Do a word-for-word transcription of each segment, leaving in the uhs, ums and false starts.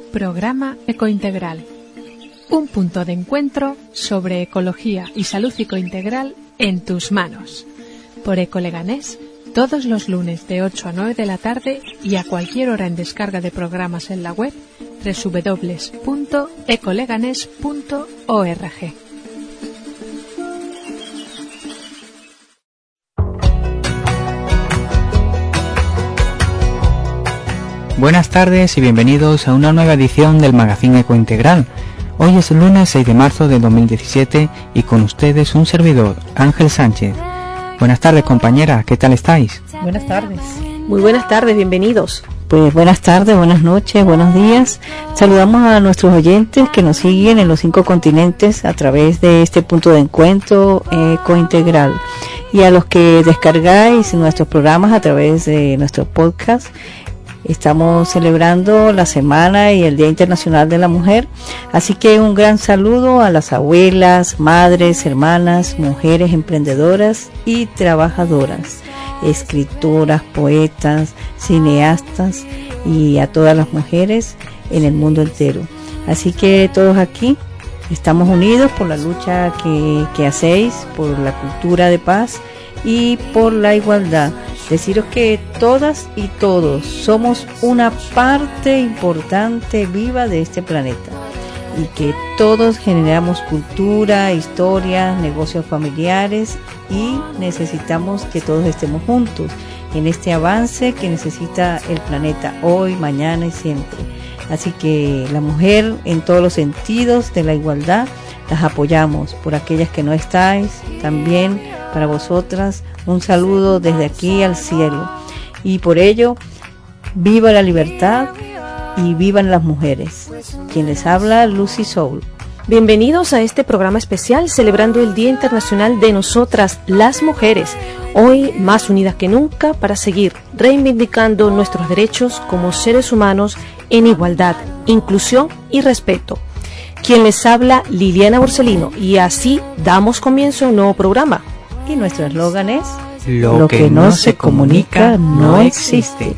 Programa Ecointegral. Un punto de encuentro sobre ecología y salud ecointegral en tus manos. Por Ecoleganés, todos los lunes de ocho a nueve de la tarde y a cualquier hora en descarga de programas en la web doble u doble u doble u punto ecoleganés punto org. Buenas tardes y bienvenidos a una nueva edición del Magazine Ecointegral. Hoy es el lunes seis de marzo de dos mil diecisiete y con ustedes un servidor, Ángel Sánchez. Buenas tardes, compañera, ¿qué tal estáis? Buenas tardes. Muy buenas tardes, bienvenidos. Pues buenas tardes, buenas noches, buenos días. Saludamos a nuestros oyentes que nos siguen en los cinco continentes a través de este punto de encuentro Ecointegral. Y a los que descargáis nuestros programas a través de nuestro podcast. Estamos celebrando la Semana y el Día Internacional de la Mujer, así que un gran saludo a las abuelas, madres, hermanas, mujeres emprendedoras y trabajadoras, escritoras, poetas, cineastas y a todas las mujeres en el mundo entero. Así que todos aquí estamos unidos por la lucha que, que hacéis, por la cultura de paz y por la igualdad. Deciros que todas y todos somos una parte importante viva de este planeta y que todos generamos cultura, historia, negocios familiares y necesitamos que todos estemos juntos en este avance que necesita el planeta hoy, mañana y siempre. Así que la mujer en todos los sentidos de la igualdad las apoyamos. Por aquellas que no estáis, también para vosotras un saludo desde aquí al cielo. Y por ello, viva la libertad y vivan las mujeres. Quien les habla, Lucy Soul. Bienvenidos a este programa especial celebrando el Día Internacional de Nosotras, las Mujeres. Hoy más unidas que nunca para seguir reivindicando nuestros derechos como seres humanos en igualdad, inclusión y respeto. Quien les habla, Liliana Borsellino, y así damos comienzo a un nuevo programa. Y nuestro eslogan es: Lo, Lo que, que no se comunica no existe.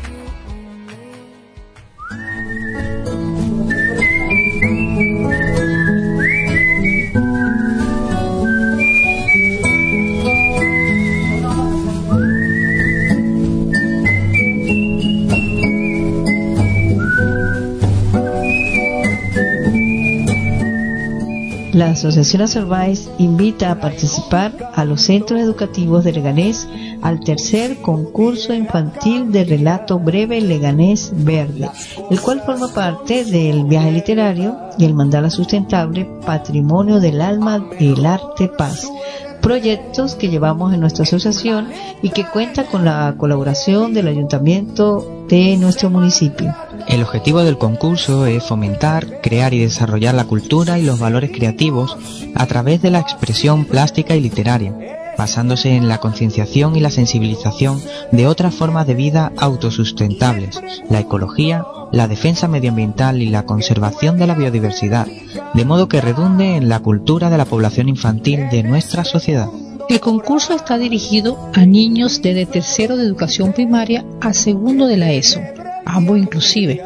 La Asociación Acervais invita a participar a los centros educativos de Leganés al tercer concurso infantil de relato breve Leganés Verde, el cual forma parte del viaje literario y el mandala sustentable Patrimonio del Alma, el Arte Paz, proyectos que llevamos en nuestra asociación y que cuenta con la colaboración del ayuntamiento de nuestro municipio. El objetivo del concurso es fomentar, crear y desarrollar la cultura y los valores creativos a través de la expresión plástica y literaria, basándose en la concienciación y la sensibilización de otras formas de vida autosustentables, la ecología, la defensa medioambiental y la conservación de la biodiversidad, de modo que redunde en la cultura de la población infantil de nuestra sociedad. El concurso está dirigido a niños desde tercero de educación primaria a segundo de la ESO, ambos inclusive.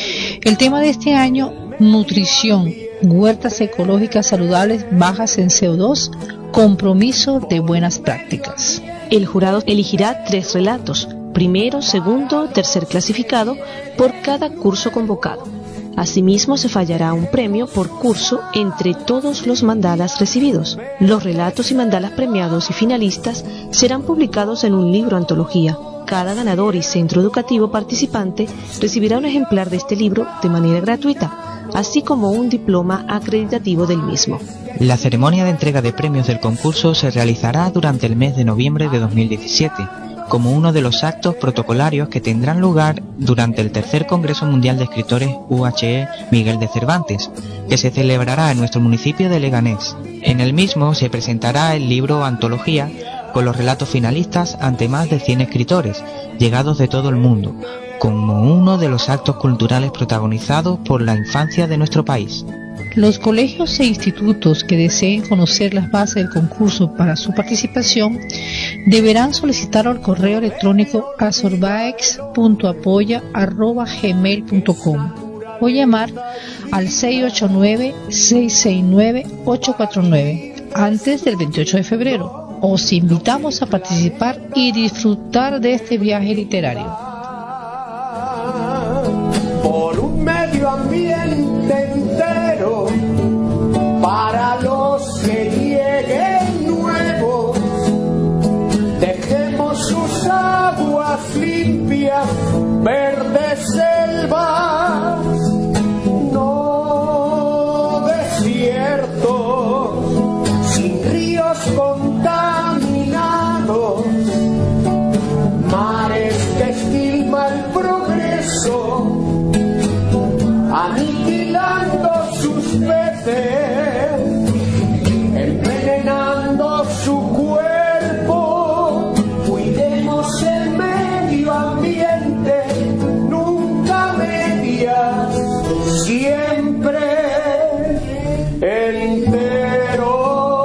El tema de este año, nutrición, huertas ecológicas saludables bajas en C O dos, compromiso de buenas prácticas. El jurado elegirá tres relatos, primero, segundo, tercer clasificado, por cada curso convocado. Asimismo, se fallará un premio por curso entre todos los mandalas recibidos. Los relatos y mandalas premiados y finalistas serán publicados en un libro antología. Cada ganador y centro educativo participante recibirá un ejemplar de este libro de manera gratuita, así como un diploma acreditativo del mismo. La ceremonia de entrega de premios del concurso se realizará durante el mes de noviembre de dos mil diecisiete, como uno de los actos protocolarios que tendrán lugar durante el tercer Congreso Mundial de Escritores U H E Miguel de Cervantes, que se celebrará en nuestro municipio de Leganés. En el mismo se presentará el libro Antología, con los relatos finalistas ante más de cien escritores, llegados de todo el mundo, como uno de los actos culturales protagonizados por la infancia de nuestro país. Los colegios e institutos que deseen conocer las bases del concurso para su participación deberán solicitar al correo electrónico asorbaex punto apoya arroba gmail punto com o llamar al seis ocho nueve, seis seis nueve, ocho cuatro nueve antes del veintiocho de febrero. Os invitamos a participar y disfrutar de este viaje literario. Por un medio ambiente entero, para los que lleguen nuevos, dejemos sus aguas limpias, verdes selvas, no desiertos, sin ríos contaminados, mares que esquilma el progreso, aniquilando sus peces, envenenando su cuerpo. Cuidemos el medio ambiente, nunca medias, siempre entero.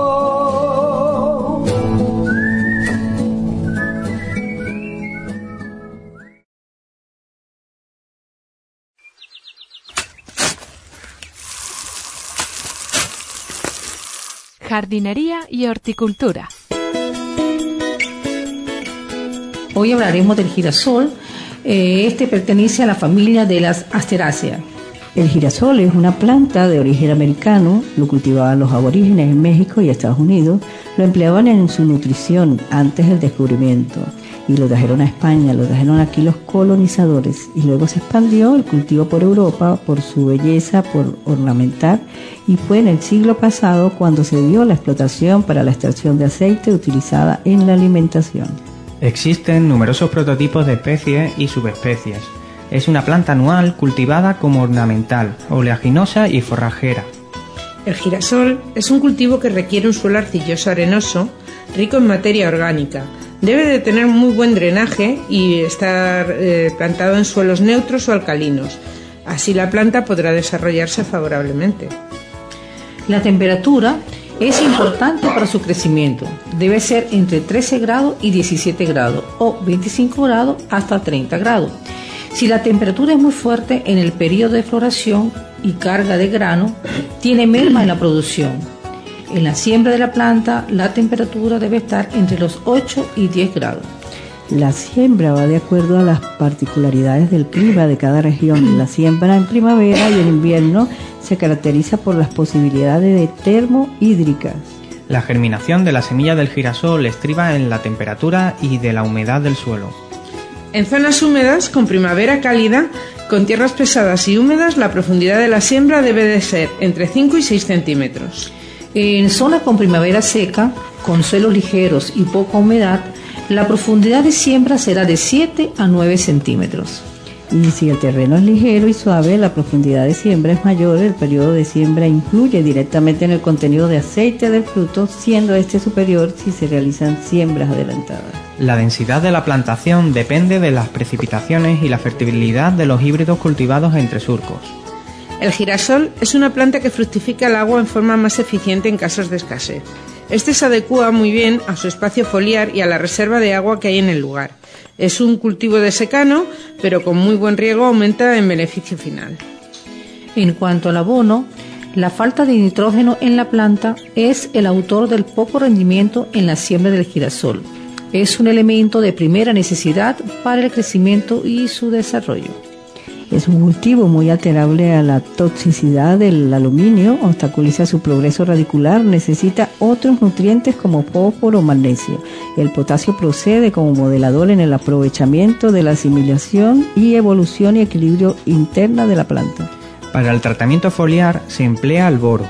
Jardinería y horticultura. Hoy hablaremos del girasol. Eh, este pertenece a la familia de las Asteraceae. El girasol es una planta de origen americano, lo cultivaban los aborígenes en México y Estados Unidos, lo empleaban en su nutrición antes del descubrimiento y lo trajeron a España, lo trajeron aquí los colonizadores y luego se expandió el cultivo por Europa por su belleza, por ornamentar, y fue en el siglo pasado cuando se dio la explotación para la extracción de aceite utilizada en la alimentación. Existen numerosos prototipos de especies y subespecies. Es una planta anual cultivada como ornamental, oleaginosa y forrajera. El girasol es un cultivo que requiere un suelo arcilloso arenoso, rico en materia orgánica. Debe de tener muy buen drenaje y estar eh, plantado en suelos neutros o alcalinos. Así la planta podrá desarrollarse favorablemente. La temperatura es importante para su crecimiento. Debe ser entre trece grados y diecisiete grados o veinticinco grados hasta treinta grados. Si la temperatura es muy fuerte en el periodo de floración y carga de grano, tiene merma en la producción. En la siembra de la planta, la temperatura debe estar entre los ocho y diez grados. La siembra va de acuerdo a las particularidades del clima de cada región. La siembra en primavera y en invierno se caracteriza por las posibilidades de termohídricas. La germinación de la semilla del girasol estriba en la temperatura y de la humedad del suelo. En zonas húmedas, con primavera cálida, con tierras pesadas y húmedas, la profundidad de la siembra debe de ser entre cinco y seis centímetros. En zonas con primavera seca, con suelos ligeros y poca humedad, la profundidad de siembra será de siete a nueve centímetros. Y si el terreno es ligero y suave, la profundidad de siembra es mayor. El periodo de siembra influye directamente en el contenido de aceite del fruto, siendo este superior si se realizan siembras adelantadas. La densidad de la plantación depende de las precipitaciones y la fertilidad de los híbridos cultivados entre surcos. El girasol es una planta que fructifica el agua en forma más eficiente en casos de escasez. Este se adecúa muy bien a su espacio foliar y a la reserva de agua que hay en el lugar. Es un cultivo de secano, pero con muy buen riego aumenta en beneficio final. En cuanto al abono, la falta de nitrógeno en la planta es el autor del poco rendimiento en la siembra del girasol. Es un elemento de primera necesidad para el crecimiento y su desarrollo. Es un cultivo muy alterable a la toxicidad del aluminio, obstaculiza su progreso radicular, necesita otros nutrientes como fósforo o magnesio. El potasio procede como modelador en el aprovechamiento de la asimilación y evolución y equilibrio interna de la planta. Para el tratamiento foliar se emplea el boro.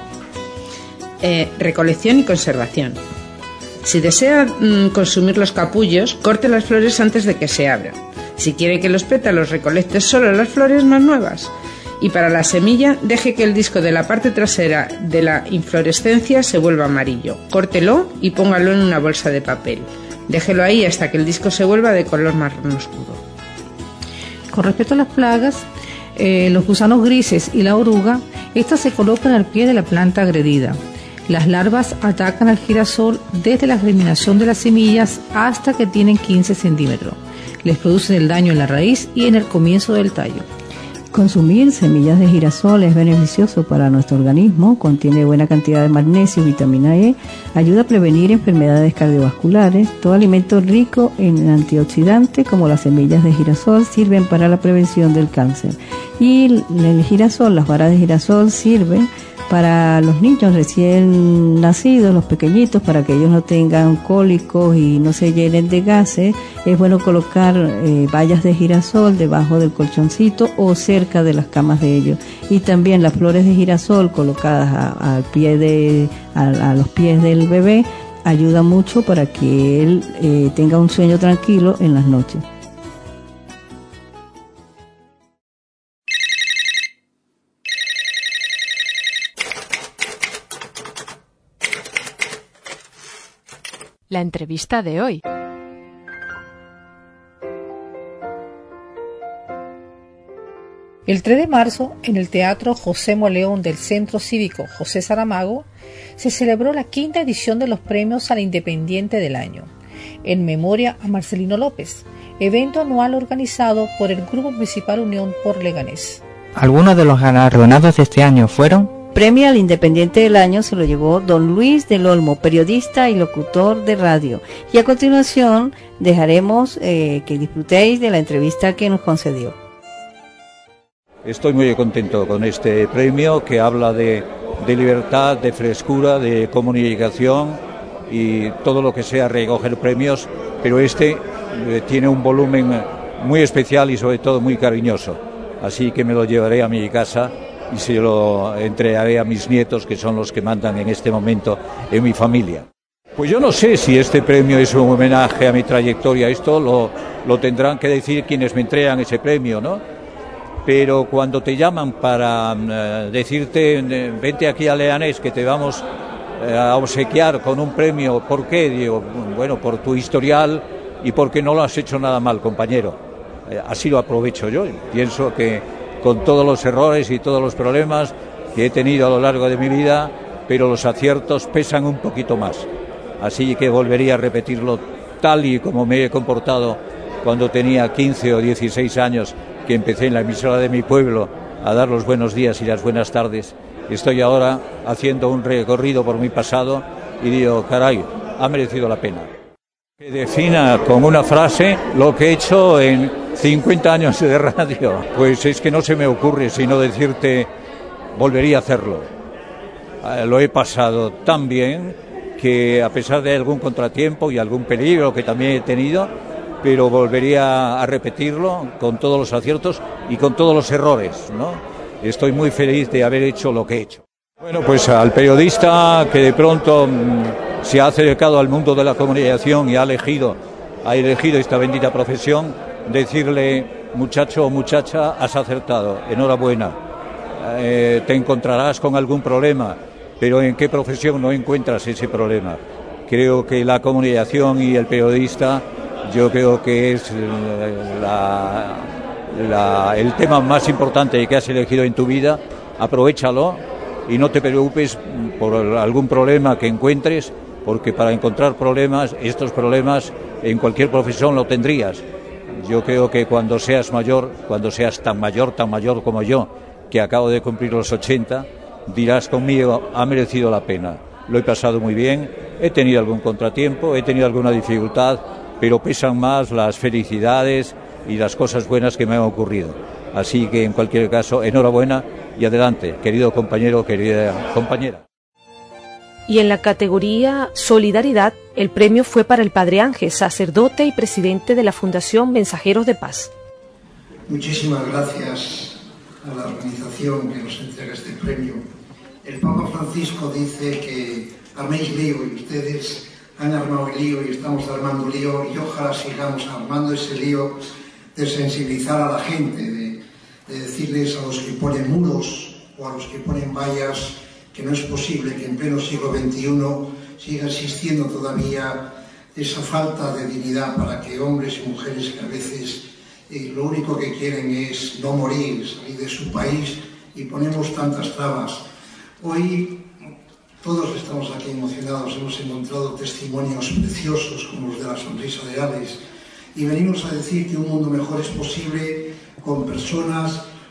Eh, recolección y conservación. Si desea mmm, consumir los capullos, corte las flores antes de que se abran. Si quiere que los pétalos recolecte solo las flores más nuevas. Y para la semilla, deje que el disco de la parte trasera de la inflorescencia se vuelva amarillo. Córtelo y póngalo en una bolsa de papel. Déjelo ahí hasta que el disco se vuelva de color marrón oscuro. Con respecto a las plagas, eh, los gusanos grises y la oruga, estas se colocan al pie de la planta agredida. Las larvas atacan al girasol desde la germinación de las semillas hasta que tienen quince centímetros. Les producen el daño en la raíz y en el comienzo del tallo. Consumir semillas de girasol es beneficioso para nuestro organismo, contiene buena cantidad de magnesio y vitamina E, ayuda a prevenir enfermedades cardiovasculares. Todo alimento rico en antioxidantes como las semillas de girasol sirven para la prevención del cáncer. Y el girasol, las varas de girasol sirven para los niños recién nacidos, los pequeñitos, para que ellos no tengan cólicos y no se llenen de gases. Es bueno colocar eh, bayas de girasol debajo del colchoncito o cerca de las camas de ellos. Y también las flores de girasol colocadas al pie de, a, a los pies del bebé ayuda mucho para que él eh, tenga un sueño tranquilo en las noches. La entrevista de hoy. El tres de marzo, en el Teatro José Moleón del Centro Cívico José Saramago, se celebró la quinta edición de los premios al Independiente del Año, en memoria a Marcelino López, evento anual organizado por el Grupo Municipal Unión por Leganés. Algunos de los galardonados de este año fueron: Premio al Independiente del Año se lo llevó don Luis del Olmo, periodista y locutor de radio. Y a continuación dejaremos eh, que disfrutéis de la entrevista que nos concedió. Estoy muy contento con este premio que habla de, de libertad, de frescura, de comunicación y todo lo que sea recoger premios, pero este eh, tiene un volumen muy especial y sobre todo muy cariñoso. Así que me lo llevaré a mi casa y se lo entregaré a mis nietos, que son los que mandan en este momento en mi familia. Pues yo no sé si este premio es un homenaje a mi trayectoria, esto lo, lo tendrán que decir quienes me entregan ese premio, ¿no? Pero cuando te llaman para uh, decirte, vente aquí a Leganés que te vamos uh, a obsequiar con un premio, ¿por qué? Digo, bueno, por tu historial y porque no lo has hecho nada mal, compañero. Uh, así lo aprovecho yo, pienso que con todos los errores y todos los problemas que he tenido a lo largo de mi vida, pero los aciertos pesan un poquito más. Así que volvería a repetirlo tal y como me he comportado cuando tenía quince o dieciséis años, que empecé en la emisora de mi pueblo a dar los buenos días y las buenas tardes. Estoy ahora haciendo un recorrido por mi pasado y digo, caray, ha merecido la pena. Que defina con una frase lo que he hecho en cincuenta años de radio, pues es que no se me ocurre sino decirte, volvería a hacerlo. Eh, lo he pasado tan bien que a pesar de algún contratiempo y algún peligro que también he tenido, pero volvería a repetirlo con todos los aciertos y con todos los errores, ¿no? Estoy muy feliz de haber hecho lo que he hecho. Bueno, pues al periodista que de pronto mmm, se ha acercado al mundo de la comunicación y ha elegido, ha elegido esta bendita profesión, decirle, muchacho o muchacha, has acertado, enhorabuena. Eh, te encontrarás con algún problema, pero ¿en qué profesión no encuentras ese problema? Creo que la comunicación y el periodista, yo creo que es la, la, el tema más importante que has elegido en tu vida. Aprovéchalo y no te preocupes por algún problema que encuentres, porque para encontrar problemas, estos problemas en cualquier profesión lo tendrías. Yo creo que cuando seas mayor, cuando seas tan mayor, tan mayor como yo, que acabo de cumplir los ochenta, dirás conmigo, ha merecido la pena. Lo he pasado muy bien, he tenido algún contratiempo, he tenido alguna dificultad, pero pesan más las felicidades y las cosas buenas que me han ocurrido. Así que, en cualquier caso, enhorabuena y adelante, querido compañero, querida compañera. Y en la categoría Solidaridad, el premio fue para el Padre Ángel, sacerdote y presidente de la Fundación Mensajeros de Paz. Muchísimas gracias a la organización que nos entrega este premio. El Papa Francisco dice que arméis lío y ustedes han armado el lío y estamos armando lío y ojalá sigamos armando ese lío de sensibilizar a la gente, de, de decirles a los que ponen muros o a los que ponen vallas que no es posible que en pleno siglo veintiuno siga existiendo todavía esa falta de dignidad para que hombres y mujeres que a veces eh, lo único que quieren es no morir, salir de su país y ponemos tantas trabas. Hoy todos estamos aquí emocionados, hemos encontrado testimonios preciosos como los de la sonrisa de Alex y venimos a decir que un mundo mejor es posible con personas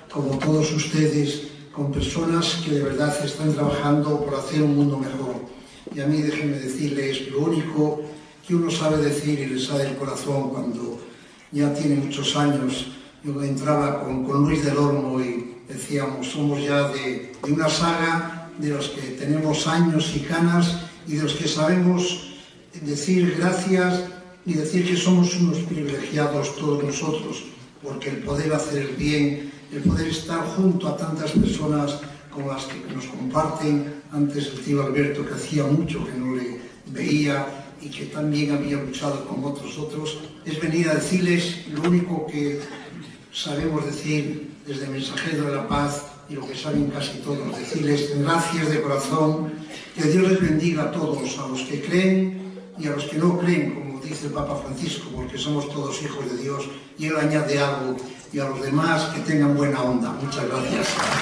como todos ustedes, con personas que de verdad están trabajando por hacer un mundo mejor. Y a mí, déjenme decirles, lo único que uno sabe decir y le sale del corazón cuando ya tiene muchos años. Yo entraba con, con Luis del Olmo y decíamos, somos ya de, de una saga de los que tenemos años y canas y de los que sabemos decir gracias y decir que somos unos privilegiados todos nosotros, porque el poder hacer el bien, el poder estar junto a tantas personas como las que nos comparten, antes el tío Alberto, que hacía mucho que no le veía y que también había luchado con otros otros, es venir a decirles lo único que sabemos decir desde Mensajero de la Paz y lo que saben casi todos, decirles gracias de corazón, que Dios les bendiga a todos, a los que creen y a los que no creen, como dice el Papa Francisco, porque somos todos hijos de Dios, y él añade algo, y a los demás que tengan buena onda. Muchas gracias.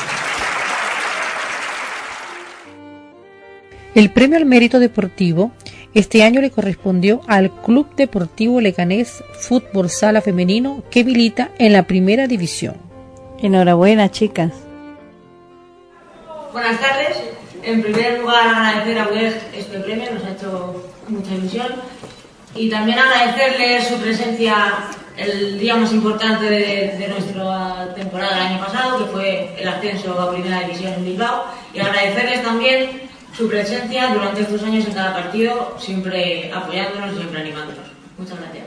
El premio al mérito deportivo este año le correspondió al Club Deportivo Leganés Fútbol Sala Femenino, que milita en la primera división. Enhorabuena, chicas. Buenas tardes. En primer lugar, agradecer a U E G este premio, nos ha hecho mucha ilusión. Y también agradecerle su presencia el día más importante de, de nuestra temporada del año pasado, que fue el ascenso a primera división en Bilbao. Y agradecerles también su presencia durante estos años en cada partido, siempre apoyándonos y siempre animándonos. Muchas gracias.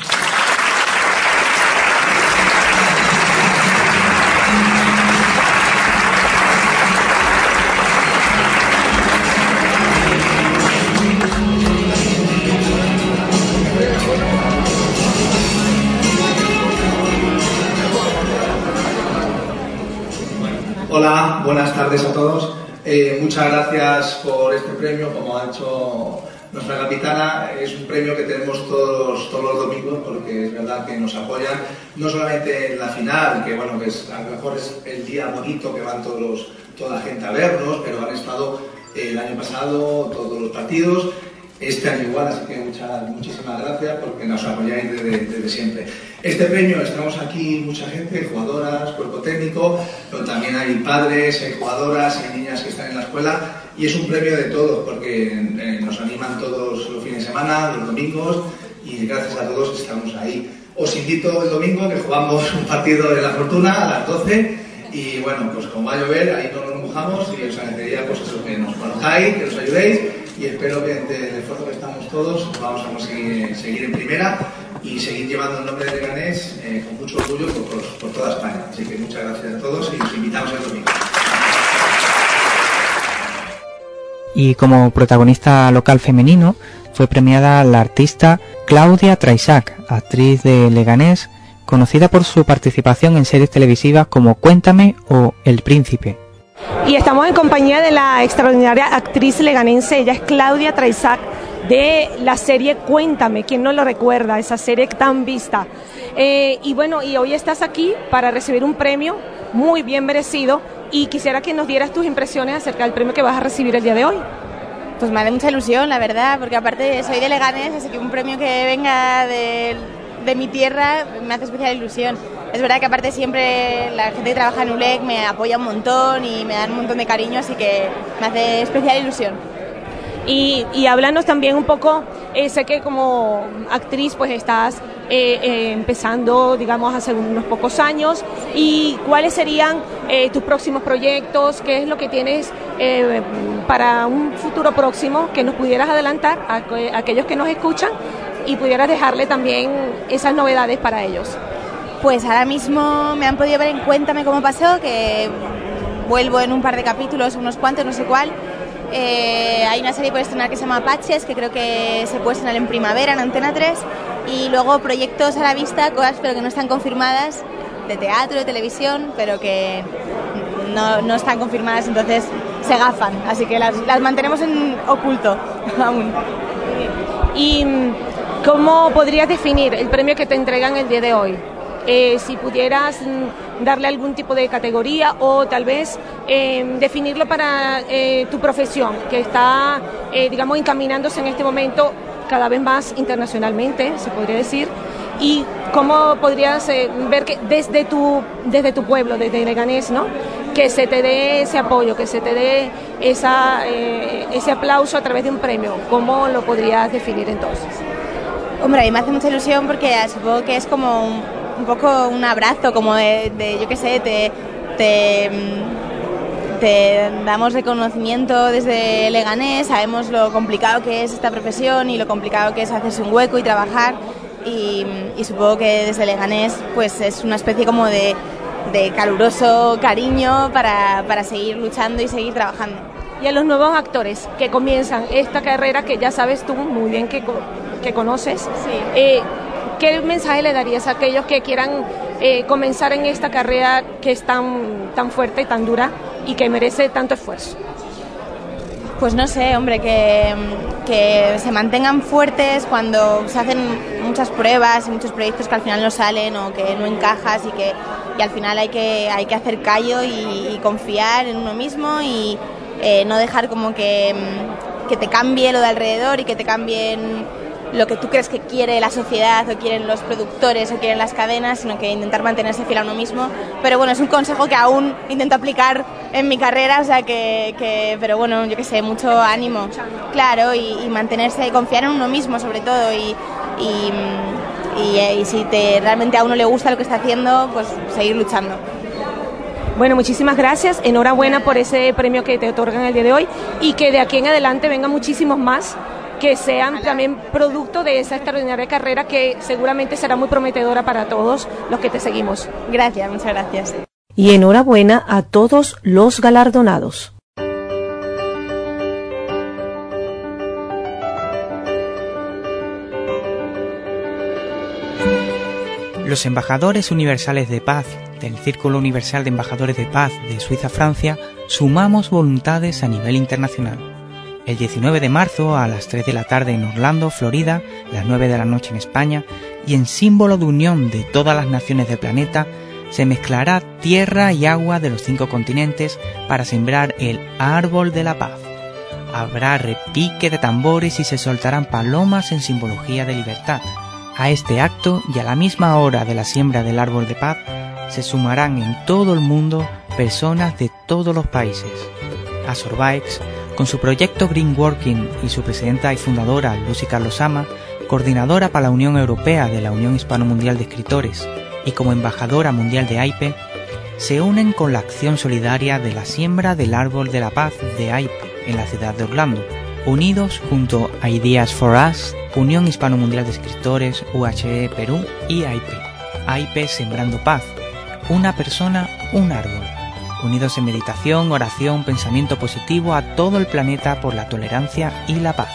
Hola, buenas tardes a todos. Eh, muchas gracias por este premio, como ha dicho nuestra capitana. Es un premio que tenemos todos, todos los domingos, porque es verdad que nos apoyan, no solamente en la final, que bueno, que es, a lo mejor es el día bonito que van todos los, toda la gente a vernos, pero han estado eh, el año pasado todos los partidos, este año igual, así que muchas, muchísimas gracias porque nos apoyáis desde, desde siempre. Este premio, estamos aquí mucha gente, jugadoras, cuerpo técnico, pero también hay padres, hay jugadoras, hay niñas que están en la escuela, y es un premio de todos porque eh, nos animan todos los fines de semana, los domingos, y gracias a todos estamos ahí. Os invito el domingo que jugamos un partido de la fortuna a las doce, y bueno, pues como va a llover, ahí no nos mojamos, y os agradecería pues eso, que nos conozcáis, que nos ayudéis, y espero que entre el esfuerzo que estamos todos vamos a conseguir seguir en primera y seguir llevando el nombre de Leganés eh, con mucho orgullo por, por, por toda España. Así que muchas gracias a todos y os invitamos el domingo. Y como protagonista local femenino fue premiada la artista Claudia Traisac, actriz de Leganés, conocida por su participación en series televisivas como Cuéntame o El Príncipe. Y estamos en compañía de la extraordinaria actriz leganense, ella es Claudia Traisac, de la serie Cuéntame, ¿quién no lo recuerda? Esa serie tan vista. Eh, y bueno, y hoy estás aquí para recibir un premio muy bien merecido, y quisiera que nos dieras tus impresiones acerca del premio que vas a recibir el día de hoy. Pues me hace mucha ilusión, la verdad, porque aparte soy de Leganés, así que un premio que venga de, de mi tierra me hace especial ilusión. Es verdad que aparte siempre la gente que trabaja en U L E C me apoya un montón y me dan un montón de cariño, así que me hace especial ilusión. Y, y háblanos también un poco, eh, sé que como actriz pues estás eh, eh, empezando, digamos, hace unos pocos años, y cuáles serían eh, tus próximos proyectos, qué es lo que tienes eh, para un futuro próximo que nos pudieras adelantar a, a aquellos que nos escuchan y pudieras dejarle también esas novedades para ellos. Pues ahora mismo me han podido ver en Cuéntame cómo pasó, que vuelvo en un par de capítulos, unos cuantos, no sé cuál. Eh, hay una serie por estrenar que se llama Apaches, que creo que se puede estrenar en primavera en Antena tres, y luego proyectos a la vista, cosas pero que no están confirmadas, de teatro, de televisión, pero que no, no están confirmadas, entonces se gafan, así que las, las mantenemos en oculto aún. ¿Y cómo podrías definir el premio que te entregan el día de hoy? Eh, si pudieras mm, darle algún tipo de categoría o tal vez eh, definirlo para eh, tu profesión, que está, eh, digamos, encaminándose en este momento cada vez más internacionalmente, se podría decir, y cómo podrías eh, ver que desde tu, desde tu pueblo, desde Leganés, ¿no?, que se te dé ese apoyo, que se te dé esa, eh, ese aplauso a través de un premio. ¿Cómo lo podrías definir entonces? Hombre, a mí me hace mucha ilusión porque supongo que es como un, un poco un abrazo, como de, de yo qué sé, te, te, te damos reconocimiento desde Leganés, sabemos lo complicado que es esta profesión y lo complicado que es hacerse un hueco y trabajar, y, y supongo que desde Leganés pues es una especie como de, de caluroso cariño para, para seguir luchando y seguir trabajando. Y a los nuevos actores que comienzan esta carrera que ya sabes tú muy bien que, que conoces, sí. eh, ¿qué mensaje le darías a aquellos que quieran eh, comenzar en esta carrera que es tan, tan fuerte y tan dura y que merece tanto esfuerzo? Pues no sé, hombre, que, que se mantengan fuertes cuando se hacen muchas pruebas y muchos proyectos que al final no salen o que no encajas, y que y al final hay que, hay que hacer callo y, y confiar en uno mismo y eh, no dejar como que, que te cambie lo de alrededor y que te cambien lo que tú crees que quiere la sociedad o quieren los productores o quieren las cadenas, sino que intentar mantenerse fiel a uno mismo. Pero bueno, es un consejo que aún intento aplicar en mi carrera, o sea que, que pero bueno, yo qué sé, mucho ánimo, claro, y, y mantenerse y confiar en uno mismo sobre todo, y, y, y, y si te, realmente a uno le gusta lo que está haciendo, pues seguir luchando. Bueno, muchísimas gracias, enhorabuena por ese premio que te otorgan el día de hoy, y que de aquí en adelante vengan muchísimos más que sean también producto de esa extraordinaria carrera que seguramente será muy prometedora para todos los que te seguimos. Gracias, muchas gracias. Y enhorabuena a todos los galardonados. Los embajadores universales de paz del Círculo Universal de Embajadores de Paz de Suiza-Francia sumamos voluntades a nivel internacional. El diecinueve de marzo a las tres de la tarde en Orlando, Florida, las nueve de la noche en España, y en símbolo de unión de todas las naciones del planeta, se mezclará tierra y agua de los cinco continentes para sembrar el árbol de la paz. Habrá repique de tambores y se soltarán palomas en simbología de libertad. A este acto y a la misma hora de la siembra del árbol de paz se sumarán en todo el mundo personas de todos los países. Azorbaex, con su proyecto Green Working y su presidenta y fundadora Lucy Carlosama, coordinadora para la Unión Europea de la Unión Hispano-Mundial de Escritores y como embajadora mundial de AIPE, se unen con la acción solidaria de la siembra del árbol de la paz de AIPE en la ciudad de Orlando, unidos junto a Ideas for Us, Unión Hispano-Mundial de Escritores, U H E Perú y AIPE. AIPE Sembrando Paz, una persona, un árbol. Unidos en meditación, oración, pensamiento positivo a todo el planeta por la tolerancia y la paz.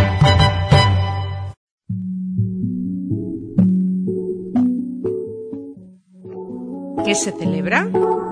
¿Qué se celebra?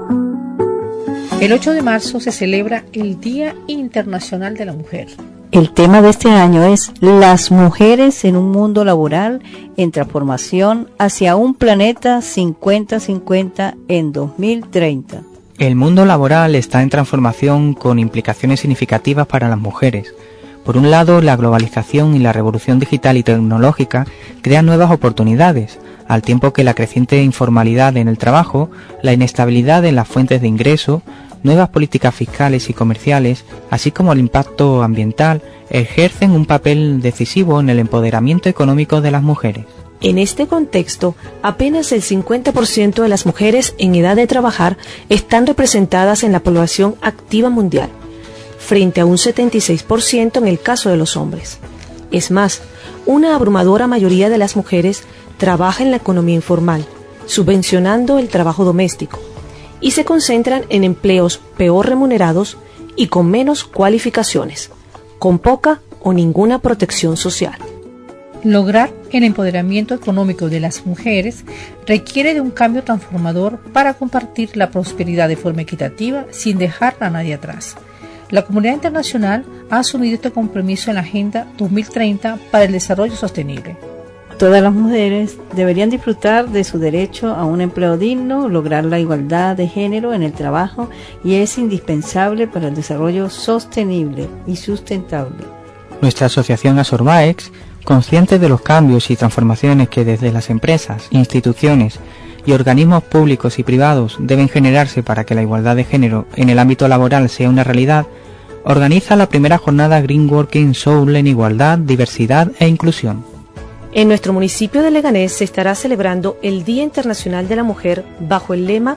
El ocho de marzo se celebra el Día Internacional de la Mujer. El tema de este año es las mujeres en un mundo laboral en transformación hacia un planeta cincuenta cincuenta en dos mil treinta. El mundo laboral está en transformación con implicaciones significativas para las mujeres. Por un lado, la globalización y la revolución digital y tecnológica crean nuevas oportunidades, al tiempo que la creciente informalidad en el trabajo, la inestabilidad en las fuentes de ingreso, nuevas políticas fiscales y comerciales, así como el impacto ambiental, ejercen un papel decisivo en el empoderamiento económico de las mujeres. En este contexto, apenas el cincuenta por ciento de las mujeres en edad de trabajar están representadas en la población activa mundial, frente a un setenta y seis por ciento en el caso de los hombres. Es más, una abrumadora mayoría de las mujeres trabaja en la economía informal, subvencionando el trabajo doméstico, y se concentran en empleos peor remunerados y con menos cualificaciones, con poca o ninguna protección social. Lograr el empoderamiento económico de las mujeres requiere de un cambio transformador para compartir la prosperidad de forma equitativa sin dejar a nadie atrás. La comunidad internacional ha asumido este compromiso en la Agenda dos mil treinta para el Desarrollo Sostenible. Todas las mujeres deberían disfrutar de su derecho a un empleo digno, lograr la igualdad de género en el trabajo, y es indispensable para el desarrollo sostenible y sustentable. Nuestra asociación Azorbaex, Conscientes de los cambios y transformaciones que desde las empresas, instituciones y organismos públicos y privados deben generarse para que la igualdad de género en el ámbito laboral sea una realidad, organiza la primera jornada Green Working Soul en igualdad, diversidad e inclusión. En nuestro municipio de Leganés se estará celebrando el Día Internacional de la Mujer bajo el lema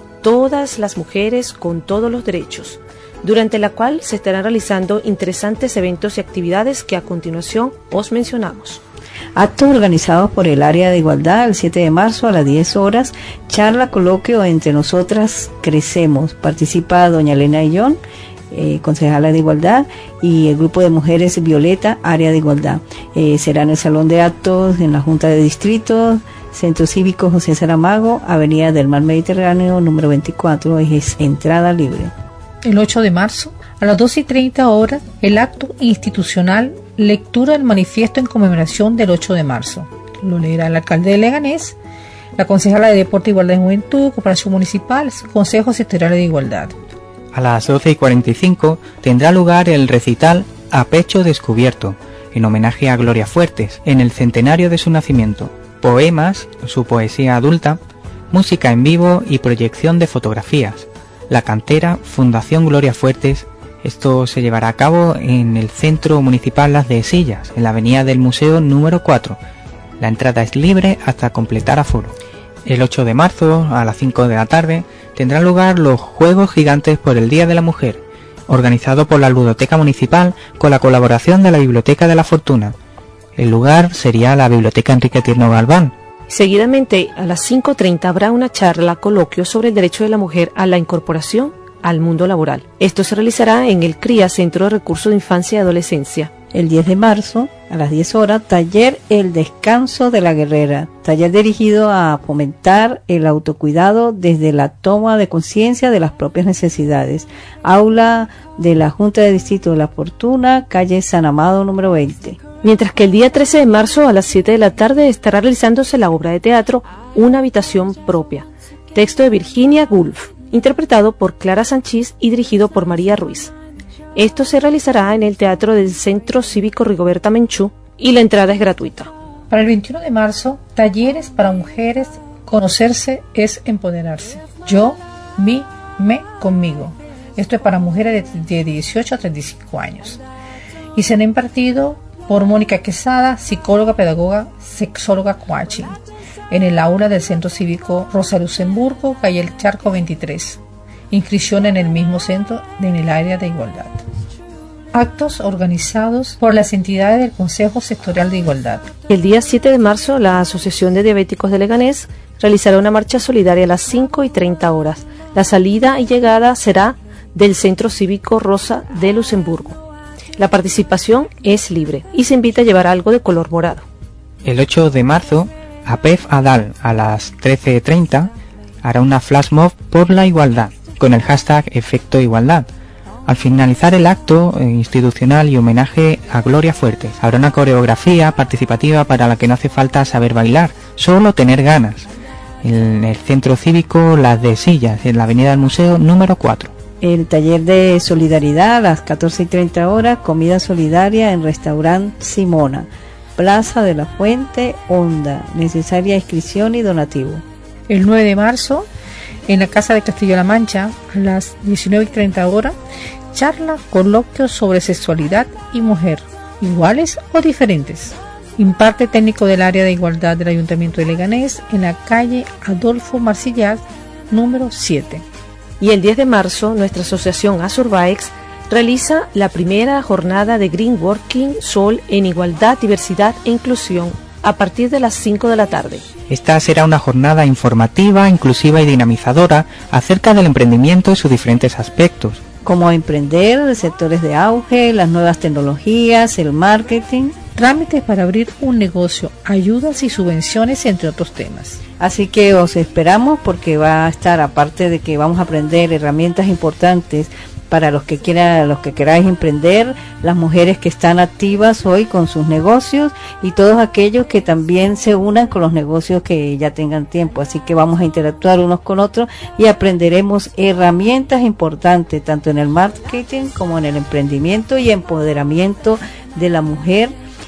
Todas las mujeres con todos los derechos, durante la cual se estarán realizando interesantes eventos y actividades que a continuación os mencionamos. Actos organizados por el área de igualdad el siete de marzo a las diez horas, charla coloquio Entre Nosotras Crecemos. Participa doña Elena Illón, eh, concejala de igualdad, y el grupo de mujeres Violeta, área de igualdad. Eh, será en el salón de actos, en la Junta de Distritos, Centro Cívico José Saramago, Avenida del Mar Mediterráneo, número veinticuatro, es entrada libre. El ocho de marzo, a las doce y treinta horas, el acto institucional Lectura del manifiesto en conmemoración del ocho de marzo. Lo leerá el alcalde de Leganés, la concejala de Deporte, Igualdad y Juventud, Cooperación Municipal, Consejo Sectorial de Igualdad. A las doce y cuarenta y cinco tendrá lugar el recital A Pecho Descubierto, en homenaje a Gloria Fuertes, en el centenario de su nacimiento. Poemas, su poesía adulta, música en vivo y proyección de fotografías. La cantera Fundación Gloria Fuertes. Esto se llevará a cabo en el Centro Municipal Las Dehesillas, en la avenida del Museo número cuatro. La entrada es libre hasta completar aforo. El ocho de marzo, a las cinco de la tarde, tendrán lugar los Juegos Gigantes por el Día de la Mujer, organizado por la Ludoteca Municipal con la colaboración de la Biblioteca de la Fortuna. El lugar sería la Biblioteca Enrique Tierno Galván. Seguidamente, a las cinco y treinta habrá una charla coloquio sobre el derecho de la mujer a la incorporación al mundo laboral. Esto se realizará en el C R I A, Centro de Recursos de Infancia y Adolescencia. El diez de marzo, a las diez horas, taller El Descanso de la Guerrera, taller dirigido a fomentar el autocuidado desde la toma de conciencia de las propias necesidades. Aula de la Junta de Distrito de La Fortuna, calle San Amado número veinte. Mientras que el día trece de marzo a las siete de la tarde estará realizándose la obra de teatro Una habitación propia, texto de Virginia Woolf, interpretado por Clara Sanchís y dirigido por María Ruiz. Esto se realizará en el Teatro del Centro Cívico Rigoberta Menchú y la entrada es gratuita. Para el veintiuno de marzo, talleres para mujeres. Conocerse es empoderarse. Yo, mi, me, conmigo. Esto es para mujeres de, de dieciocho a treinta y cinco años. Y será impartido por Mónica Quesada, psicóloga, pedagoga, sexóloga coaching, en el aula del Centro Cívico Rosa Luxemburgo, calle El Charco veintitrés. Inscripción en el mismo centro en el área de igualdad. Actos organizados por las entidades del Consejo Sectorial de Igualdad. El día siete de marzo, la Asociación de Diabéticos de Leganés realizará una marcha solidaria a las cinco y treinta horas. La salida y llegada será del Centro Cívico Rosa de Luxemburgo. La participación es libre y se invita a llevar algo de color morado. El ocho de marzo, A P E F Adal a las trece y treinta hará una flash mob por la igualdad, con el hashtag Efecto Igualdad. Al finalizar el acto eh, institucional y homenaje a Gloria Fuertes, habrá una coreografía participativa para la que no hace falta saber bailar, solo tener ganas, en el Centro Cívico Las Dehesillas, en la avenida del Museo número cuatro. El taller de solidaridad a las catorce y treinta horas, comida solidaria en Restaurante Simona, Plaza de la Fuente, Honda, necesaria inscripción y donativo. El nueve de marzo, en la Casa de Castillo-La Mancha, a las diecinueve y treinta horas, charla coloquio sobre sexualidad y mujer, iguales o diferentes. Imparte técnico del área de igualdad del Ayuntamiento de Leganés, en la calle Adolfo Marsillas, número siete. Y el diez de marzo, nuestra asociación Azurbaex realiza la primera jornada de Green Working Soul en igualdad, diversidad e inclusión a partir de las cinco de la tarde. Esta será una jornada informativa, inclusiva y dinamizadora acerca del emprendimiento y sus diferentes aspectos. Como emprender, sectores de auge, las nuevas tecnologías, el marketing. Trámites para abrir un negocio, ayudas y subvenciones, entre otros temas. Así que os esperamos porque va a estar, aparte de que vamos a aprender herramientas importantes para los que quieran, los que queráis emprender, las mujeres que están activas hoy con sus negocios y todos aquellos que también se unan con los negocios que ya tengan tiempo. Así que vamos a interactuar unos con otros y aprenderemos herramientas importantes tanto en el marketing como en el emprendimiento y empoderamiento de la mujer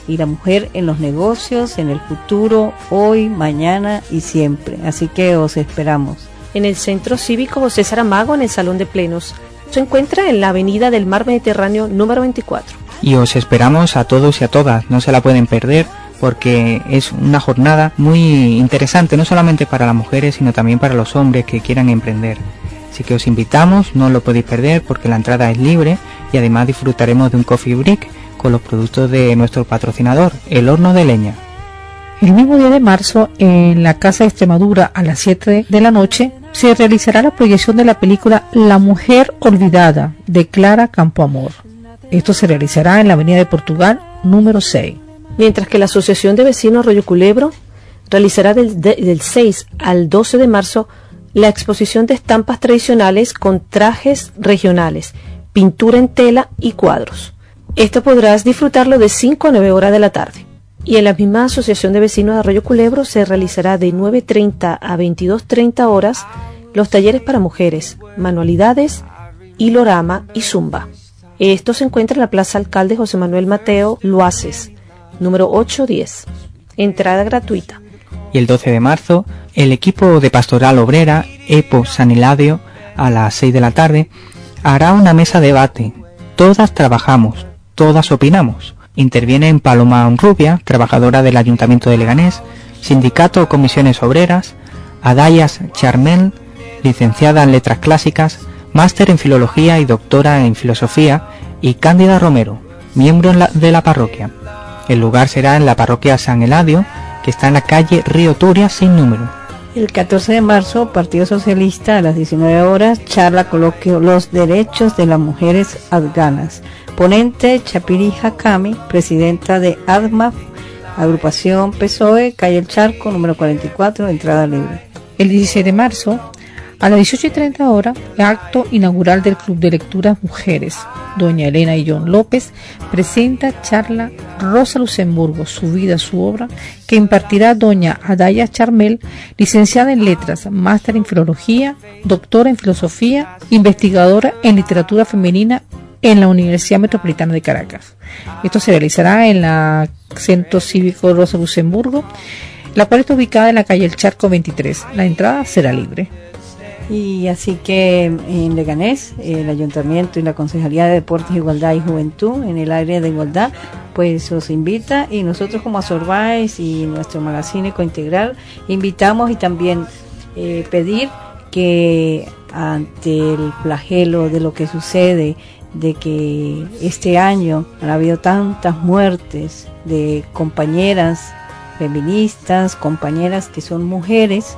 y la mujer en los negocios, en el futuro, hoy, mañana y siempre. Así que os esperamos. En el Centro Cívico José Saramago, en el Salón de Plenos. Se encuentra en la Avenida del Mar Mediterráneo número veinticuatro. Y os esperamos a todos y a todas, no se la pueden perder, porque es una jornada muy interesante, no solamente para las mujeres, sino también para los hombres que quieran emprender. Así que os invitamos, no lo podéis perder, porque la entrada es libre y además disfrutaremos de un coffee break con los productos de nuestro patrocinador, El Horno de Leña. El mismo día de marzo, en la Casa de Extremadura, a las siete de la noche, se realizará la proyección de la película La Mujer Olvidada, de Clara Campoamor. Esto se realizará en la Avenida de Portugal, número seis. Mientras que la Asociación de Vecinos Arroyo Culebro realizará del, de, del seis al doce de marzo la exposición de estampas tradicionales con trajes regionales, pintura en tela y cuadros. Esto podrás disfrutarlo de cinco a nueve horas de la tarde. Y en la misma Asociación de Vecinos de Arroyo Culebro se realizará de nueve treinta a veintidós treinta horas los talleres para mujeres, manualidades, hilorama y zumba. Esto se encuentra en la Plaza Alcalde José Manuel Mateo Luaces, número ocho diez. Entrada gratuita. Y el doce de marzo, el equipo de Pastoral Obrera, EPO San Eladio, a las seis de la tarde, hará una mesa de debate. Todas trabajamos, todas opinamos. Intervienen Paloma Rubia, trabajadora del Ayuntamiento de Leganés, Sindicato o Comisiones Obreras, Adayas Charmel, licenciada en Letras Clásicas, máster en Filología y doctora en Filosofía, y Cándida Romero, miembro de la parroquia. El lugar será en la parroquia San Eladio, que está en la calle Río Turia sin número. El catorce de marzo, Partido Socialista, a las diecinueve horas, charla coloquio Los Derechos de las Mujeres Afganas. Ponente Chapiri Hakami, presidenta de ADMAF, agrupación P S O E, calle El Charco, número cuarenta y cuatro, entrada libre. El dieciséis de marzo, a las dieciocho y treinta horas, el acto inaugural del Club de Lecturas Mujeres. Doña Elena y John López presenta charla Rosa Luxemburgo, su vida, su obra, que impartirá doña Adaya Charmel, licenciada en Letras, máster en Filología, doctora en Filosofía, investigadora en Literatura Femenina en la Universidad Metropolitana de Caracas. Esto se realizará en la Centro Cívico Rosa Luxemburgo, la cual está ubicada en la calle El Charco veintitrés. La entrada será libre. Y así que en Leganés, el Ayuntamiento y la Concejalía de Deportes, Igualdad y Juventud, en el área de igualdad, pues os invita, y nosotros como Asorbais y nuestro magazine Ecointegral invitamos y también eh, pedir que ante el flagelo de lo que sucede, de que este año han habido tantas muertes de compañeras feministas, compañeras que son mujeres,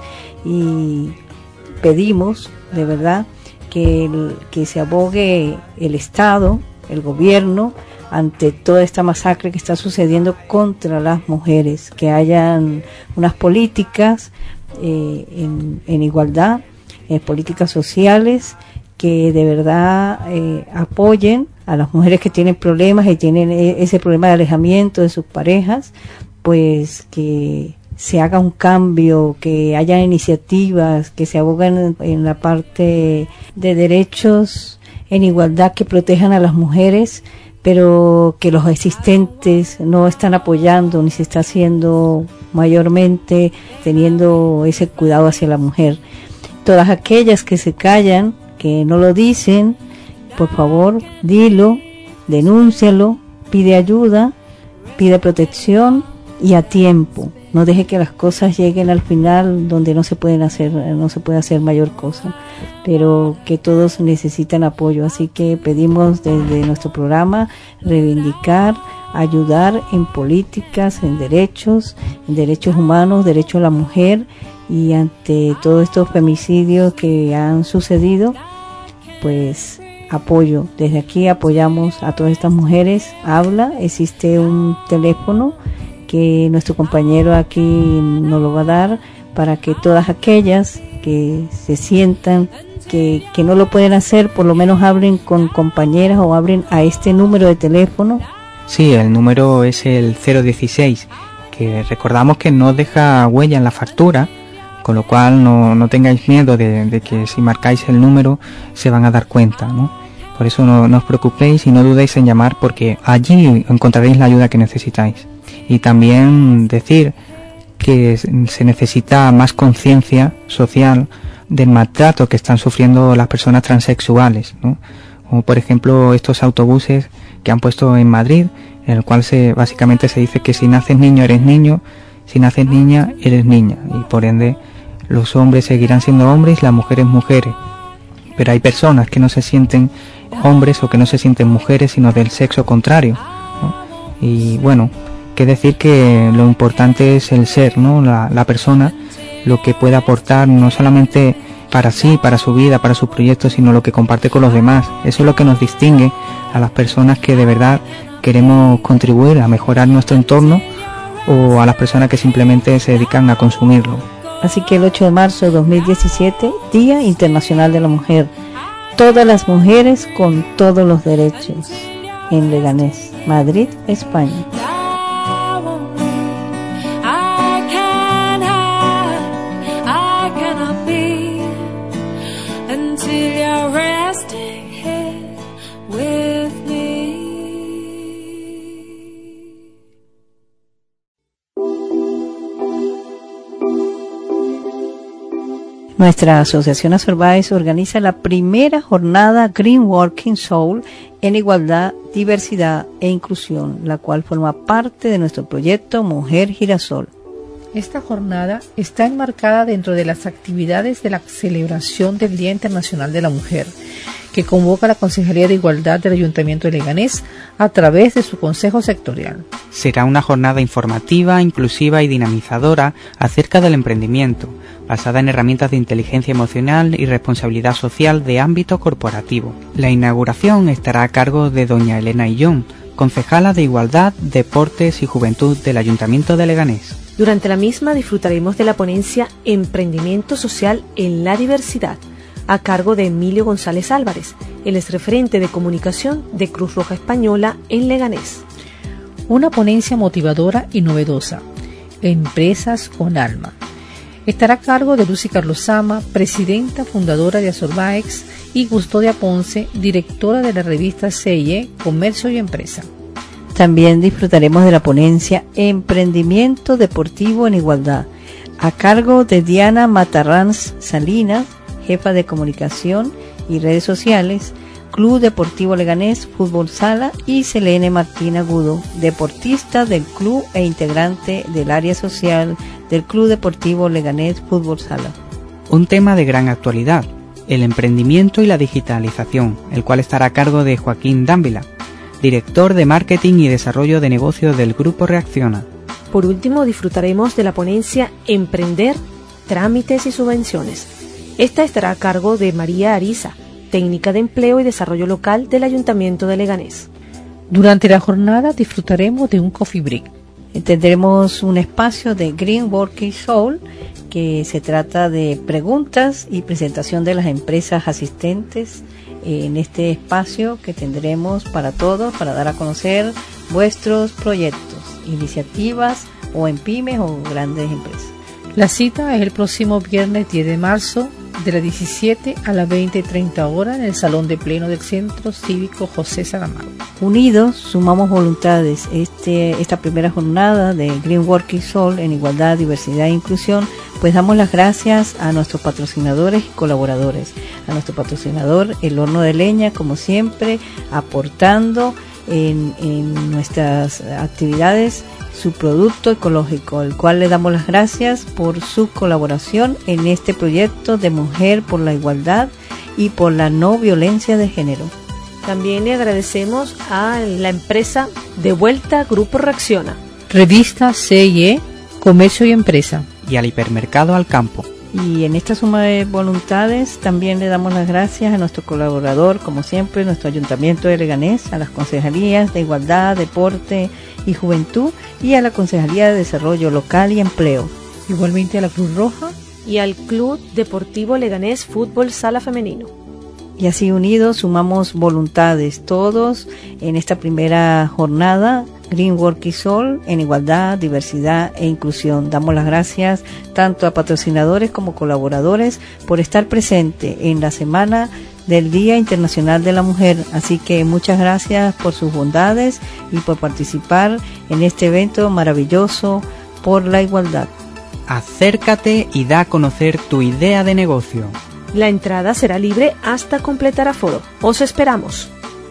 y pedimos de verdad que, el, que se abogue el Estado, el gobierno, ante toda esta masacre que está sucediendo contra las mujeres, que hayan unas políticas eh, en, en igualdad, eh, políticas sociales, que de verdad eh, apoyen a las mujeres que tienen problemas y tienen ese problema de alejamiento de sus parejas, pues que se haga un cambio, que haya iniciativas que se abogan en la parte de derechos en igualdad, que protejan a las mujeres, pero que los existentes no están apoyando ni se está haciendo mayormente teniendo ese cuidado hacia la mujer. Todas aquellas que se callan, que no lo dicen, por favor, dilo, denúncialo, pide ayuda, pide protección y a tiempo. No deje que las cosas lleguen al final donde no se pueden hacer, no se puede hacer mayor cosa, pero que todos necesitan apoyo. Así que pedimos desde nuestro programa reivindicar, ayudar en políticas, en derechos, en derechos humanos, derecho a la mujer, y ante todos estos femicidios que han sucedido, pues apoyo. Desde aquí apoyamos a todas estas mujeres. Habla, existe un teléfono que nuestro compañero aquí nos lo va a dar, para que todas aquellas que se sientan que, que no lo pueden hacer, por lo menos hablen con compañeras o hablen a este número de teléfono. Sí, el número es el cero dieciséis, que recordamos que no deja huella en la factura, con lo cual no, no tengáis miedo de, de que si marcáis el número se van a dar cuenta, ¿no? Por eso no, no os preocupéis y no dudéis en llamar, porque allí encontraréis la ayuda que necesitáis. Y también decir que se necesita más conciencia social del maltrato que están sufriendo las personas transexuales, ¿no? Como por ejemplo estos autobuses que han puesto en Madrid, en el cual se básicamente se dice que si naces niño eres niño, si naces niña eres niña, y por ende los hombres seguirán siendo hombres y las mujeres mujeres. Pero hay personas que no se sienten hombres o que no se sienten mujeres, sino del sexo contrario, ¿no? Y bueno, que decir que lo importante es el ser, ¿no? La, la persona, lo que puede aportar no solamente para sí, para su vida, para sus proyectos, sino lo que comparte con los demás. Eso es lo que nos distingue a las personas que de verdad queremos contribuir a mejorar nuestro entorno, o a las personas que simplemente se dedican a consumirlo. Así que el ocho de marzo de dos mil diecisiete, Día Internacional de la Mujer. Todas las mujeres con todos los derechos. En Leganés, Madrid, España. Nuestra asociación Asorbais organiza la primera jornada Green Working Soul en igualdad, diversidad e inclusión, la cual forma parte de nuestro proyecto Mujer Girasol. Esta jornada está enmarcada dentro de las actividades de la celebración del Día Internacional de la Mujer, que convoca la Consejería de Igualdad del Ayuntamiento de Leganés a través de su Consejo Sectorial. Será una jornada informativa, inclusiva y dinamizadora acerca del emprendimiento, basada en herramientas de inteligencia emocional y responsabilidad social de ámbito corporativo. La inauguración estará a cargo de doña Elena Illón, concejala de Igualdad, Deportes y Juventud del Ayuntamiento de Leganés. Durante la misma disfrutaremos de la ponencia Emprendimiento Social en la Diversidad, a cargo de Emilio González Álvarez, el exreferente de comunicación de Cruz Roja Española en Leganés. Una ponencia motivadora y novedosa, Empresas con Alma. Estará a cargo de Lucy Carlosama, presidenta fundadora de Asorbais, y Custodia Ponce, directora de la revista C I E, Comercio y Empresa. También disfrutaremos de la ponencia Emprendimiento Deportivo en Igualdad, a cargo de Diana Matarranz Salinas, jefa de comunicación y redes sociales, Club Deportivo Leganés Fútbol Sala, y Selene Martín Agudo, deportista del club e integrante del área social del Club Deportivo Leganés Fútbol Sala. Un tema de gran actualidad, el emprendimiento y la digitalización, el cual estará a cargo de Joaquín Dávila, director de Marketing y Desarrollo de Negocios del Grupo Reacciona. Por último, disfrutaremos de la ponencia Emprender, Trámites y Subvenciones. Esta estará a cargo de María Ariza, técnica de empleo y desarrollo local del Ayuntamiento de Leganés. Durante la jornada disfrutaremos de un coffee break. Tendremos un espacio de Green Working Soul, que se trata de preguntas y presentación de las empresas asistentes en este espacio que tendremos para todos, para dar a conocer vuestros proyectos, iniciativas o en pymes o grandes empresas. La cita es el próximo viernes diez de marzo de las diecisiete a las veinte y treinta horas en el Salón de Pleno del Centro Cívico José Saramago. Unidos sumamos voluntades. Este, esta primera jornada de Green Working Soul en igualdad, diversidad e inclusión, pues damos las gracias a nuestros patrocinadores y colaboradores. A nuestro patrocinador, El Horno de Leña, como siempre, aportando en, en nuestras actividades su producto ecológico, al cual le damos las gracias por su colaboración en este proyecto de Mujer por la Igualdad y por la no violencia de género. También le agradecemos a la empresa De Vuelta Grupo Reacciona, Revista C I E, Comercio y Empresa, y al Hipermercado Al Campo. Y en esta suma de voluntades también le damos las gracias a nuestro colaborador, como siempre, nuestro Ayuntamiento de Leganés, a las Concejalías de Igualdad, Deporte y Juventud y a la Concejalía de Desarrollo Local y Empleo. Igualmente a la Cruz Roja y al Club Deportivo Leganés Fútbol Sala Femenino. Y así unidos sumamos voluntades todos en esta primera jornada Green Working Soul en igualdad, diversidad e inclusión. Damos las gracias tanto a patrocinadores como colaboradores por estar presente en la semana del Día Internacional de la Mujer. Así que muchas gracias por sus bondades y por participar en este evento maravilloso por la igualdad. Acércate y da a conocer tu idea de negocio. La entrada será libre hasta completar aforo. Os esperamos.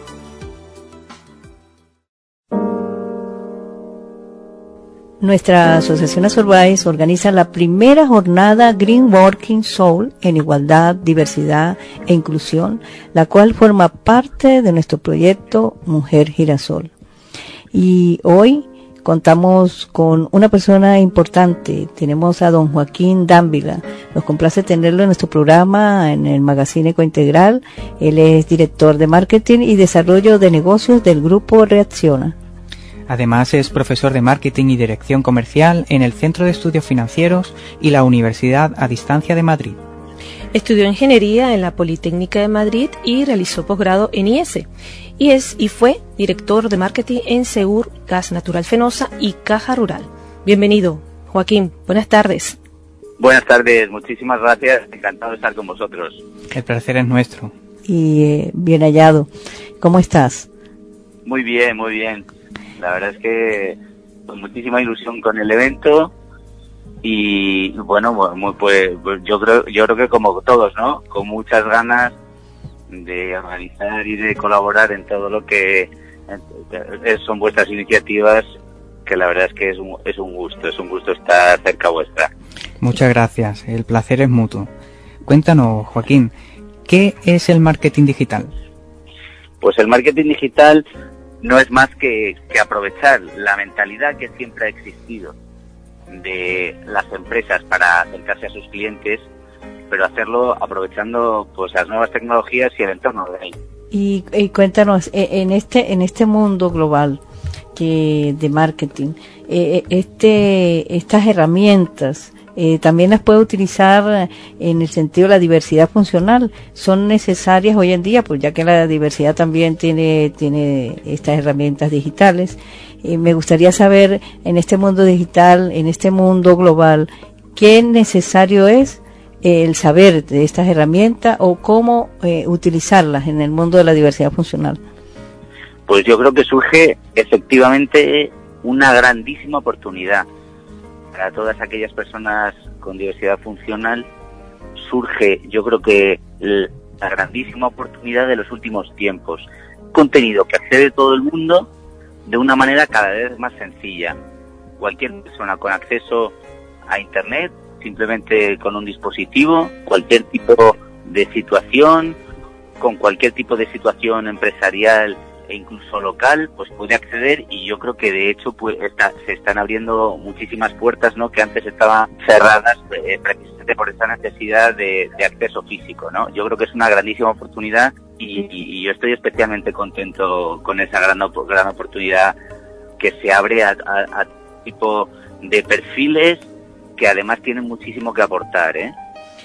Nuestra asociación Azurbaes organiza la primera jornada Green Working Soul en igualdad, diversidad e inclusión, la cual forma parte de nuestro proyecto Mujer Girasol. Y hoy contamos con una persona importante. Tenemos a don Joaquín Dávila. Nos complace tenerlo en nuestro programa, en el Magazine Ecointegral. Él es director de Marketing y Desarrollo de Negocios del Grupo Reacciona. Además es profesor de Marketing y Dirección Comercial en el Centro de Estudios Financieros y la Universidad a Distancia de Madrid. Estudió Ingeniería en la Politécnica de Madrid y realizó posgrado en I E S E. Y, es, y fue director de Marketing en Seur, Gas Natural Fenosa y Caja Rural. Bienvenido, Joaquín. Buenas tardes. Buenas tardes, muchísimas gracias. Encantado de estar con vosotros. El placer es nuestro. Y eh, bien hallado. ¿Cómo estás? Muy bien, muy bien. La verdad es que con muchísima ilusión con el evento y bueno, muy, pues, pues yo creo yo creo que como todos, ¿no? Con muchas ganas de organizar y de colaborar en todo lo que son vuestras iniciativas, que la verdad es que es un, es un gusto, es un gusto estar cerca vuestra. Muchas gracias, el placer es mutuo. Cuéntanos, Joaquín, ¿qué es el marketing digital? Pues el marketing digital no es más que, que aprovechar la mentalidad que siempre ha existido de las empresas para acercarse a sus clientes, pero hacerlo aprovechando pues las nuevas tecnologías y el entorno de ahí. Y, y cuéntanos, en este en este mundo global que de marketing, eh, este estas herramientas eh, también las puede utilizar en el sentido de la diversidad funcional. Son necesarias hoy en día, pues ya que la diversidad también tiene tiene estas herramientas digitales. Eh, me gustaría saber, en este mundo digital, en este mundo global, qué necesario es eh, el saber de estas herramientas o cómo eh, utilizarlas en el mundo de la diversidad funcional. Pues yo creo que surge efectivamente una grandísima oportunidad para todas aquellas personas con diversidad funcional. Surge, yo creo que la grandísima oportunidad de los últimos tiempos. Contenido que accede todo el mundo de una manera cada vez más sencilla. Cualquier persona con acceso a Internet, simplemente con un dispositivo, cualquier tipo de situación, con cualquier tipo de situación empresarial e incluso local, pues puede acceder, y yo creo que de hecho pues está, se están abriendo muchísimas puertas, ¿no?, que antes estaban cerradas eh, precisamente por esta necesidad de, de acceso físico, ¿no? Yo creo que es una grandísima oportunidad y, y, y yo estoy especialmente contento con esa gran, gran oportunidad que se abre a, a, a tipo de perfiles que además tienen muchísimo que aportar, ¿eh?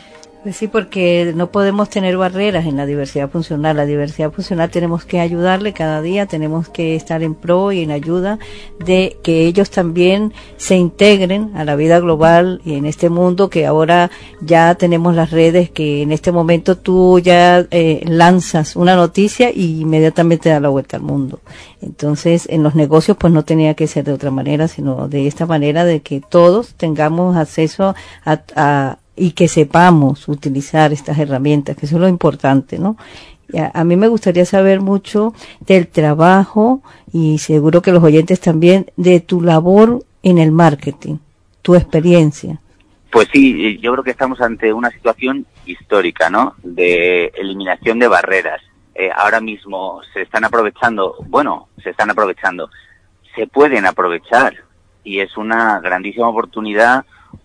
Sí, porque no podemos tener barreras en la diversidad funcional. La diversidad funcional tenemos que ayudarle cada día, tenemos que estar en pro y en ayuda de que ellos también se integren a la vida global y en este mundo que ahora ya tenemos las redes, que en este momento tú ya eh, lanzas una noticia y inmediatamente da la vuelta al mundo. Entonces, en los negocios pues no tenía que ser de otra manera, sino de esta manera de que todos tengamos acceso a, a y que sepamos utilizar estas herramientas, que eso es lo importante, ¿no? A, a mí me gustaría saber mucho del trabajo, y seguro que los oyentes también, de tu labor en el marketing, tu experiencia. Pues sí, yo creo que estamos ante una situación histórica, ¿no?, de eliminación de barreras. Eh, ahora mismo se están aprovechando, bueno, se están aprovechando, se pueden aprovechar, y es una grandísima oportunidad,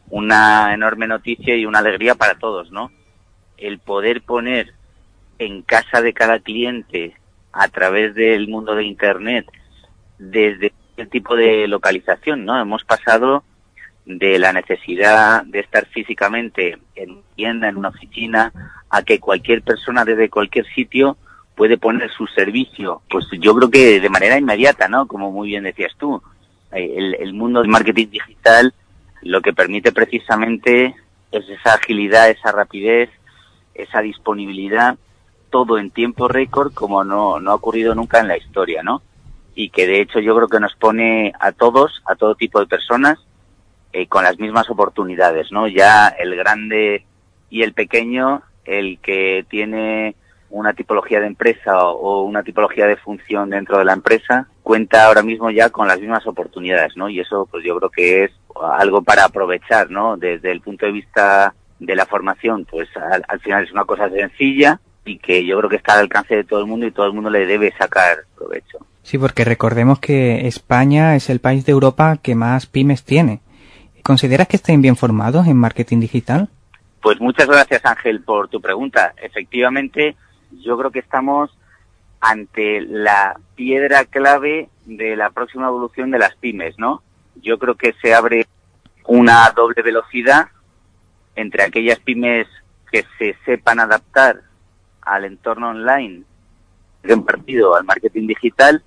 una enorme noticia y una alegría para todos, ¿no? El poder poner en casa de cada cliente, a través del mundo de Internet, desde el tipo de localización, ¿no? Hemos pasado de la necesidad de estar físicamente en una tienda, en una oficina, a que cualquier persona desde cualquier sitio puede poner su servicio, pues yo creo que de manera inmediata, ¿no? Como muy bien decías tú, el, el mundo del marketing digital lo que permite precisamente es esa agilidad, esa rapidez, esa disponibilidad todo en tiempo récord como no, no ha ocurrido nunca en la historia, ¿no? Y que de hecho yo creo que nos pone a todos, a todo tipo de personas, eh, con las mismas oportunidades, ¿no? Ya el grande y el pequeño, el que tiene una tipología de empresa o una tipología de función dentro de la empresa, cuenta ahora mismo ya con las mismas oportunidades, ¿no? Y eso pues yo creo que es algo para aprovechar, ¿no? Desde el punto de vista de la formación, pues al, al final es una cosa sencilla y que yo creo que está al alcance de todo el mundo y todo el mundo le debe sacar provecho. Sí, porque recordemos que España es el país de Europa que más pymes tiene. ¿Consideras que estén bien formados en marketing digital? Pues muchas gracias, Ángel, por tu pregunta. Efectivamente, yo creo que estamos ante la piedra clave de la próxima evolución de las pymes, ¿no? Yo creo que se abre una doble velocidad entre aquellas pymes que se sepan adaptar al entorno online en partido al marketing digital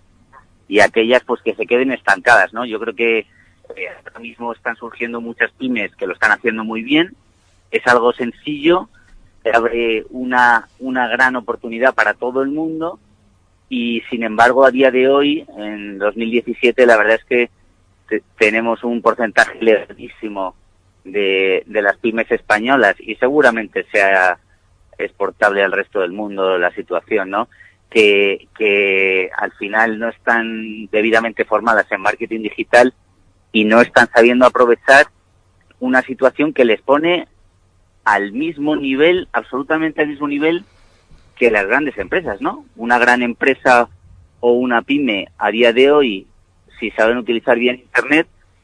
y aquellas pues que se queden estancadas, ¿no? Yo creo que eh, ahora mismo están surgiendo muchas pymes que lo están haciendo muy bien. Es algo sencillo, se abre una una gran oportunidad para todo el mundo y sin embargo a día de hoy, en dos mil diecisiete, la verdad es que te, tenemos un porcentaje elevadísimo de, de las pymes españolas y seguramente sea exportable al resto del mundo la situación, ¿no? Que, que al final no están debidamente formadas en marketing digital y no están sabiendo aprovechar una situación que les pone al mismo nivel, absolutamente al mismo nivel que las grandes empresas, ¿no? Una gran empresa o una pyme a día de hoy, si saben utilizar bien Internet,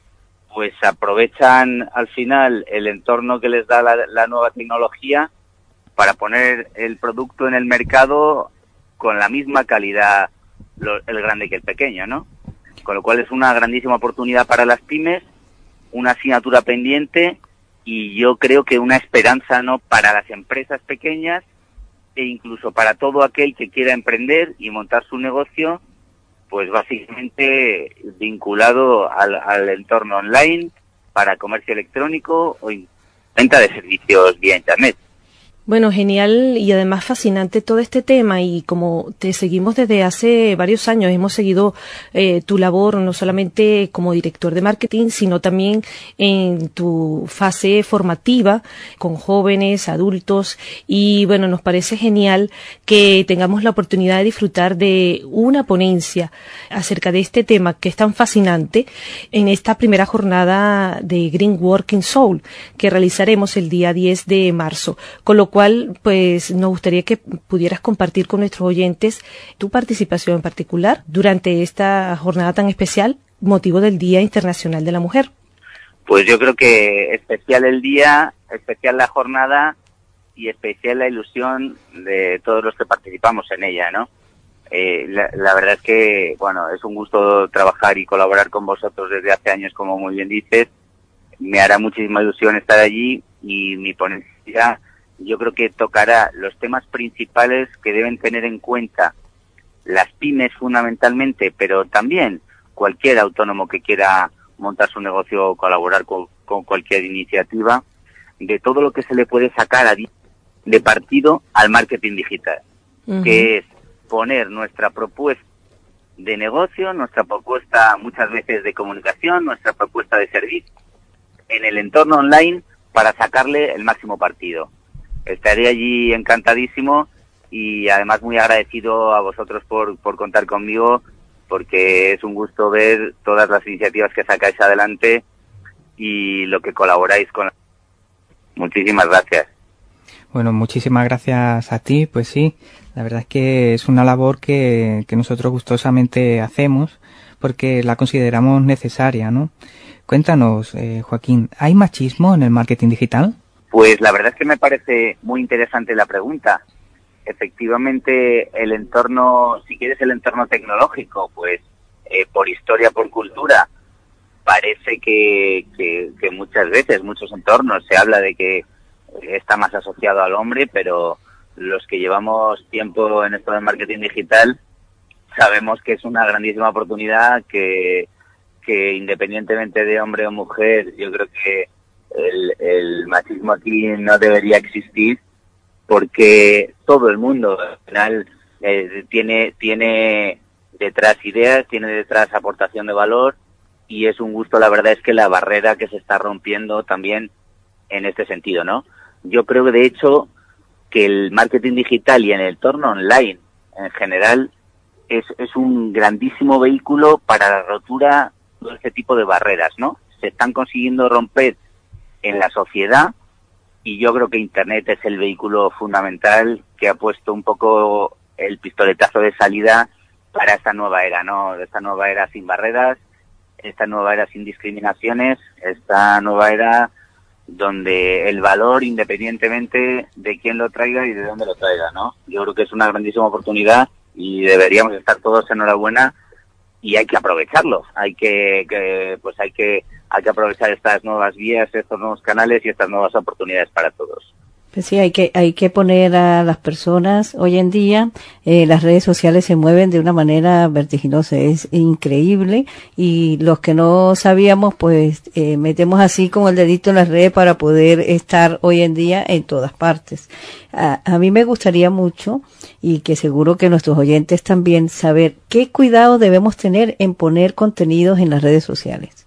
pues aprovechan al final el entorno que les da la, la nueva tecnología para poner el producto en el mercado con la misma calidad lo, el grande que el pequeño, ¿no? Con lo cual es una grandísima oportunidad para las pymes, una asignatura pendiente y yo creo que una esperanza, ¿no?, para las empresas pequeñas e incluso para todo aquel que quiera emprender y montar su negocio, pues básicamente vinculado al, al entorno online para comercio electrónico o venta de servicios vía Internet. Bueno, genial y además fascinante todo este tema y como te seguimos desde hace varios años, hemos seguido eh, tu labor no solamente como director de marketing, sino también en tu fase formativa con jóvenes, adultos y bueno, nos parece genial que tengamos la oportunidad de disfrutar de una ponencia acerca de este tema que es tan fascinante en esta primera jornada de Green Working Soul que realizaremos el día diez de marzo, con lo cual pues nos gustaría que pudieras compartir con nuestros oyentes tu participación en particular durante esta jornada tan especial, motivo del Día Internacional de la Mujer. Pues yo creo que especial el día, especial la jornada y especial la ilusión de todos los que participamos en ella, ¿no? Eh, la, la verdad es que, bueno, es un gusto trabajar y colaborar con vosotros desde hace años, como muy bien dices. Me hará muchísima ilusión estar allí y mi ponencia yo creo que tocará los temas principales que deben tener en cuenta las pymes fundamentalmente, pero también cualquier autónomo que quiera montar su negocio o colaborar con, con cualquier iniciativa, de todo lo que se le puede sacar a de partido al marketing digital, uh-huh. que es poner nuestra propuesta de negocio, nuestra propuesta muchas veces de comunicación, nuestra propuesta de servicio en el entorno online para sacarle el máximo partido. Estaré allí encantadísimo y además muy agradecido a vosotros por, por contar conmigo, porque es un gusto ver todas las iniciativas que sacáis adelante y lo que colaboráis con. Muchísimas gracias. Bueno, muchísimas gracias a ti, pues sí, la verdad es que es una labor que, que nosotros gustosamente hacemos porque la consideramos necesaria, ¿no? Cuéntanos, eh, Joaquín, ¿hay machismo en el marketing digital? Pues la verdad es que me parece muy interesante la pregunta. Efectivamente, el entorno, si quieres el entorno tecnológico, pues eh, por historia, por cultura, parece que, que, que muchas veces, muchos entornos, se habla de que está más asociado al hombre, pero los que llevamos tiempo en esto del marketing digital sabemos que es una grandísima oportunidad que, que independientemente de hombre o mujer, yo creo que el, el machismo aquí no debería existir, porque todo el mundo. Al final eh, tiene, tiene detrás ideas, tiene detrás aportación de valor, y es un gusto, la verdad es que la barrera que se está rompiendo también en este sentido, ¿no? Yo creo que de hecho que el marketing digital y en el entorno online en general es, es un grandísimo vehículo para la rotura de todo este tipo de barreras, ¿no? Se están consiguiendo romper en la sociedad, y yo creo que Internet es el vehículo fundamental que ha puesto un poco el pistoletazo de salida para esta nueva era, ¿no? Esta nueva era sin barreras, esta nueva era sin discriminaciones, esta nueva era donde el valor, independientemente de quién lo traiga y de dónde lo traiga, ¿no? Yo creo que es una grandísima oportunidad y deberíamos estar todos enhorabuena, y hay que aprovecharlo, hay que, que pues hay que hay que aprovechar estas nuevas vías, estos nuevos canales y estas nuevas oportunidades para todos. Pues sí, hay que hay que poner a las personas hoy en día, eh, las redes sociales se mueven de una manera vertiginosa, es increíble, y los que no sabíamos, pues eh, metemos así como el dedito en las redes para poder estar hoy en día en todas partes. A, a mí me gustaría mucho, y que seguro que nuestros oyentes también, saber qué cuidado debemos tener en poner contenidos en las redes sociales.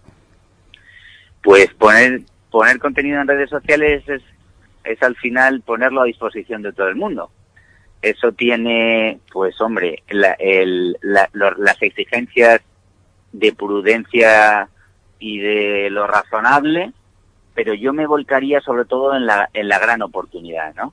Pues poner poner contenido en redes sociales es es al final ponerlo a disposición de todo el mundo. Eso tiene, pues hombre, la, el, la, lo, las exigencias de prudencia y de lo razonable, pero yo me volcaría sobre todo en la, en la gran oportunidad, ¿no?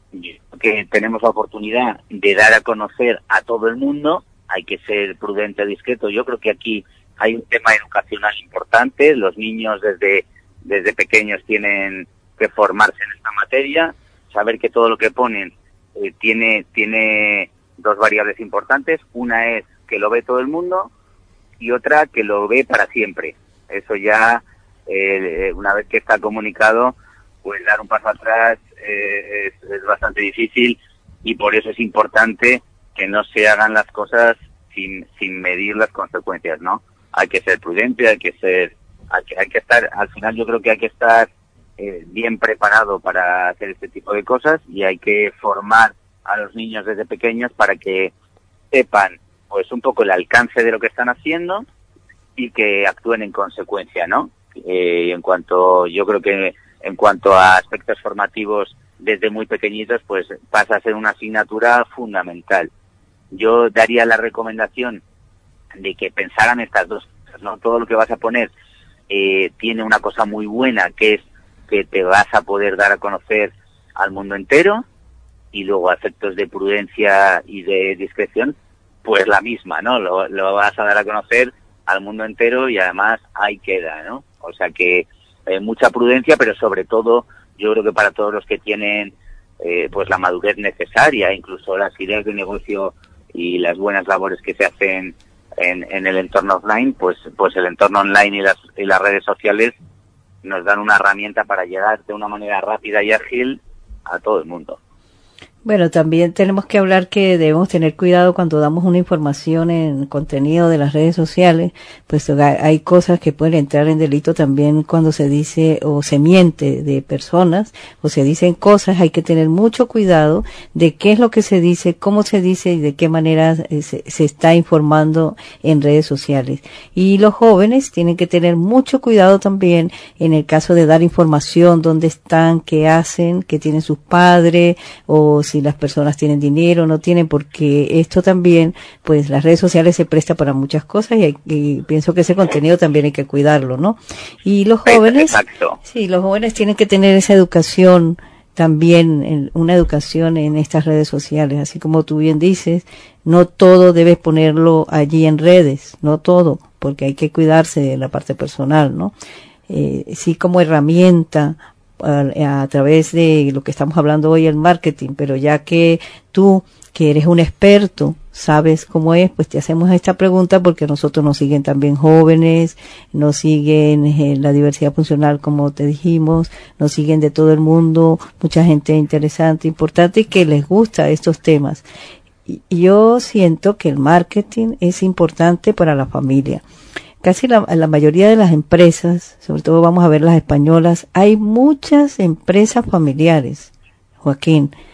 Que tenemos la oportunidad de dar a conocer a todo el mundo, hay que ser prudente, discreto. Yo creo que aquí hay un tema educacional importante, los niños desde, desde pequeños tienen que formarse en esta materia, saber que todo lo que ponen eh, tiene tiene dos variables importantes. Una es que lo ve todo el mundo y otra que lo ve para siempre. Eso ya, eh, una vez que está comunicado, pues dar un paso atrás eh, es, es bastante difícil, y por eso es importante que no se hagan las cosas sin sin medir las consecuencias, ¿no? Hay que ser prudente, hay que ser, hay que, hay que estar, al final yo creo que hay que estar Eh, bien preparado para hacer este tipo de cosas, y hay que formar a los niños desde pequeños para que sepan pues un poco el alcance de lo que están haciendo y que actúen en consecuencia, ¿no? Eh, en cuanto, yo creo que en cuanto a aspectos formativos desde muy pequeñitos, pues pasa a ser una asignatura fundamental. Yo daría la recomendación de que pensaran estas dos cosas, ¿no? Todo lo que vas a poner eh, tiene una cosa muy buena, que es que te vas a poder dar a conocer al mundo entero, y luego a efectos de prudencia y de discreción, pues la misma, ¿no? Lo, lo vas a dar a conocer al mundo entero, y además ahí queda, ¿no? O sea que eh, mucha prudencia, pero sobre todo yo creo que para todos los que tienen eh, pues la madurez necesaria, incluso las ideas de negocio y las buenas labores que se hacen en, en el entorno offline, pues pues el entorno online y las, y las redes sociales nos dan una herramienta para llegar de una manera rápida y ágil a todo el mundo. Bueno, también tenemos que hablar que debemos tener cuidado cuando damos una información en contenido de las redes sociales, pues hay cosas que pueden entrar en delito también cuando se dice o se miente de personas o se dicen cosas. Hay que tener mucho cuidado de qué es lo que se dice, cómo se dice y de qué manera se, se está informando en redes sociales. Y los jóvenes tienen que tener mucho cuidado también en el caso de dar información, dónde están, qué hacen, qué tienen sus padres, o si las personas tienen dinero o no tienen, porque esto también, pues las redes sociales se presta para muchas cosas, y, hay, y pienso que ese contenido también hay que cuidarlo, ¿no? Y los jóvenes, Exacto. sí, los jóvenes tienen que tener esa educación también, una educación en estas redes sociales, así como tú bien dices, no todo debes ponerlo allí en redes, no todo, porque hay que cuidarse de la parte personal, ¿no? Eh, sí, como herramienta A, a través de lo que estamos hablando hoy, el marketing, pero ya que tú, que eres un experto, sabes cómo es, pues te hacemos esta pregunta porque nosotros nos siguen también jóvenes, nos siguen eh, la diversidad funcional, como te dijimos, nos siguen de todo el mundo, mucha gente interesante, importante y que les gusta estos temas. Y yo siento que el marketing es importante para la familia. Casi la, la mayoría de las empresas, sobre todo vamos a ver las españolas, hay muchas empresas familiares, Joaquín,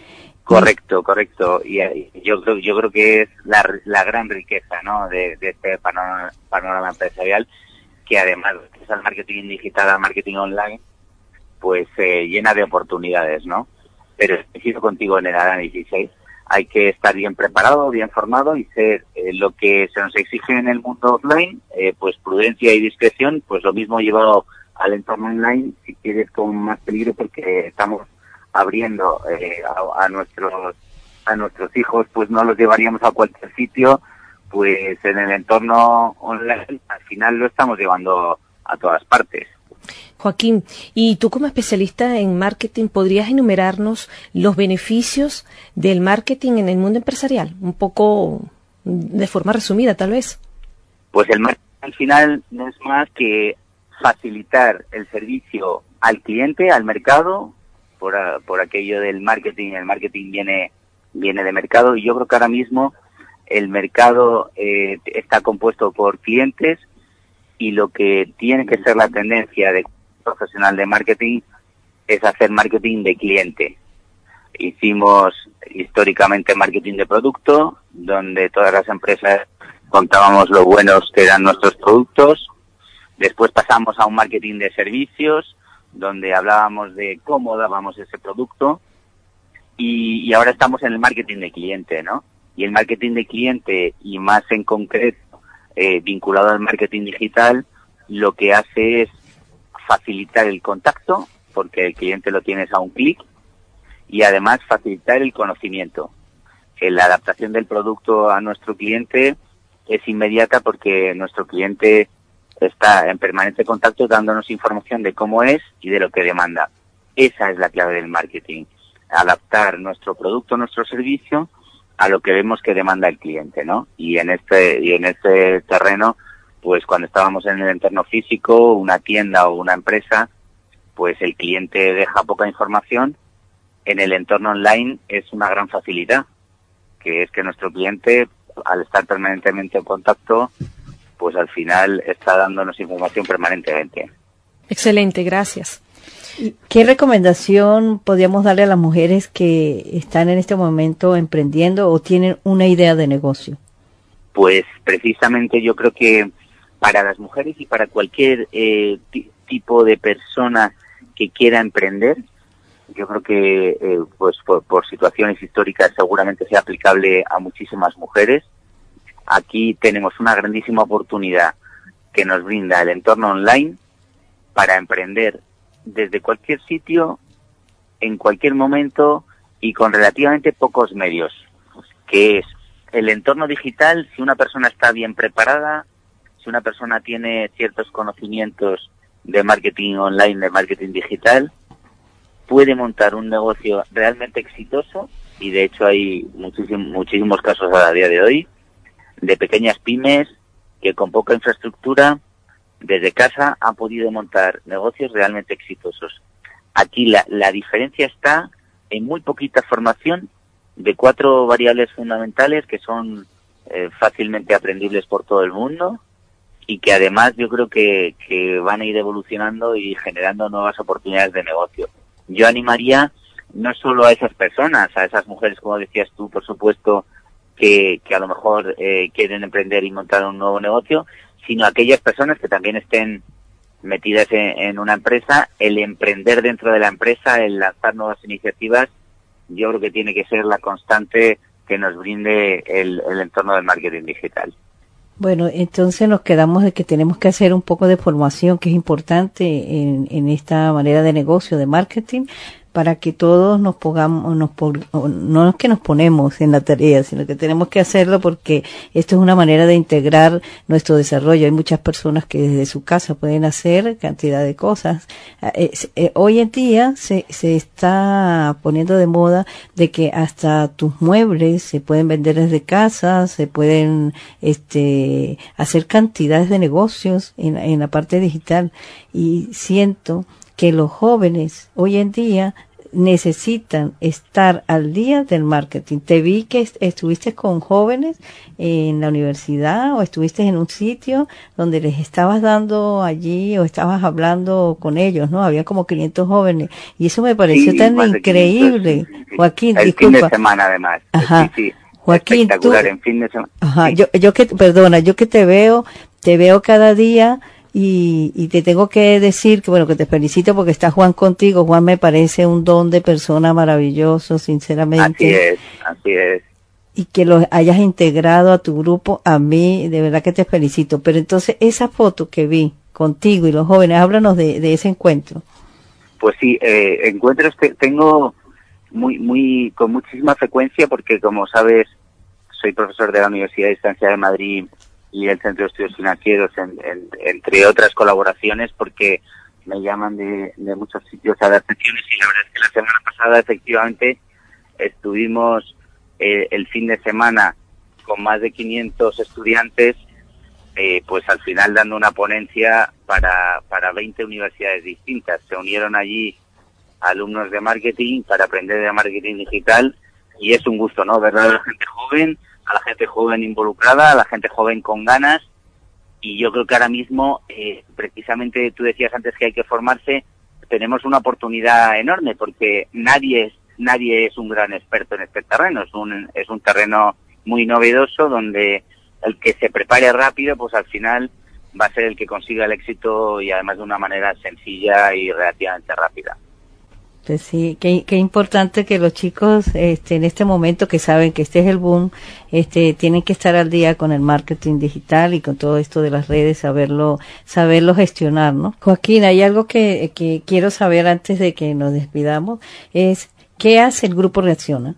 Correcto, correcto. Y, y yo creo, yo creo que es la, la gran riqueza, ¿no? de, de este panorama, panorama empresarial, que además es al marketing digital, al marketing online, pues eh, llena de oportunidades, ¿no? Pero coincido contigo en el análisis, ¿eh? Hay que estar bien preparado, bien formado y ser eh, lo que se nos exige en el mundo offline, eh, pues prudencia y discreción, pues lo mismo llevado al entorno online, si quieres, con más peligro, porque estamos abriendo eh, a, a nuestros a nuestros hijos, pues no los llevaríamos a cualquier sitio, pues en el entorno online al final lo estamos llevando a todas partes. Joaquín, y tú como especialista en marketing, ¿podrías enumerarnos los beneficios del marketing en el mundo empresarial? Un poco de forma resumida, tal vez. Pues el marketing al final no es más que facilitar el servicio al cliente, al mercado, por, a, por aquello del marketing. El marketing viene, viene de mercado, y yo creo que ahora mismo el mercado eh, está compuesto por clientes, y lo que tiene que ser la tendencia de profesional de marketing es hacer marketing de cliente. Hicimos históricamente marketing de producto, donde todas las empresas contábamos lo buenos que eran nuestros productos. Después pasamos a un marketing de servicios, donde hablábamos de cómo dábamos ese producto, y, y ahora estamos en el marketing de cliente, ¿no? Y el marketing de cliente, y más en concreto eh, vinculado al marketing digital, lo que hace es facilitar el contacto, porque el cliente lo tienes a un clic, y además facilitar el conocimiento. Que la adaptación del producto a nuestro cliente es inmediata, porque nuestro cliente está en permanente contacto dándonos información de cómo es y de lo que demanda. Esa es la clave del marketing, adaptar nuestro producto, nuestro servicio a lo que vemos que demanda el cliente, ¿no? Y en este y en este terreno, pues cuando estábamos en el entorno físico, una tienda o una empresa, pues el cliente deja poca información. En el entorno online es una gran facilidad, que es que nuestro cliente, al estar permanentemente en contacto, pues al final está dándonos información permanentemente. Excelente, gracias. ¿Qué recomendación podríamos darle a las mujeres que están en este momento emprendiendo o tienen una idea de negocio? Pues precisamente yo creo que para las mujeres y para cualquier eh, t- tipo de persona que quiera emprender, yo creo que eh, pues por, por situaciones históricas seguramente sea aplicable a muchísimas mujeres. Aquí tenemos una grandísima oportunidad que nos brinda el entorno online para emprender desde cualquier sitio, en cualquier momento y con relativamente pocos medios, que es el entorno digital. Si una persona está bien preparada, si una persona tiene ciertos conocimientos de marketing online, de marketing digital, puede montar un negocio realmente exitoso, y de hecho hay muchísimos, muchísimos casos a día de hoy de pequeñas pymes que con poca infraestructura desde casa han podido montar negocios realmente exitosos. Aquí la, la diferencia está en muy poquita formación de cuatro variables fundamentales que son eh, fácilmente aprendibles por todo el mundo, y que además yo creo que, que van a ir evolucionando y generando nuevas oportunidades de negocio. Yo animaría no solo a esas personas, a esas mujeres, como decías tú, por supuesto, que, que a lo mejor eh, quieren emprender y montar un nuevo negocio, sino a aquellas personas que también estén metidas en, en una empresa. El emprender dentro de la empresa, el lanzar nuevas iniciativas, yo creo que tiene que ser la constante que nos brinde el, el entorno del marketing digital. Bueno, entonces nos quedamos de que tenemos que hacer un poco de formación, que es importante en, en esta manera de negocio, de marketing, para que todos nos pongamos, nos, no es que nos ponemos en la tarea, sino que tenemos que hacerlo, porque esto es una manera de integrar nuestro desarrollo. Hay muchas personas que desde su casa pueden hacer cantidad de cosas. Eh, eh, hoy en día se, se está poniendo de moda de que hasta tus muebles se pueden vender desde casa, se pueden este hacer cantidades de negocios en, en la parte digital, y siento que los jóvenes hoy en día necesitan estar al día del marketing. Te vi que est- estuviste con jóvenes en la universidad o estuviste en un sitio donde les estabas dando allí o estabas hablando con ellos, ¿no? Había como quinientos jóvenes y eso me pareció Sí, tan más de increíble. quinientos, sí, sí. Joaquín, El disculpa. fin de semana, además. Ajá. Sí, sí. Joaquín, Espectacular, tú- en fin de semana. Ajá, Sí. yo, yo que, perdona, yo que te veo, te veo cada día y, y te tengo que decir que, bueno, que te felicito porque está Juan contigo. Juan me parece un don de persona maravilloso, sinceramente. Así es, así es. Y que lo hayas integrado a tu grupo, a mí, de verdad que te felicito. Pero entonces, esa foto que vi contigo y los jóvenes, háblanos de, de ese encuentro. Pues sí, eh, encuentros que tengo muy, muy, con muchísima frecuencia porque, como sabes, soy profesor de la Universidad de Distancia de Madrid y el Centro de Estudios Financieros, en, en, entre otras colaboraciones, porque me llaman de, de muchos sitios a dar sesiones y la verdad es que la semana pasada efectivamente estuvimos eh, el fin de semana con más de quinientos estudiantes, eh, pues al final dando una ponencia para, para veinte universidades distintas. Se unieron allí alumnos de marketing para aprender de marketing digital y es un gusto, ¿no? Ver a la gente joven, a la gente joven involucrada, a la gente joven con ganas, y yo creo que ahora mismo, eh, precisamente tú decías antes que hay que formarse, tenemos una oportunidad enorme porque nadie es, nadie es un gran experto en este terreno, es un, es un terreno muy novedoso donde el que se prepare rápido, pues al final va a ser el que consiga el éxito y además de una manera sencilla y relativamente rápida. Pues sí, qué, qué importante que los chicos este, en este momento que saben que este es el boom, este, tienen que estar al día con el marketing digital y con todo esto de las redes, saberlo, saberlo gestionar, ¿no? Joaquín, hay algo que, que quiero saber antes de que nos despidamos, es ¿qué hace el Grupo Reacciona?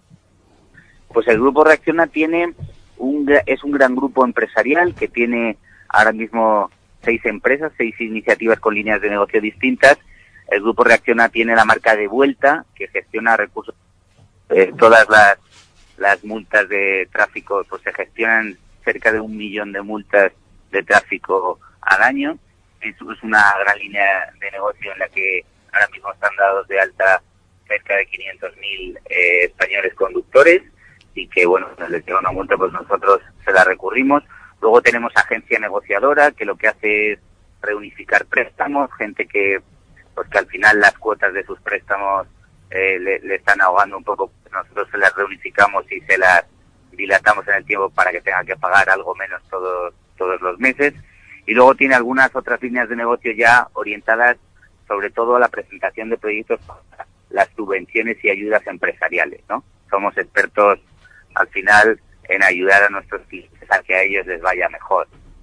Pues el Grupo Reacciona tiene un, es un gran grupo empresarial que tiene ahora mismo seis empresas, seis iniciativas con líneas de negocio distintas. El Grupo Reacciona tiene la marca De Vuelta, que gestiona recursos, eh, todas las, las multas de tráfico, pues se gestionan cerca de un millón de multas de tráfico al año. Es, es una gran línea de negocio en la que ahora mismo están dados de alta cerca de quinientos mil eh, españoles conductores y que, bueno, nos les llega una multa, pues nosotros se la recurrimos. Luego tenemos agencia negociadora, que lo que hace es reunificar préstamos, gente que pues que al final las cuotas de sus préstamos eh, le, le están ahogando un poco, nosotros se las reunificamos y se las dilatamos en el tiempo para que tengan que pagar algo menos todos todos los meses. Y luego tiene algunas otras líneas de negocio ya orientadas sobre todo a la presentación de proyectos para las subvenciones y ayudas empresariales, ¿no? Somos expertos al final en ayudar a nuestros clientes a que a ellos les vaya mejor.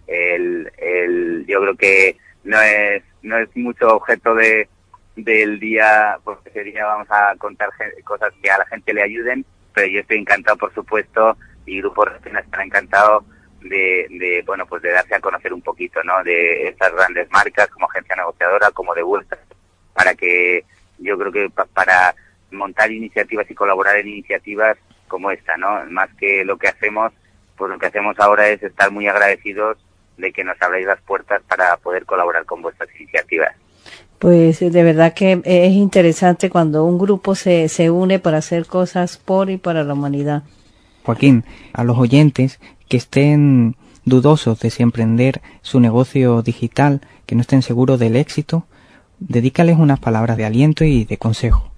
El, el, yo creo que no es no es mucho objeto de del día, porque sería vamos a contar cosas que a la gente le ayuden, pero yo estoy encantado, por supuesto, y Grupo Reacciona estará encantado de, de bueno pues de darse a conocer un poquito, ¿no? De estas grandes marcas como agencia negociadora, como De Vuelta, para que yo creo que pa, para montar iniciativas y colaborar en iniciativas como esta, ¿no? Más que lo que hacemos, pues lo que hacemos ahora es estar muy agradecidos de que nos abráis las puertas para poder colaborar con vuestras iniciativas. Pues de verdad que es interesante cuando un grupo se, se une para hacer cosas por y para la humanidad. Joaquín, a los oyentes que estén dudosos de si emprender su negocio digital, que no estén seguros del éxito, dedícales unas palabras de aliento y de consejo.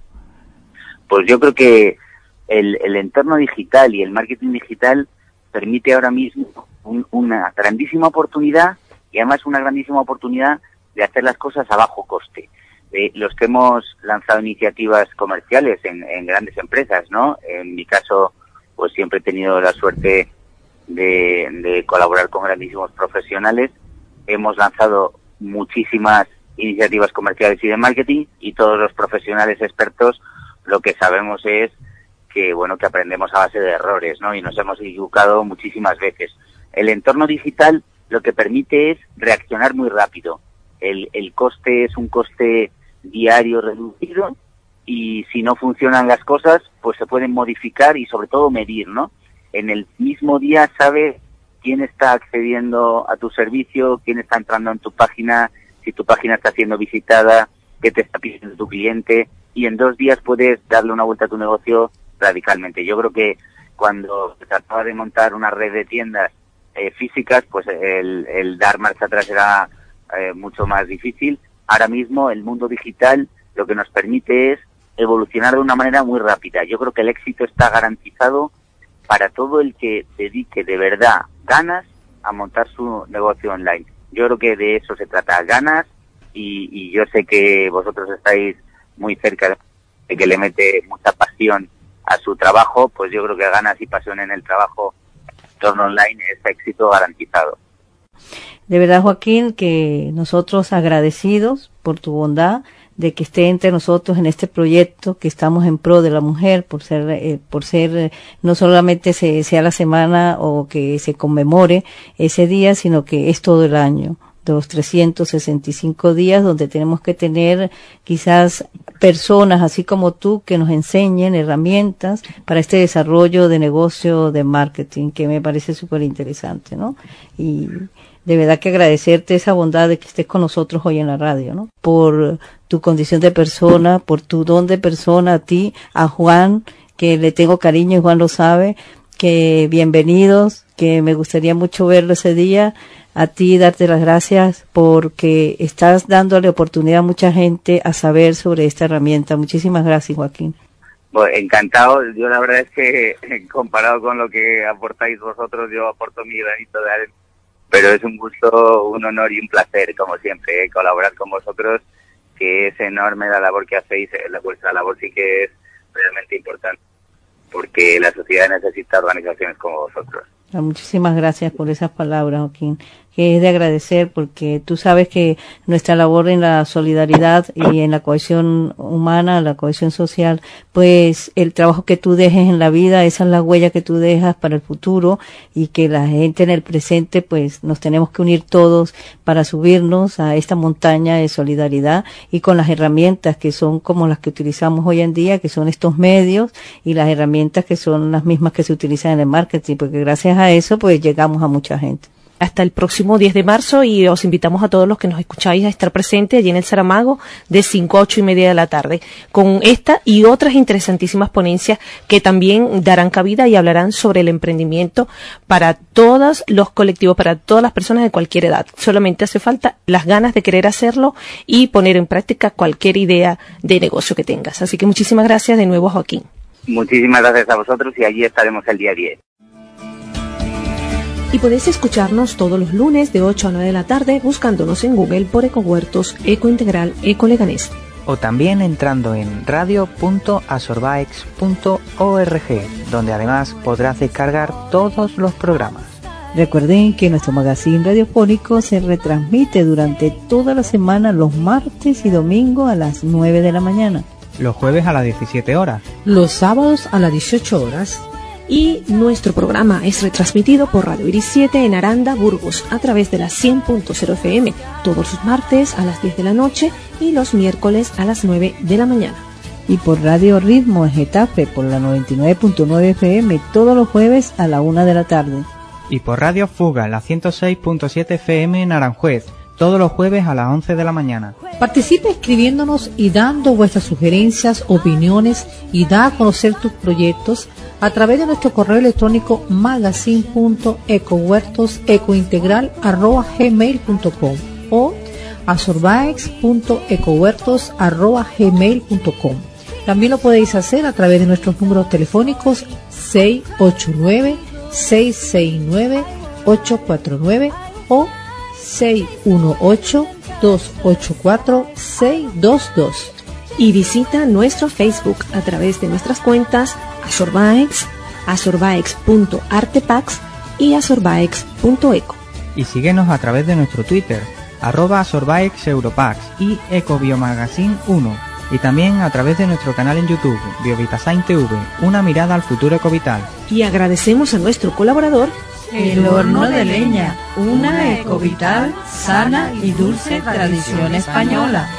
Pues yo creo que el, el entorno digital y el marketing digital permite ahora mismo un, una grandísima oportunidad y además una grandísima oportunidad de hacer las cosas a bajo coste. Eh, los que hemos lanzado iniciativas comerciales en, en grandes empresas, ¿no? En mi caso, pues siempre he tenido la suerte de, de colaborar con grandísimos profesionales. Hemos lanzado muchísimas iniciativas comerciales y de marketing y todos los profesionales expertos lo que sabemos es que, bueno, que aprendemos a base de errores, ¿no? Y nos hemos equivocado muchísimas veces. El entorno digital lo que permite es reaccionar muy rápido. El, el coste es un coste diario reducido y si no funcionan las cosas, pues se pueden modificar y sobre todo medir, ¿no? En el mismo día sabes quién está accediendo a tu servicio, quién está entrando en tu página, si tu página está siendo visitada, qué te está pidiendo tu cliente. y en dos días puedes darle una vuelta a tu negocio radicalmente. Yo creo que cuando se trataba de montar una red de tiendas eh, físicas, pues el, el dar marcha atrás era eh, mucho más difícil. Ahora mismo el mundo digital lo que nos permite es evolucionar de una manera muy rápida. Yo creo que el éxito está garantizado para todo el que dedique de verdad ganas a montar su negocio online. Yo creo que de eso se trata, ganas, y, y yo sé que vosotros estáis muy cerca de que le mete mucha pasión a su trabajo, pues yo creo que ganas y pasión en el trabajo en entorno online es éxito garantizado. De verdad, Joaquín, que nosotros agradecidos por tu bondad de que esté entre nosotros en este proyecto que estamos en pro de la mujer, por ser, eh, por ser, eh, no solamente se, sea la semana o que se conmemore ese día, sino que es todo el año, de los trescientos sesenta y cinco días, donde tenemos que tener quizás personas así como tú que nos enseñen herramientas para este desarrollo de negocio de marketing, que me parece súper interesante, ¿no? Y de verdad que agradecerte esa bondad de que estés con nosotros hoy en la radio, ¿no? Por tu condición de persona, por tu don de persona, a ti, a Juan, que le tengo cariño y Juan lo sabe, que bienvenidos, que me gustaría mucho verlo ese día. A ti darte las gracias porque estás dándole oportunidad a mucha gente a saber sobre esta herramienta. Muchísimas gracias, Joaquín. Bueno, encantado. Yo la verdad es que comparado con lo que aportáis vosotros, yo aporto mi granito de arena. Pero es un gusto, un honor y un placer, como siempre, ¿eh? Colaborar con vosotros, que es enorme la labor que hacéis. La, vuestra labor sí que es realmente importante, porque la sociedad necesita organizaciones como vosotros. Muchísimas gracias por esas palabras, Joaquín, que es de agradecer porque tú sabes que nuestra labor en la solidaridad y en la cohesión humana, la cohesión social, pues el trabajo que tú dejes en la vida, esa es la huella que tú dejas para el futuro, y que la gente en el presente, pues nos tenemos que unir todos para subirnos a esta montaña de solidaridad, y con las herramientas que son como las que utilizamos hoy en día, que son estos medios, y las herramientas que son las mismas que se utilizan en el marketing, porque gracias a eso pues llegamos a mucha gente. Hasta el próximo diez de marzo, y os invitamos a todos los que nos escucháis a estar presentes allí en el Saramago de cinco a ocho y media de la tarde con esta y otras interesantísimas ponencias que también darán cabida y hablarán sobre el emprendimiento para todos los colectivos, para todas las personas de cualquier edad. Solamente hace falta las ganas de querer hacerlo y poner en práctica cualquier idea de negocio que tengas. Así que muchísimas gracias de nuevo, Joaquín. Muchísimas gracias a vosotros y allí estaremos el día diez. Y podéis escucharnos todos los lunes de ocho a nueve de la tarde buscándonos en Google por Ecohuertos, Eco Integral, Eco Leganés. O también entrando en radio punto asorbaex punto org, donde además podrás descargar todos los programas. Recuerden que nuestro magazine radiofónico se retransmite durante toda la semana los martes y domingos a las nueve de la mañana. Los jueves a las diecisiete horas. Los sábados a las dieciocho horas. Y nuestro programa es retransmitido por Radio Iris siete en Aranda, Burgos, a través de la cien punto cero F M, todos los martes a las diez de la noche y los miércoles a las nueve de la mañana. Y por Radio Ritmo en Getafe, por la noventa y nueve punto nueve F M, todos los jueves a la una de la tarde. Y por Radio Fuga, la ciento seis punto siete F M en Aranjuez, todos los jueves a las once de la mañana. Participe escribiéndonos y dando vuestras sugerencias, opiniones, y da a conocer tus proyectos a través de nuestro correo electrónico magazine punto ecohuertos ecointegral arroba gmail punto com o asorbaex punto ecohuertos arroba gmail punto com. También lo podéis hacer a través de nuestros números telefónicos seis ocho nueve, seis seis nueve, ocho cuatro nueve o seis uno ocho, dos ocho cuatro, seis dos dos. Y visita nuestro Facebook a través de nuestras cuentas Asorbaex, asorbaex punto artepax y asorbaex punto eco. Y síguenos a través de nuestro Twitter, arroba asorbaexeuropax y ecobiomagazine uno. Y también a través de nuestro canal en YouTube, Biovitasign T V, una mirada al futuro ecovital. Y agradecemos a nuestro colaborador, El Horno de Leña, una ecovital, sana y dulce tradición española.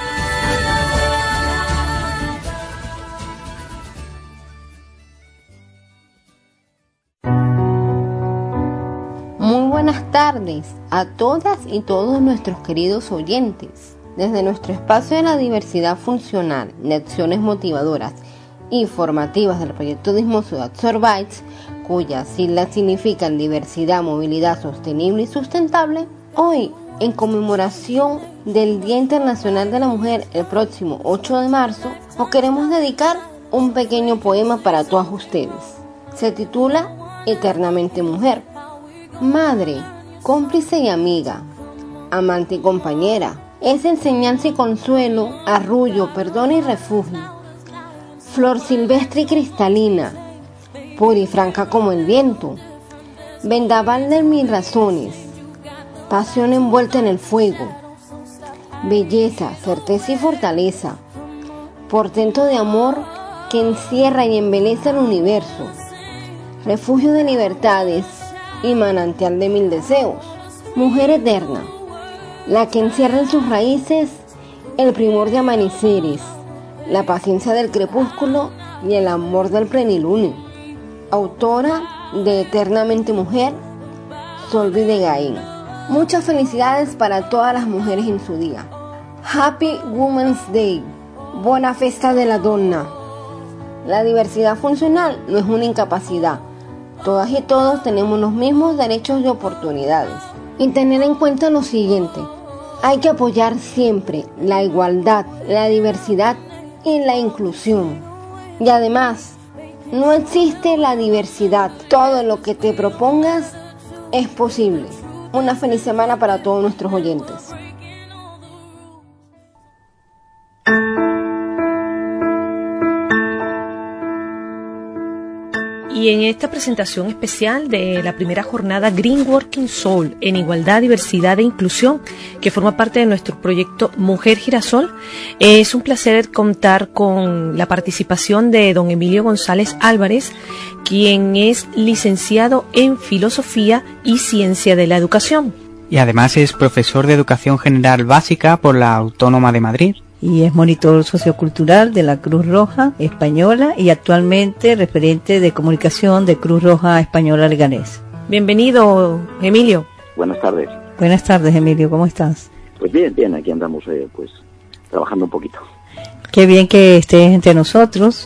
Muy buenas tardes a todas y todos nuestros queridos oyentes Desde nuestro espacio de la diversidad funcional, de acciones motivadoras y formativas del proyecto Dismo Ciudad Sorbites, cuyas siglas significan diversidad, movilidad sostenible y sustentable, hoy, en conmemoración del Día Internacional de la Mujer, el próximo ocho de marzo, os queremos dedicar un pequeño poema para todas ustedes. Se titula Eternamente Mujer. Madre, cómplice y amiga, amante y compañera, es enseñanza y consuelo, arrullo, perdón y refugio. Flor silvestre y cristalina, pura y franca como el viento, vendaval de mil razones, pasión envuelta en el fuego, belleza, certeza y fortaleza, portento de amor que encierra y embeleza el universo, refugio de libertades y manantial de mil deseos, mujer eterna, la que encierra en sus raíces el primor de amaneceres, la paciencia del crepúsculo y el amor del plenilunio. Autora de Eternamente Mujer, Solvi de Gaín. Muchas felicidades para todas las mujeres en su día. Happy Women's Day. Buena festa de la donna. La diversidad funcional no es una incapacidad. Todas y todos tenemos los mismos derechos y oportunidades. Y tener en cuenta lo siguiente. Hay que apoyar siempre la igualdad, la diversidad y la inclusión. Y además, no existe la diversidad. Todo lo que te propongas es posible. Una feliz semana para todos nuestros oyentes. Y en esta presentación especial de la primera jornada Green Working Soul en igualdad, diversidad e inclusión, que forma parte de nuestro proyecto Mujer Girasol, es un placer contar con la participación de don Emilio González Álvarez, quien es licenciado en Filosofía y Ciencia de la Educación. Y además es profesor de Educación General Básica por la Autónoma de Madrid. Y es monitor sociocultural de la Cruz Roja Española y actualmente referente de comunicación de Cruz Roja Española Leganés. Bienvenido, Emilio. Buenas tardes. Buenas tardes, Emilio, ¿cómo estás? Pues bien, bien, aquí andamos eh, pues trabajando un poquito. Qué bien que estés entre nosotros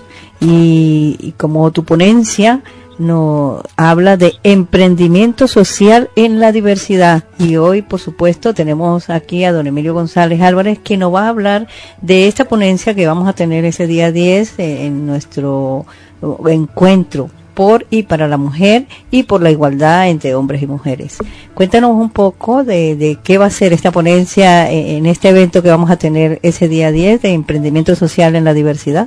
y, y como tu ponencia nos habla de emprendimiento social en la diversidad, y hoy por supuesto tenemos aquí a don Emilio González Álvarez, que nos va a hablar de esta ponencia que vamos a tener ese día diez en nuestro encuentro por y para la mujer y por la igualdad entre hombres y mujeres. Cuéntanos un poco de, de qué va a ser esta ponencia en este evento que vamos a tener ese día diez de emprendimiento social en la diversidad.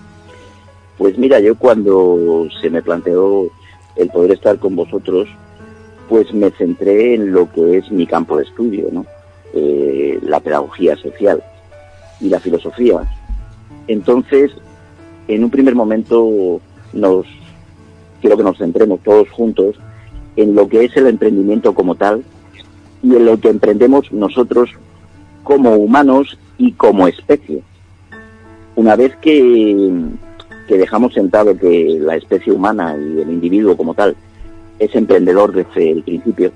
Pues mira, yo cuando se me planteó el poder estar con vosotros, pues me centré en lo que es mi campo de estudio, ¿no? Eh, la pedagogía social y la filosofía. Entonces, en un primer momento, nos quiero que nos centremos todos juntos en lo que es el emprendimiento como tal y en lo que emprendemos nosotros como humanos y como especie. Una vez que... que dejamos sentado que la especie humana y el individuo como tal es emprendedor desde el principio,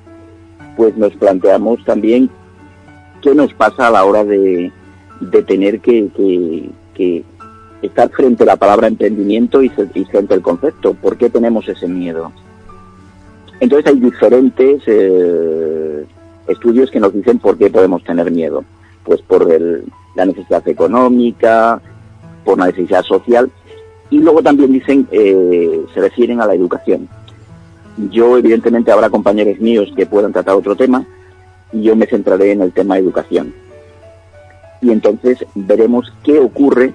pues nos planteamos también qué nos pasa a la hora de, de tener que, que, que estar frente a la palabra emprendimiento y, y frente al concepto. ¿Por qué tenemos ese miedo? Entonces hay diferentes eh, estudios que nos dicen por qué podemos tener miedo. Pues por el, la necesidad económica, por una necesidad social, y luego también dicen, eh, se refieren a la educación. Yo, evidentemente, habrá compañeros míos que puedan tratar otro tema, y yo me centraré en el tema de educación. Y entonces veremos qué ocurre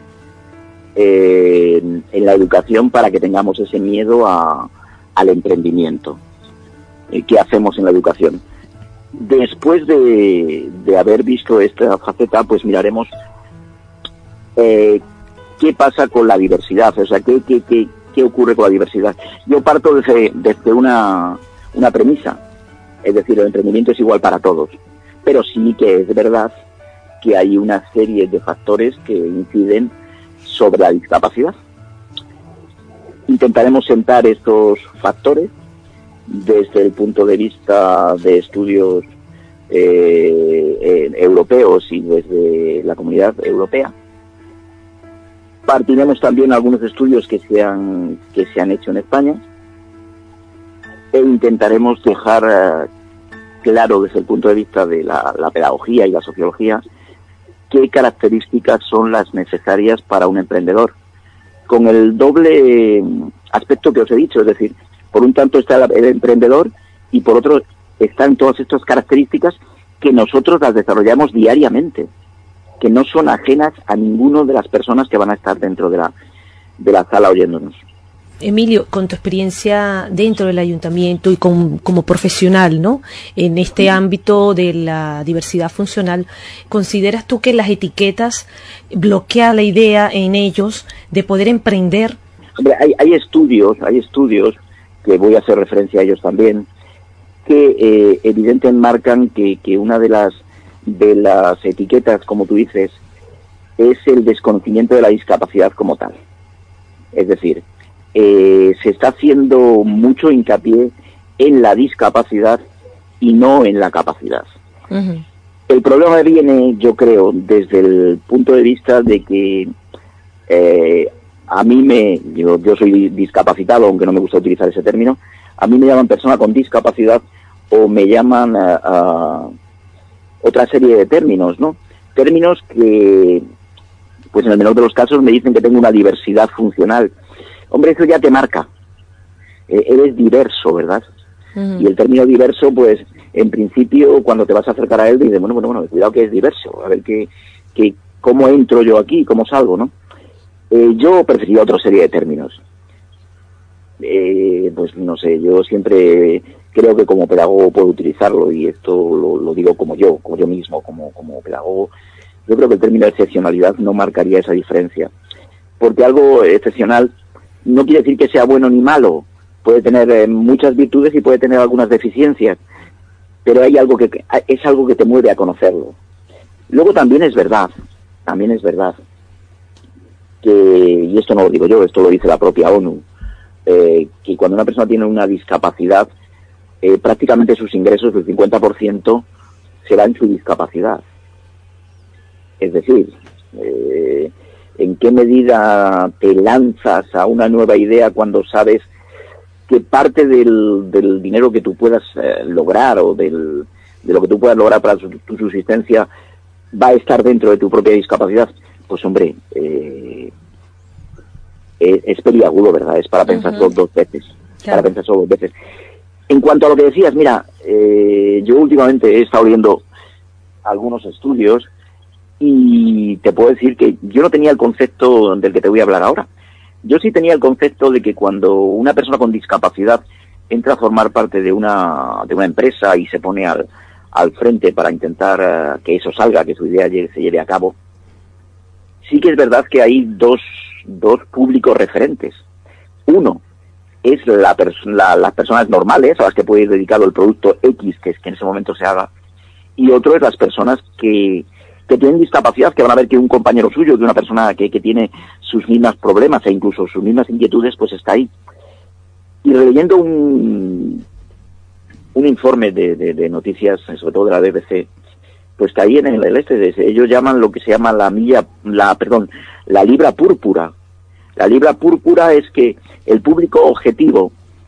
eh, en, en la educación para que tengamos ese miedo a, al emprendimiento. Eh, ¿Qué hacemos en la educación? Después de, de haber visto esta faceta, pues miraremos eh, qué pasa con la diversidad, o sea, qué, qué, qué, qué ocurre con la diversidad. Yo parto desde, desde una, una premisa, es decir, el emprendimiento es igual para todos, pero sí que es verdad que hay una serie de factores que inciden sobre la discapacidad. Intentaremos sentar estos factores desde el punto de vista de estudios eh, eh, europeos y desde la Comunidad Europea. Partiremos también algunos estudios que se han, que se han hecho en España e intentaremos dejar eh, claro desde el punto de vista de la, la pedagogía y la sociología qué características son las necesarias para un emprendedor, con el doble aspecto que os he dicho, es decir, por un tanto está el, el emprendedor y por otro están todas estas características que nosotros las desarrollamos diariamente, que no son ajenas a ninguno de las personas que van a estar dentro de la, de la sala oyéndonos. Emilio, con tu experiencia dentro del ayuntamiento y con, como profesional, ¿no?, en este ámbito de la diversidad funcional, ¿consideras tú que las etiquetas bloquean la idea en ellos de poder emprender? Hombre, hay, hay estudios, hay estudios, que voy a hacer referencia a ellos también, que eh, evidentemente marcan que, que una de las, de las etiquetas, como tú dices, es el desconocimiento de la discapacidad como tal. Es decir, Eh, se está haciendo mucho hincapié en la discapacidad y no en la capacidad. Uh-huh. El problema viene, yo creo, desde el punto de vista de que eh, a mí me, yo, yo soy discapacitado, aunque no me gusta utilizar ese término, a mí me llaman persona con discapacidad o me llaman a, a otra serie de términos, ¿no? Términos que, pues en el menor de los casos, me dicen que tengo una diversidad funcional. Hombre, eso ya te marca. Eh, eres diverso, ¿verdad? Uh-huh. Y el término diverso, pues, en principio, cuando te vas a acercar a él, dices, bueno, bueno, bueno, cuidado que es diverso. A ver qué, qué, cómo entro yo aquí, cómo salgo, ¿no? Eh, yo preferiría otra serie de términos. Eh, pues, no sé, yo siempre creo que como pedagogo puedo utilizarlo, y esto lo, lo digo como yo, como yo mismo, como, como pedagogo. Yo creo que el término excepcionalidad no marcaría esa diferencia. Porque algo excepcional no quiere decir que sea bueno ni malo, puede tener eh, muchas virtudes y puede tener algunas deficiencias, pero hay algo que es algo que te mueve a conocerlo. Luego también es verdad, también es verdad que, y esto no lo digo yo, esto lo dice la propia ONU, eh, que cuando una persona tiene una discapacidad, eh, prácticamente sus ingresos, el cincuenta por ciento, será en su discapacidad. Es decir, eh, ¿en qué medida te lanzas a una nueva idea cuando sabes que parte del, del dinero que tú puedas eh, lograr o del, de lo que tú puedas lograr para su, tu subsistencia va a estar dentro de tu propia discapacidad? Pues hombre, eh, es, es peliagudo, ¿verdad? Es para pensar uh-huh. dos veces, claro. para pensar solo dos veces. En cuanto a lo que decías, mira, eh, yo últimamente he estado viendo algunos estudios y te puedo decir que yo no tenía el concepto del que te voy a hablar ahora. Yo sí tenía el concepto de que cuando una persona con discapacidad entra a formar parte de una de una empresa y se pone al, al frente para intentar uh, que eso salga, que su idea se lleve a cabo, sí que es verdad que hay dos, dos públicos referentes. Uno es la pers- la, las personas normales a las que puede ir dedicado el producto X que, es, que en ese momento se haga, y otro es las personas que que tienen discapacidad, que van a ver que un compañero suyo, que una persona que, que tiene sus mismos problemas e incluso sus mismas inquietudes, pues está ahí. Y releyendo un, un informe de, de, de noticias, sobre todo de la B B C, pues que ahí en el este, ellos llaman lo que se llama la milla, la, perdón, la libra púrpura. La libra púrpura es que el público objetivo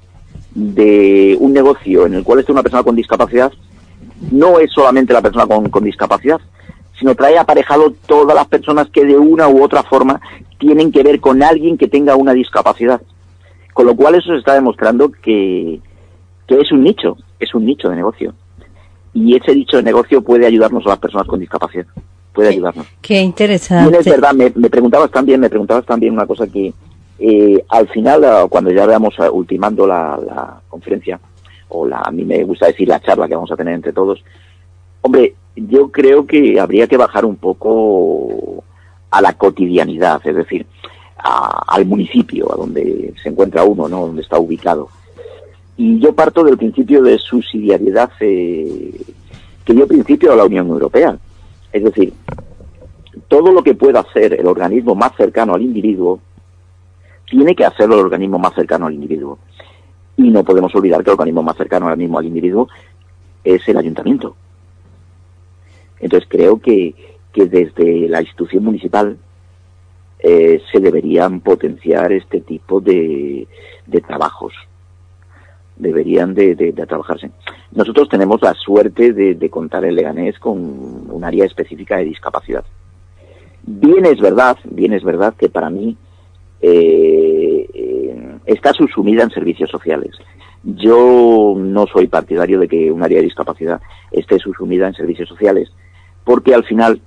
de un negocio en el cual está una persona con discapacidad no es solamente la persona con, con discapacidad, sino trae aparejado todas las personas que de una u otra forma tienen que ver con alguien que tenga una discapacidad. Con lo cual eso se está demostrando que, que es un nicho, es un nicho de negocio. Y ese nicho de negocio puede ayudarnos a las personas con discapacidad, puede ayudarnos. Qué interesante. Y es verdad, me, me preguntabas también, me preguntabas también una cosa que eh, al final, cuando ya veamos ultimando la, la conferencia, o la, a mí me gusta decir la charla que vamos a tener entre todos, hombre, yo creo que habría que bajar un poco a la cotidianidad, es decir, a, al municipio, a donde se encuentra uno, ¿no? Donde está ubicado. Y yo parto del principio de subsidiariedad eh, que dio principio a la Unión Europea. Es decir, todo lo que pueda hacer el organismo más cercano al individuo, tiene que hacerlo el organismo más cercano al individuo. Y no podemos olvidar que el organismo más cercano ahora mismo al individuo es el ayuntamiento. Entonces creo que, que desde la institución municipal eh, se deberían potenciar este tipo de, de trabajos. Deberían de, de, de trabajarse. Nosotros tenemos la suerte de, de contar en Leganés con un área específica de discapacidad. Bien es verdad, bien es verdad que para mí eh, eh, está subsumida en servicios sociales. Yo no soy partidario de que un área de discapacidad esté subsumida en servicios sociales, porque al final,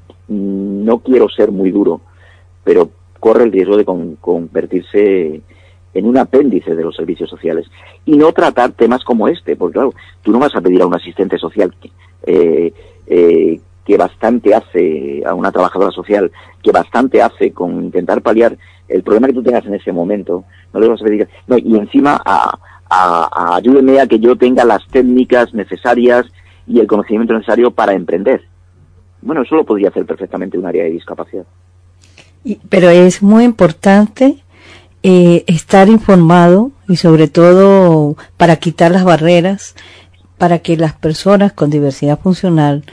no quiero ser muy duro, pero corre el riesgo de con, convertirse en un apéndice de los servicios sociales y no tratar temas como este, porque claro, tú no vas a pedir a un asistente social eh, eh, que bastante hace, a una trabajadora social que bastante hace con intentar paliar el problema que tú tengas en ese momento, no le vas a pedir, no, y encima a, a, a ayúdeme a que yo tenga las técnicas necesarias y el conocimiento necesario para emprender. Bueno, eso lo podría hacer perfectamente un área de discapacidad. Y, pero es muy importante eh, estar informado y sobre todo para quitar las barreras, para que las personas con diversidad funcional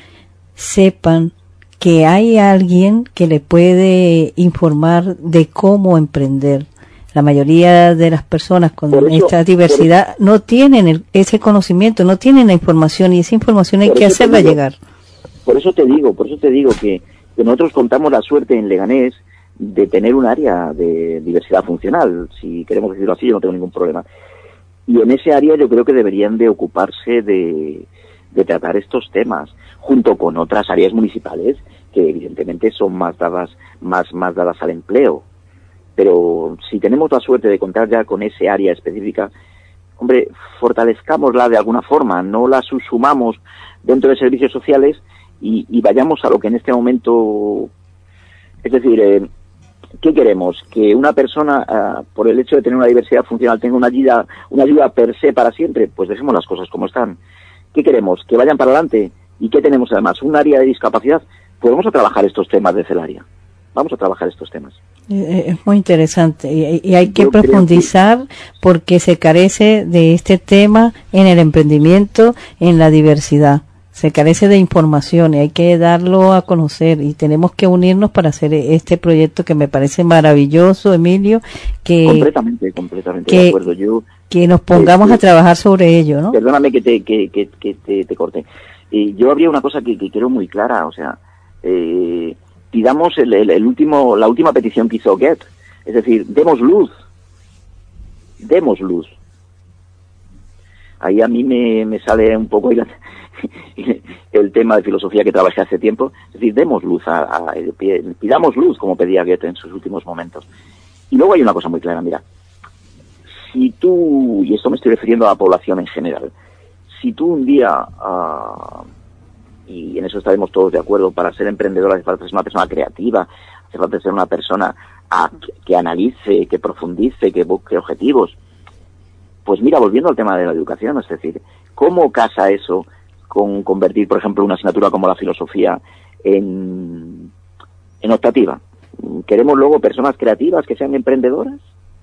sepan que hay alguien que le puede informar de cómo emprender. La mayoría de las personas con eso, esta diversidad no tienen el, ese conocimiento, no tienen la información y esa información hay que hacerla digo, llegar. Por eso te digo, por eso te digo que, que nosotros contamos la suerte en Leganés de tener un área de diversidad funcional, si queremos decirlo así, yo no tengo ningún problema. Y en ese área yo creo que deberían de ocuparse de, de tratar estos temas, junto con otras áreas municipales que evidentemente son más dadas, más, más dadas al empleo. Pero si tenemos la suerte de contar ya con ese área específica, hombre, fortalezcámosla de alguna forma, no la subsumamos dentro de servicios sociales y, y vayamos a lo que en este momento, es decir, eh, ¿qué queremos? Que una persona, uh, por el hecho de tener una diversidad funcional, tenga una ayuda, una ayuda per se para siempre. Pues dejemos las cosas como están. ¿Qué queremos? Que vayan para adelante. ¿Y qué tenemos además? Un área de discapacidad. Pues vamos a trabajar estos temas desde el área. Vamos a trabajar estos temas. Es muy interesante y, y hay que Yo profundizar que... porque se carece de este tema en el emprendimiento, en la diversidad. Se carece de información y hay que darlo a conocer y tenemos que unirnos para hacer este proyecto que me parece maravilloso, Emilio, que completamente, completamente que, de acuerdo. Yo que nos pongamos este, a trabajar sobre ello, ¿no? Perdóname que te que, que, que te, te corte. Eh, yo habría una cosa que, que quiero muy clara, o sea, eh, pidamos el, el, el último la última petición que hizo Get, es decir, demos luz, demos luz. Ahí a mí me, me sale un poco el, el tema de filosofía que trabajé hace tiempo, es decir, demos luz, a, a, pidamos luz, como pedía Goethe en sus últimos momentos. Y luego hay una cosa muy clara, mira, si tú, y esto me estoy refiriendo a la población en general, si tú un día, uh, y en eso estaremos todos de acuerdo, para ser emprendedor hace falta ser una persona creativa, hace falta ser una persona a, que, que analice, que profundice, que busque objetivos. Pues mira, volviendo al tema de la educación, es decir, ¿cómo casa eso con convertir, por ejemplo, una asignatura como la filosofía en, en optativa? ¿Queremos luego personas creativas que sean emprendedoras?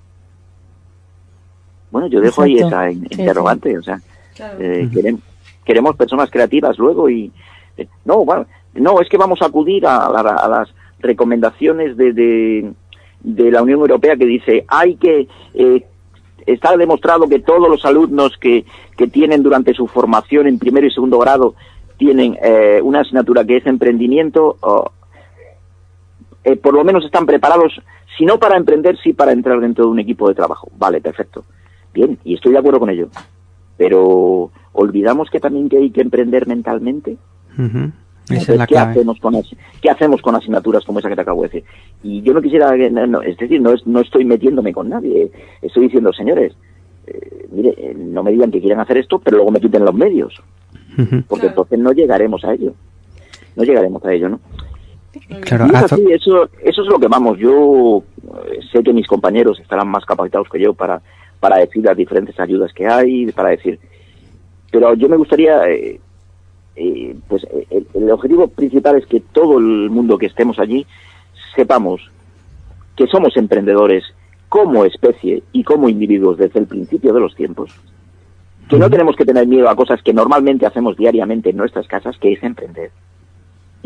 Bueno, yo dejo Exacto. ahí esa interrogante, sí, sí. o sea, claro. eh, queremos, queremos personas creativas luego y... Eh, no, bueno, no, es que vamos a acudir a, a, a las recomendaciones de, de, de la Unión Europea que dice hay que... Eh, está demostrado que todos los alumnos que, que tienen durante su formación en primero y segundo grado tienen eh, una asignatura que es emprendimiento, o, eh, por lo menos están preparados, si no para emprender, sí para entrar dentro de un equipo de trabajo. Vale, perfecto. Bien, y estoy de acuerdo con ello. Pero, ¿olvidamos que también que hay que emprender mentalmente? Uh-huh. Esa es la ¿Qué, clave. Hacemos con, ¿Qué hacemos con asignaturas como esa que te acabo de decir? Y yo no quisiera, no, es decir, no, es, no estoy metiéndome con nadie, estoy diciendo, señores, eh, mire, eh, no me digan que quieran hacer esto, pero luego me quiten los medios, uh-huh. porque claro. entonces no llegaremos a ello, no llegaremos a ello, ¿no? Claro, y es así, eso, eso es lo que vamos, yo eh, sé que mis compañeros estarán más capacitados que yo para, para decir las diferentes ayudas que hay, para decir, pero yo me gustaría... Eh, Eh, pues el, el objetivo principal es que todo el mundo que estemos allí sepamos que somos emprendedores como especie y como individuos desde el principio de los tiempos, que no tenemos que tener miedo a cosas que normalmente hacemos diariamente en nuestras casas, que es emprender.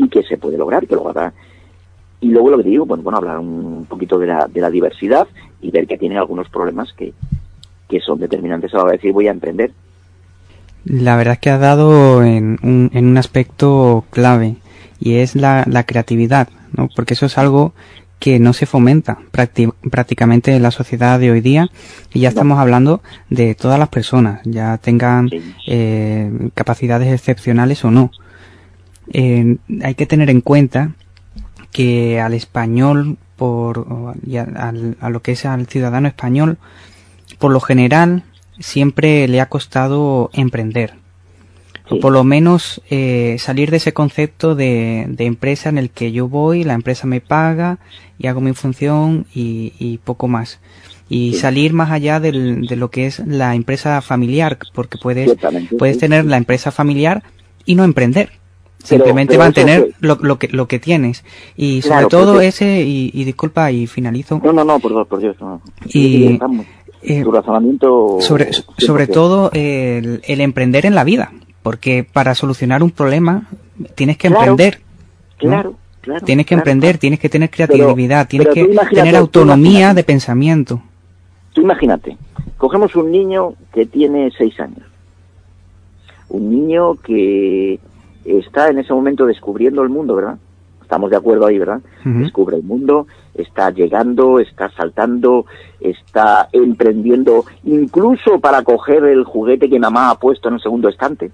y que se puede lograr, que lo hará. Y luego lo que digo, bueno, bueno hablar un poquito de la, de la diversidad y ver que tiene algunos problemas que, que son determinantes a la hora de decir voy a emprender. La verdad es que has dado en un, en un aspecto clave, y es la, la creatividad, ¿no? Porque eso es algo que no se fomenta prácti- prácticamente en la sociedad de hoy día, y ya estamos hablando de todas las personas, ya tengan eh, capacidades excepcionales o no. Eh, hay que tener en cuenta que al español, por y a, a, a lo que es al ciudadano español, por lo general siempre le ha costado emprender, sí. o por lo menos eh, salir de ese concepto de, de empresa en el que yo voy, la empresa me paga y hago mi función y, y poco más, y sí. salir más allá del, de lo que es la empresa familiar, porque puedes puedes sí. tener la empresa familiar y no emprender. Simplemente pero, pero mantener que... lo, lo que lo que tienes, y sobre claro, todo porque... ese y, y disculpa y finalizo. No, no, no, por Dios, por Dios. No. Y eh, tu razonamiento sobre sobre todo el, el emprender en la vida, porque para solucionar un problema tienes que claro, emprender. Claro, ¿no? claro. Tienes que claro, emprender, claro. tienes que tener creatividad, pero, tienes pero que tener autonomía de pensamiento. Tú imagínate, cogemos un niño que tiene seis años, un niño que está en ese momento descubriendo el mundo, ¿verdad? Estamos de acuerdo ahí, ¿verdad? Uh-huh. Descubre el mundo, está llegando, está saltando, está emprendiendo, incluso para coger el juguete que mamá ha puesto en el segundo estante.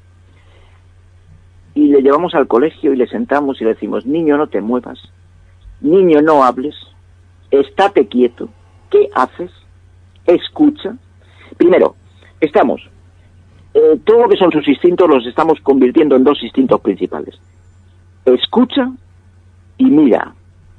Y le llevamos al colegio y le sentamos y le decimos, niño, no te muevas, niño, no hables, estate quieto, ¿qué haces? Escucha. Primero, estamos... Eh, todo lo que son sus instintos los estamos convirtiendo en dos instintos principales. Escucha y mira.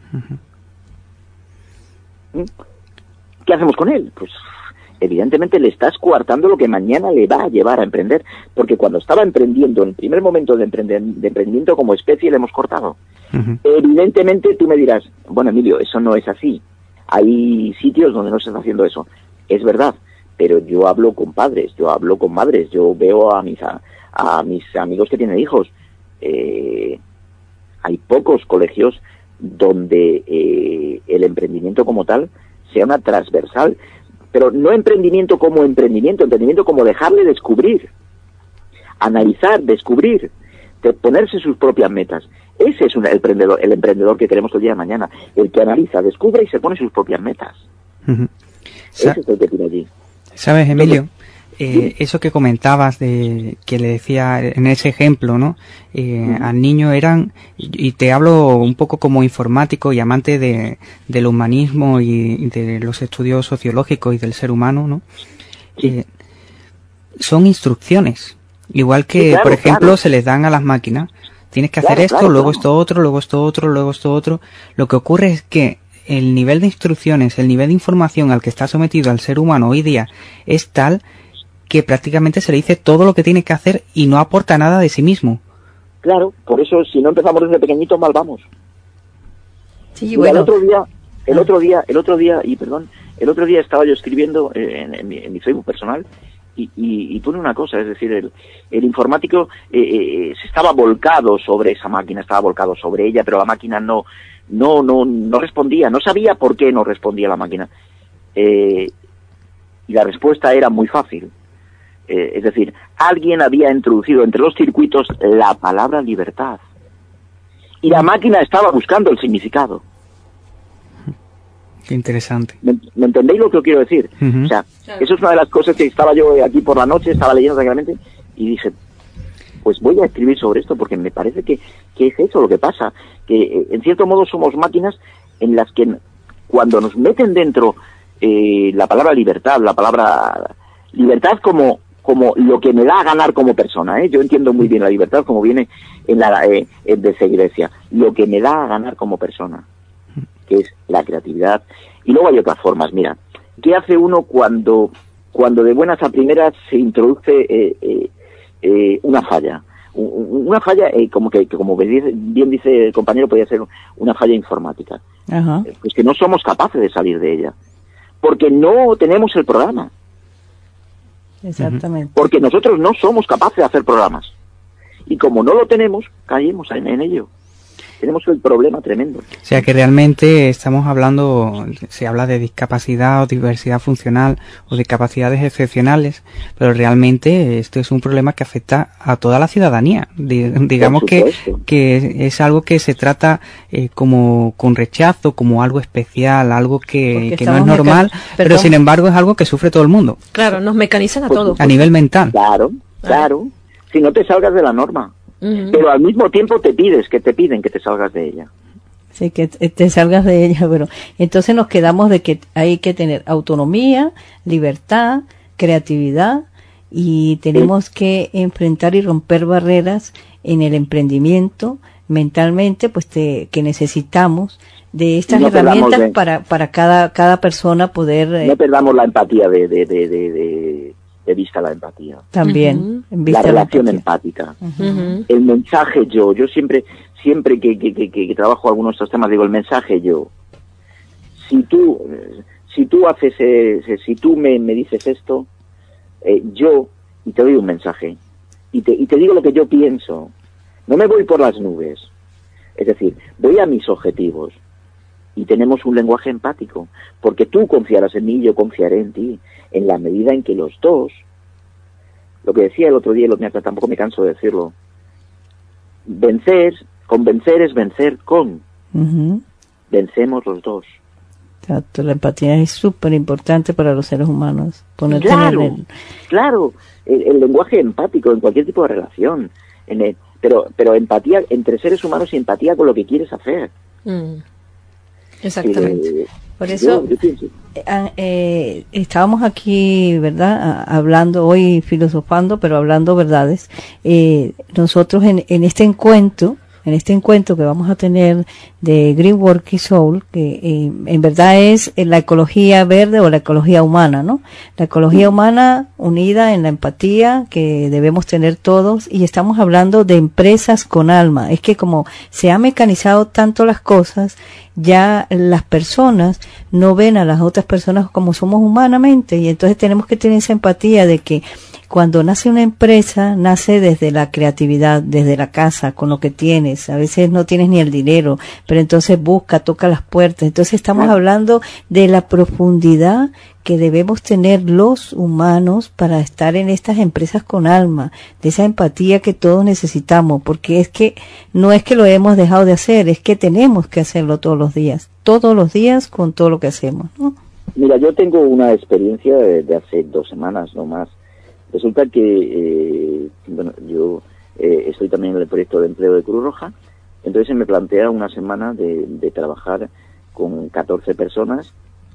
Uh-huh. ¿Qué hacemos con él? Pues evidentemente le estás coartando lo que mañana le va a llevar a emprender, porque cuando estaba emprendiendo, en el primer momento de, emprender, de emprendimiento como especie, le hemos cortado. Uh-huh. Evidentemente tú me dirás, bueno, Emilio, eso no es así. Hay sitios donde no se está haciendo eso. Es verdad. Pero yo hablo con padres, yo hablo con madres, yo veo a mis a, a mis amigos que tienen hijos. Eh, hay pocos colegios donde eh, el emprendimiento como tal sea una transversal, pero no emprendimiento como emprendimiento, emprendimiento como dejarle descubrir, analizar, descubrir, de ponerse sus propias metas. Ese es un, el, emprendedor, el emprendedor que queremos el día de mañana, el que analiza, descubre y se pone sus propias metas. Uh-huh. Ese es el que tiene allí. ¿Sabes, Emilio? Eh, eso que comentabas de que le decía en ese ejemplo, ¿no? Eh, uh-huh. Al niño eran, y te hablo un poco como informático y amante de del humanismo y de los estudios sociológicos y del ser humano, ¿no? Eh, son instrucciones, igual que, sí, claro, por ejemplo, claro. se les dan a las máquinas. Tienes que hacer claro, esto, claro, luego claro. esto otro, luego esto otro, luego esto otro. Lo que ocurre es que el nivel de instrucciones, el nivel de información al que está sometido el ser humano hoy día es tal que prácticamente se le dice todo lo que tiene que hacer y no aporta nada de sí mismo. Claro, por eso si no empezamos desde pequeñitos mal vamos. Sí, bueno. El otro día, el otro día, el otro día, y perdón, el otro día estaba yo escribiendo en, en, mi, en mi Facebook personal y, y, y pone una cosa, es decir, el, el informático eh, eh, se estaba volcado sobre esa máquina, estaba volcado sobre ella, pero la máquina no No, no, no respondía, no sabía por qué no respondía la máquina. Eh, y la respuesta era muy fácil. Eh, es decir, alguien había introducido entre los circuitos la palabra libertad. Y la máquina estaba buscando el significado. Qué interesante. ¿Me, ¿me entendéis lo que quiero decir? Uh-huh. O sea, eso es una de las cosas que estaba yo aquí por la noche, estaba leyendo tranquilamente, y dije, pues voy a escribir sobre esto porque me parece que, que es eso lo que pasa, que eh, en cierto modo somos máquinas en las que cuando nos meten dentro eh, la palabra libertad, la palabra libertad como como lo que me da a ganar como persona, ¿eh? Yo entiendo muy bien la libertad como viene en la eh, de esa iglesia, lo que me da a ganar como persona, que es la creatividad. Y luego hay otras formas, mira, ¿qué hace uno cuando cuando de buenas a primeras se introduce eh, eh, Eh, una falla, una falla eh, como que, que como bien dice el compañero podría ser una falla informática? Ajá. Pues que no somos capaces de salir de ella porque no tenemos el programa. Exactamente. Porque nosotros no somos capaces de hacer programas y como no lo tenemos caemos en, en ello. tenemos el problema tremendo. O sea que realmente estamos hablando, se habla de discapacidad o diversidad funcional o de capacidades excepcionales, pero realmente esto es un problema que afecta a toda la ciudadanía. Digamos que, que es algo que se trata eh, como con rechazo, como algo especial, algo que, que no es normal, pero sin embargo es algo que sufre todo el mundo. Claro, nos mecanizan a Pues, todos. A nivel mental. Claro, claro. Si no te salgas de la norma. Uh-huh. Pero al mismo tiempo te pides, que te piden que te salgas de ella. Sí, que te, te salgas de ella, pero entonces nos quedamos de que hay que tener autonomía, libertad, creatividad y tenemos sí. que enfrentar y romper barreras en el emprendimiento mentalmente, pues te, que necesitamos de estas no herramientas de, para para cada cada persona poder no eh, perdamos la empatía de de de de, de, de vista la empatía también uh-huh. en vista la relación la empática uh-huh. el mensaje yo yo siempre siempre que, que, que, que trabajo algunos de estos temas digo el mensaje yo si tú si tú haces eh, si tú me, me dices esto eh, yo y te doy un mensaje y te y te digo lo que yo pienso, no me voy por las nubes, es decir, voy a mis objetivos. Y tenemos un lenguaje empático, porque tú confiarás en mí y yo confiaré en ti, en la medida en que los dos, lo que decía el otro día, tampoco me canso de decirlo, vencer, convencer es vencer con, uh-huh. vencemos los dos. Exacto, la empatía es súper importante para los seres humanos. Ponerte claro, en el... claro, el, el lenguaje empático en cualquier tipo de relación, en el, pero, pero empatía entre seres humanos y empatía con lo que quieres hacer. Mm. Exactamente. Eh, Por eso yo, yo eh, eh, estábamos aquí, ¿verdad? Hablando hoy, filosofando, pero hablando verdades. Eh, nosotros en, en este encuentro, en este encuentro que vamos a tener de Green Working Soul, que eh, en verdad es la ecología verde o la ecología humana, ¿no? La ecología humana unida en la empatía que debemos tener todos, y estamos hablando de empresas con alma. Es que como se ha mecanizado tanto las cosas, ya las personas no ven a las otras personas como somos humanamente, y entonces tenemos que tener esa empatía de que cuando nace una empresa, nace desde la creatividad, desde la casa, con lo que tienes. A veces no tienes ni el dinero, pero entonces busca, toca las puertas. Entonces estamos hablando de la profundidad que debemos tener los humanos para estar en estas empresas con alma, de esa empatía que todos necesitamos, porque es que no es que lo hemos dejado de hacer, es que tenemos que hacerlo todos los días, todos los días con todo lo que hacemos, ¿no? Mira, yo tengo una experiencia de, de hace dos semanas, no más. Resulta que, eh, bueno, yo eh, estoy también en el proyecto de empleo de Cruz Roja, entonces se me plantea una semana de, de trabajar con catorce personas,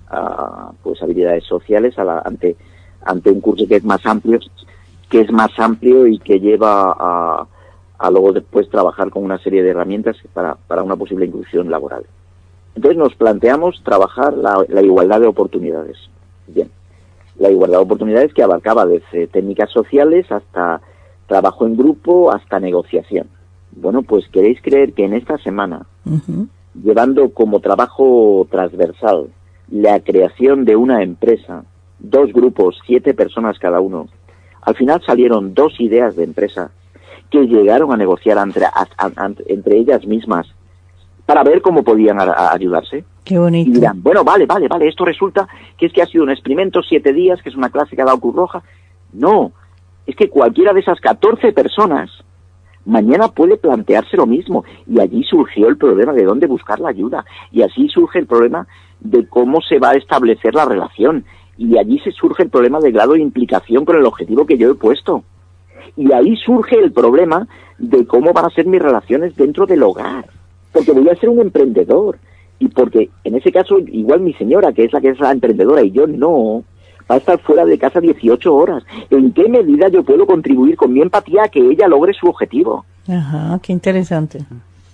a, pues habilidades sociales, a la, ante ante un curso que es más amplio, que es más amplio y que lleva a, a luego después trabajar con una serie de herramientas para, para una posible inclusión laboral. Entonces nos planteamos trabajar la, la igualdad de oportunidades. Bien. La igualdad de oportunidades que abarcaba desde técnicas sociales hasta trabajo en grupo, hasta negociación. Bueno, pues queréis creer que en esta semana, uh-huh. llevando como trabajo transversal la creación de una empresa, dos grupos, siete personas cada uno, al final salieron dos ideas de empresa que llegaron a negociar entre, a, a, entre ellas mismas para ver cómo podían a, a ayudarse. Qué bonito. Y dirán, bueno, vale, vale, vale, esto resulta que es que ha sido un experimento, siete días, que es una clase que ha dado Cruz Roja. No, es que cualquiera de esas catorce personas mañana puede plantearse lo mismo. Y allí surgió el problema de dónde buscar la ayuda. Y así surge el problema de cómo se va a establecer la relación. Y allí se surge el problema del grado de implicación con el objetivo que yo he puesto. Y ahí surge el problema de cómo van a ser mis relaciones dentro del hogar. Porque voy a ser un emprendedor. Y porque, en ese caso, igual mi señora, que es la que es la emprendedora, y yo no, va a estar fuera de casa dieciocho horas. ¿En qué medida yo puedo contribuir con mi empatía a que ella logre su objetivo? Ajá, qué interesante.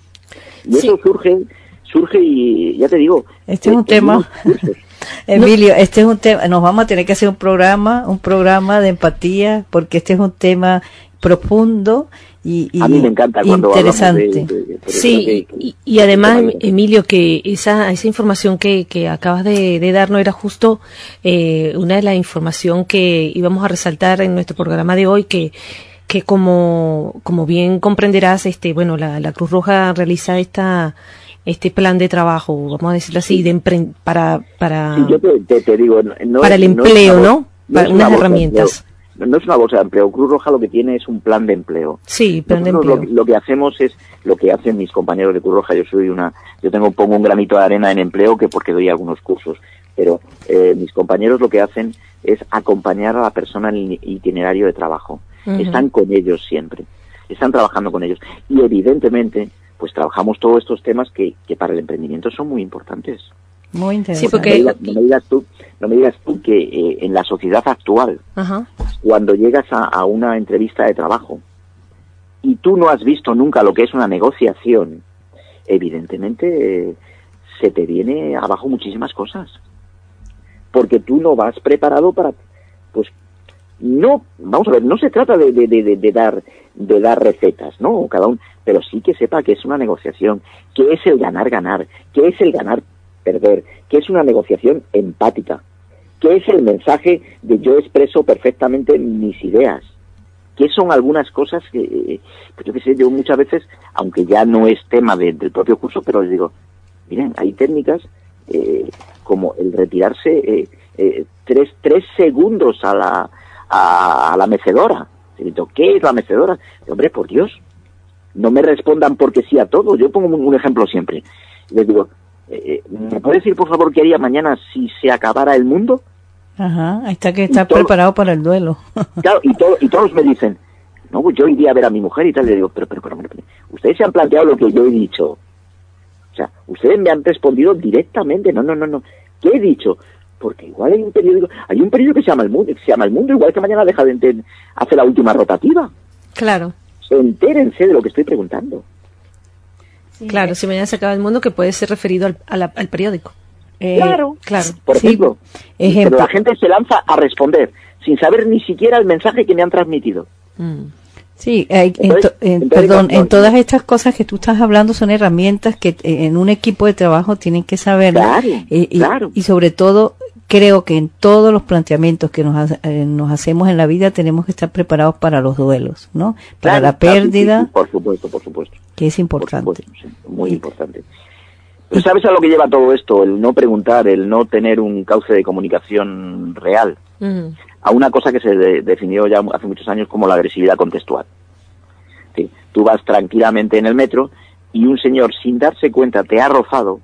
Y eso sí. surge, surge y ya te digo... Este es un tema... Emilio, este es un tema... Nos vamos a tener que hacer un programa, un programa de empatía, porque este es un tema profundo y, y a mí me encanta cuando interesante. De, de, de, sí, que, y, y además, Emilio, que esa esa información que, que acabas de, de darnos era justo eh, una de las información que íbamos a resaltar en nuestro programa de hoy, que que como, como bien comprenderás, este, bueno, la, la Cruz Roja realiza esta, este plan de trabajo, vamos a decirlo así, de empre- para, para, sí, yo te, te, te digo, no, para el no empleo, es ¿no? No Para es una unas bolsa de herramientas. empleo. No es una bolsa de empleo. Cruz Roja lo que tiene es un plan de empleo. Sí, plan de Nosotros empleo. Lo, lo que hacemos es lo que hacen mis compañeros de Cruz Roja. Yo soy una, yo tengo pongo un granito de arena en empleo que porque doy algunos cursos, pero eh, mis compañeros lo que hacen es acompañar a la persona en el itinerario de trabajo. Ujú. Están con ellos siempre, están trabajando con ellos y evidentemente pues trabajamos todos estos temas que, que para el emprendimiento son muy importantes. Muy interesante. Sí, porque- No me digas, no me digas tú, no me digas tú que eh, en la sociedad actual, Ajá. cuando llegas a, a una entrevista de trabajo y tú no has visto nunca lo que es una negociación, evidentemente eh, se te viene abajo muchísimas cosas. Porque tú no vas preparado para, pues, no, vamos a ver, no se trata de, de, de, de dar de dar recetas, ¿no? Cada uno, pero sí que sepa que es una negociación, que es el ganar-ganar, que es el ganar-perder, que es una negociación empática, que es el mensaje de yo expreso perfectamente mis ideas, que son algunas cosas que, pues yo qué sé, yo muchas veces, aunque ya no es tema de, del propio curso, pero les digo, miren, hay técnicas eh, como el retirarse eh, eh, tres, tres segundos a la, a, a la mecedora. ¿Qué es la mecedora? Hombre, por Dios, no me respondan porque sí a todo. Yo pongo un, un ejemplo siempre. Les digo, eh, ¿me puedes decir por favor qué haría mañana si se acabara el mundo? Ajá, ahí está que está todo- preparado para el duelo. Claro, y, todo, y todos me dicen, no, pues yo iría a ver a mi mujer y tal. Le digo, pero, pero, pero, pero, pero, ustedes se han planteado lo que yo he dicho. O sea, ustedes me han respondido directamente. No, no, no, no. ¿Qué he dicho? Porque igual hay un periódico, hay un periódico que se llama El Mundo, que se llama El Mundo, igual que mañana deja de enter- hace la última rotativa. Claro. Entérense de lo que estoy preguntando. Claro, si mañana se acaba el mundo, que puede ser referido al, a la- al periódico. Eh, Claro. Claro. Por ejemplo, ejemplo. pero la gente se lanza a responder sin saber ni siquiera el mensaje que me han transmitido. Sí, hay- en Entonces- to- en- entonces, perdón, no, no, en todas estas cosas que tú estás hablando son herramientas que eh, en un equipo de trabajo tienen que saber. Claro, y, claro. y sobre todo, creo que en todos los planteamientos que nos, ha- eh, nos hacemos en la vida tenemos que estar preparados para los duelos, ¿no? Para Claro, la claro, sí, pérdida, sí, sí, por supuesto, por supuesto. que es importante. Sí, muy importante. Pero ¿sabes a lo que lleva todo esto? El no preguntar, el no tener un cauce de comunicación real. Ujú. A una cosa que se de- definió ya hace muchos años como la agresividad contextual. Sí, tú vas tranquilamente en el metro y un señor sin darse cuenta te ha rozado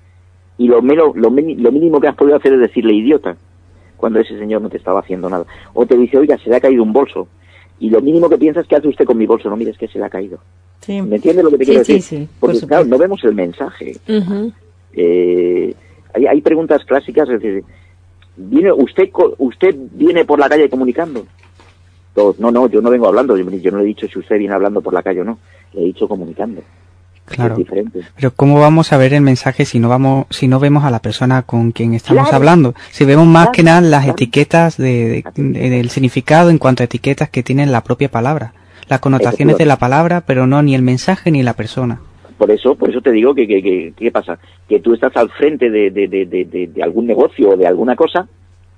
y lo, menos, lo, mini- lo mínimo que has podido hacer es decirle idiota cuando ese señor no te estaba haciendo nada. O te dice, oiga, se le ha caído un bolso y lo mínimo que piensas, ¿qué hace usted con mi bolso? No, mire, es que se le ha caído. Sí. ¿Me entiendes lo que te Sí, quiero sí, decir? sí, por Porque claro, no vemos el mensaje. Ujú. Eh, hay, hay preguntas clásicas, es decir, ¿viene usted co- usted viene por la calle comunicando? Todos, no, no, yo no vengo hablando, yo, yo no le he dicho si usted viene hablando por la calle o no, le he dicho comunicando. Claro. Es diferente. Pero ¿cómo vamos a ver el mensaje si no vamos, si no vemos a la persona con quien estamos Claro. hablando? Si vemos más Claro, que nada las claro. etiquetas de, de- de- del significado en cuanto a etiquetas que tiene la propia palabra, las connotaciones de la palabra, pero no ni el mensaje ni la persona. Por eso, por eso te digo que, que, que ¿qué pasa? Que tú estás al frente de, de, de, de, de- de algún negocio o de alguna cosa,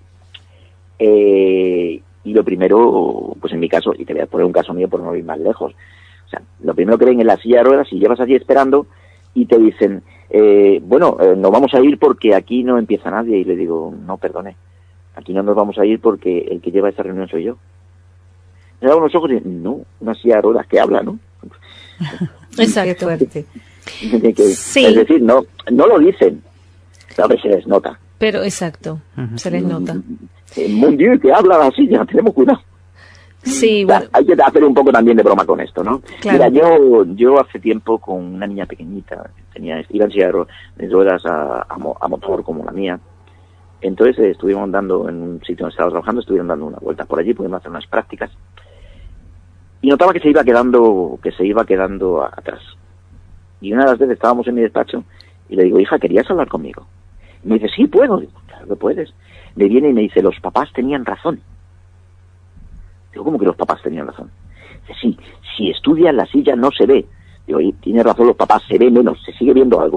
eh, y lo primero, pues en mi caso, y te voy a poner un caso mío por no ir más lejos, o sea, lo primero que ven en la silla de ruedas y llevas allí esperando y te dicen, eh, bueno, eh, nos vamos a ir porque aquí no empieza nadie, y le digo, no, perdone, aquí no nos vamos a ir porque el que lleva esa reunión soy yo. Me abro los ojos y digo, no, una silla de ruedas que habla, ¿no? Exacto. Que- Sí. Es decir, no, no lo dicen, a ver, se les nota. Pero exacto, se les nota. El mundial que habla así, ya tenemos cuidado. Sí, O sea, bueno, hay que hacer un poco también de broma con esto, ¿no? Claro. Mira, yo yo hace tiempo con una niña pequeñita, tenía iba en silla de ru- de ruedas a, a, mo- a motor como la mía, entonces eh, estuvimos andando en un sitio donde estaba trabajando, estuvieron dando una vuelta por allí, pudimos hacer unas prácticas, y notaba que se iba quedando, que se iba quedando a- atrás. Y una de las veces estábamos en mi despacho y le digo, hija, ¿querías hablar conmigo? Y me dice, sí, puedo. Digo, claro que puedes. Me viene y me dice, los papás tenían razón. Digo, ¿cómo que los papás tenían razón? Dice, sí, si estudia en la silla no se ve. Digo, y tiene razón los papás, se ve menos, se sigue viendo algo, ¿eh?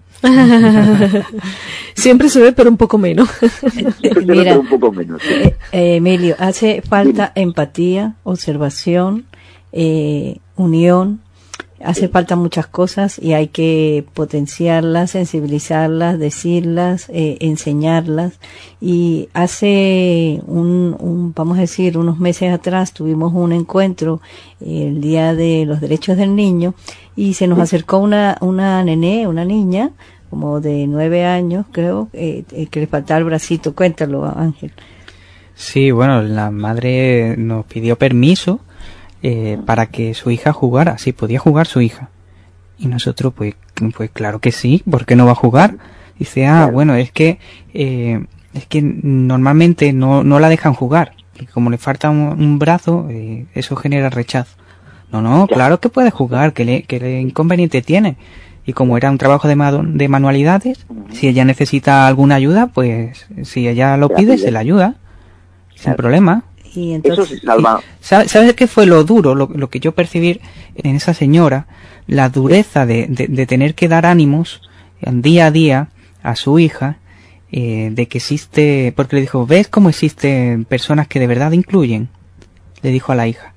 Siempre se ve, pero un poco menos. Siempre se ve, Mira, pero un poco menos. ¿Sí? eh, eh, Emilio, hace falta empatía, observación, eh, unión, hace falta muchas cosas y hay que potenciarlas, sensibilizarlas, decirlas, eh, enseñarlas. Y hace un, un, vamos a decir, unos meses atrás tuvimos un encuentro, eh, el Día de los Derechos del Niño, y se nos acercó una, una nené, una niña, como de nueve años, creo, eh, eh, que le faltaba el bracito. Cuéntalo, Ángel. Sí, bueno, la madre nos pidió permiso eh, para que su hija jugara, sí, podía jugar su hija. Y nosotros, pues, pues claro que sí, ¿por qué no va a jugar? Dice, ah, bueno, es que eh, es que normalmente no, no la dejan jugar, porque como le falta un, un brazo, eh, eso genera rechazo. No, no, claro que puede jugar, que le, que le inconveniente tiene. Y como era un trabajo de, ma de manualidades, si ella necesita alguna ayuda, pues si ella lo pide, se la ayuda, sin problema. Y entonces, Eso se salva. ¿Sabes sabe qué fue lo duro, lo, lo que yo percibí en esa señora? La dureza de, de, de tener que dar ánimos día a día a su hija, eh, de que existe, porque le dijo, ¿ves cómo existen personas que de verdad incluyen? Le dijo a la hija.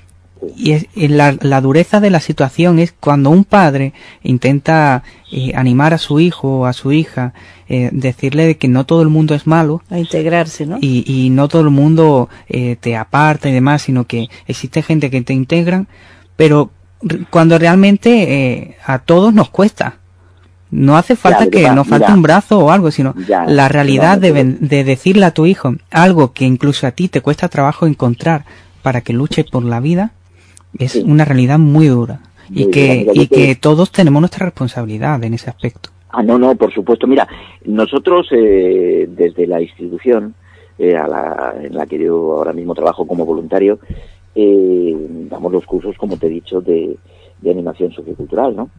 Y es, la, la dureza de la situación es cuando un padre intenta eh, animar a su hijo o a su hija, eh, decirle de que no todo el mundo es malo, a integrarse, ¿no? Y, y no todo el mundo eh, te aparta y demás, sino que existe gente que te integran, pero cuando realmente eh, a todos nos cuesta. No hace falta ya, que va, nos falte mira, un brazo o algo, sino ya, la realidad de, de decirle a tu hijo algo que incluso a ti te cuesta trabajo encontrar para que luche por la vida. Es sí. una realidad muy dura muy y que dura, y que, que todos tenemos nuestra responsabilidad en ese aspecto. Ah, no, no, por supuesto. Mira, nosotros eh, desde la institución eh, a la, en la que yo ahora mismo trabajo como voluntario, eh, damos los cursos, como te he dicho, de, de animación sociocultural, ¿no?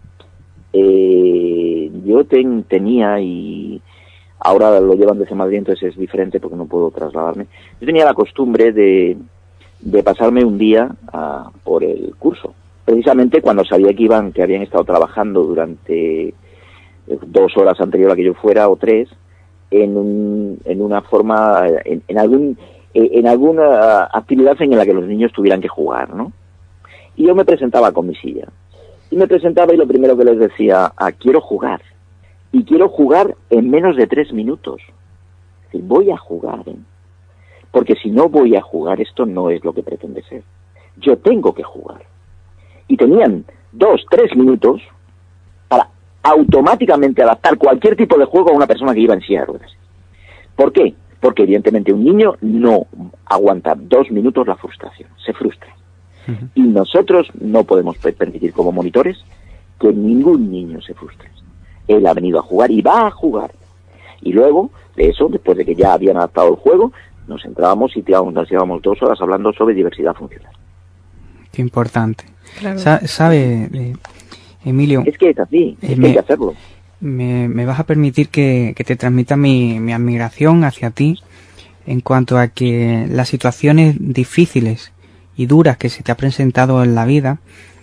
Eh, yo ten, tenía y ahora lo llevan desde Madrid, entonces es diferente porque no puedo trasladarme. Yo tenía la costumbre de de pasarme un día uh, por el curso, precisamente cuando sabía que iban, que habían estado trabajando durante dos horas anterior a que yo fuera o tres, en un, en una forma, en, en algún, en alguna actividad en la que los niños tuvieran que jugar, ¿no? Y yo me presentaba con mi silla, y me presentaba y lo primero que les decía, ah, quiero jugar, y quiero jugar en menos de tres minutos, es decir, voy a jugar, ¿eh? Porque si no voy a jugar, esto no es lo que pretende ser. Yo tengo que jugar. Y tenían dos, tres minutos para automáticamente adaptar cualquier tipo de juego a una persona que iba en silla de ruedas. ¿Por qué? Porque evidentemente un niño no aguanta dos minutos la frustración, se frustra. Uh-huh. Y nosotros no podemos permitir como monitores que ningún niño se frustre. Él ha venido a jugar y va a jugar. Y luego, de eso, después de que ya habían adaptado el juego, nos entrábamos y nos llevábamos dos horas hablando sobre diversidad funcional. Qué importante. Claro. Sa ¿Sabe, eh, Emilio? Es que es así, es eh, que me, hay que hacerlo. Me, me vas a permitir que, que te transmita mi, mi admiración hacia ti en cuanto a que las situaciones difíciles y duras que se te ha presentado en la vida,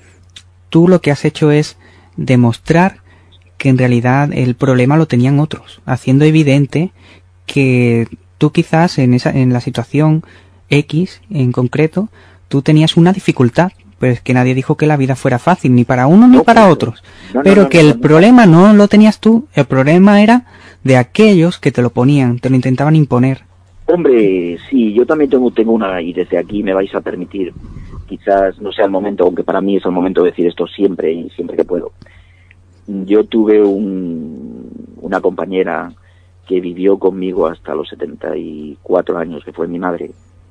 tú lo que has hecho es demostrar que en realidad el problema lo tenían otros, haciendo evidente que tú quizás en esa en la situación X en concreto, tú tenías una dificultad, pues que nadie dijo que la vida fuera fácil, ni para uno ni no, para otros, no, no, pero no, que no, el no, problema no lo tenías tú, el problema era de aquellos que te lo ponían, te lo intentaban imponer. Hombre, sí, yo también tengo, tengo una, y desde aquí me vais a permitir, quizás no sea el momento, aunque para mí es el momento de decir esto siempre y siempre que puedo. Yo tuve un, una compañera que vivió conmigo hasta los setenta y cuatro años, que fue mi madre.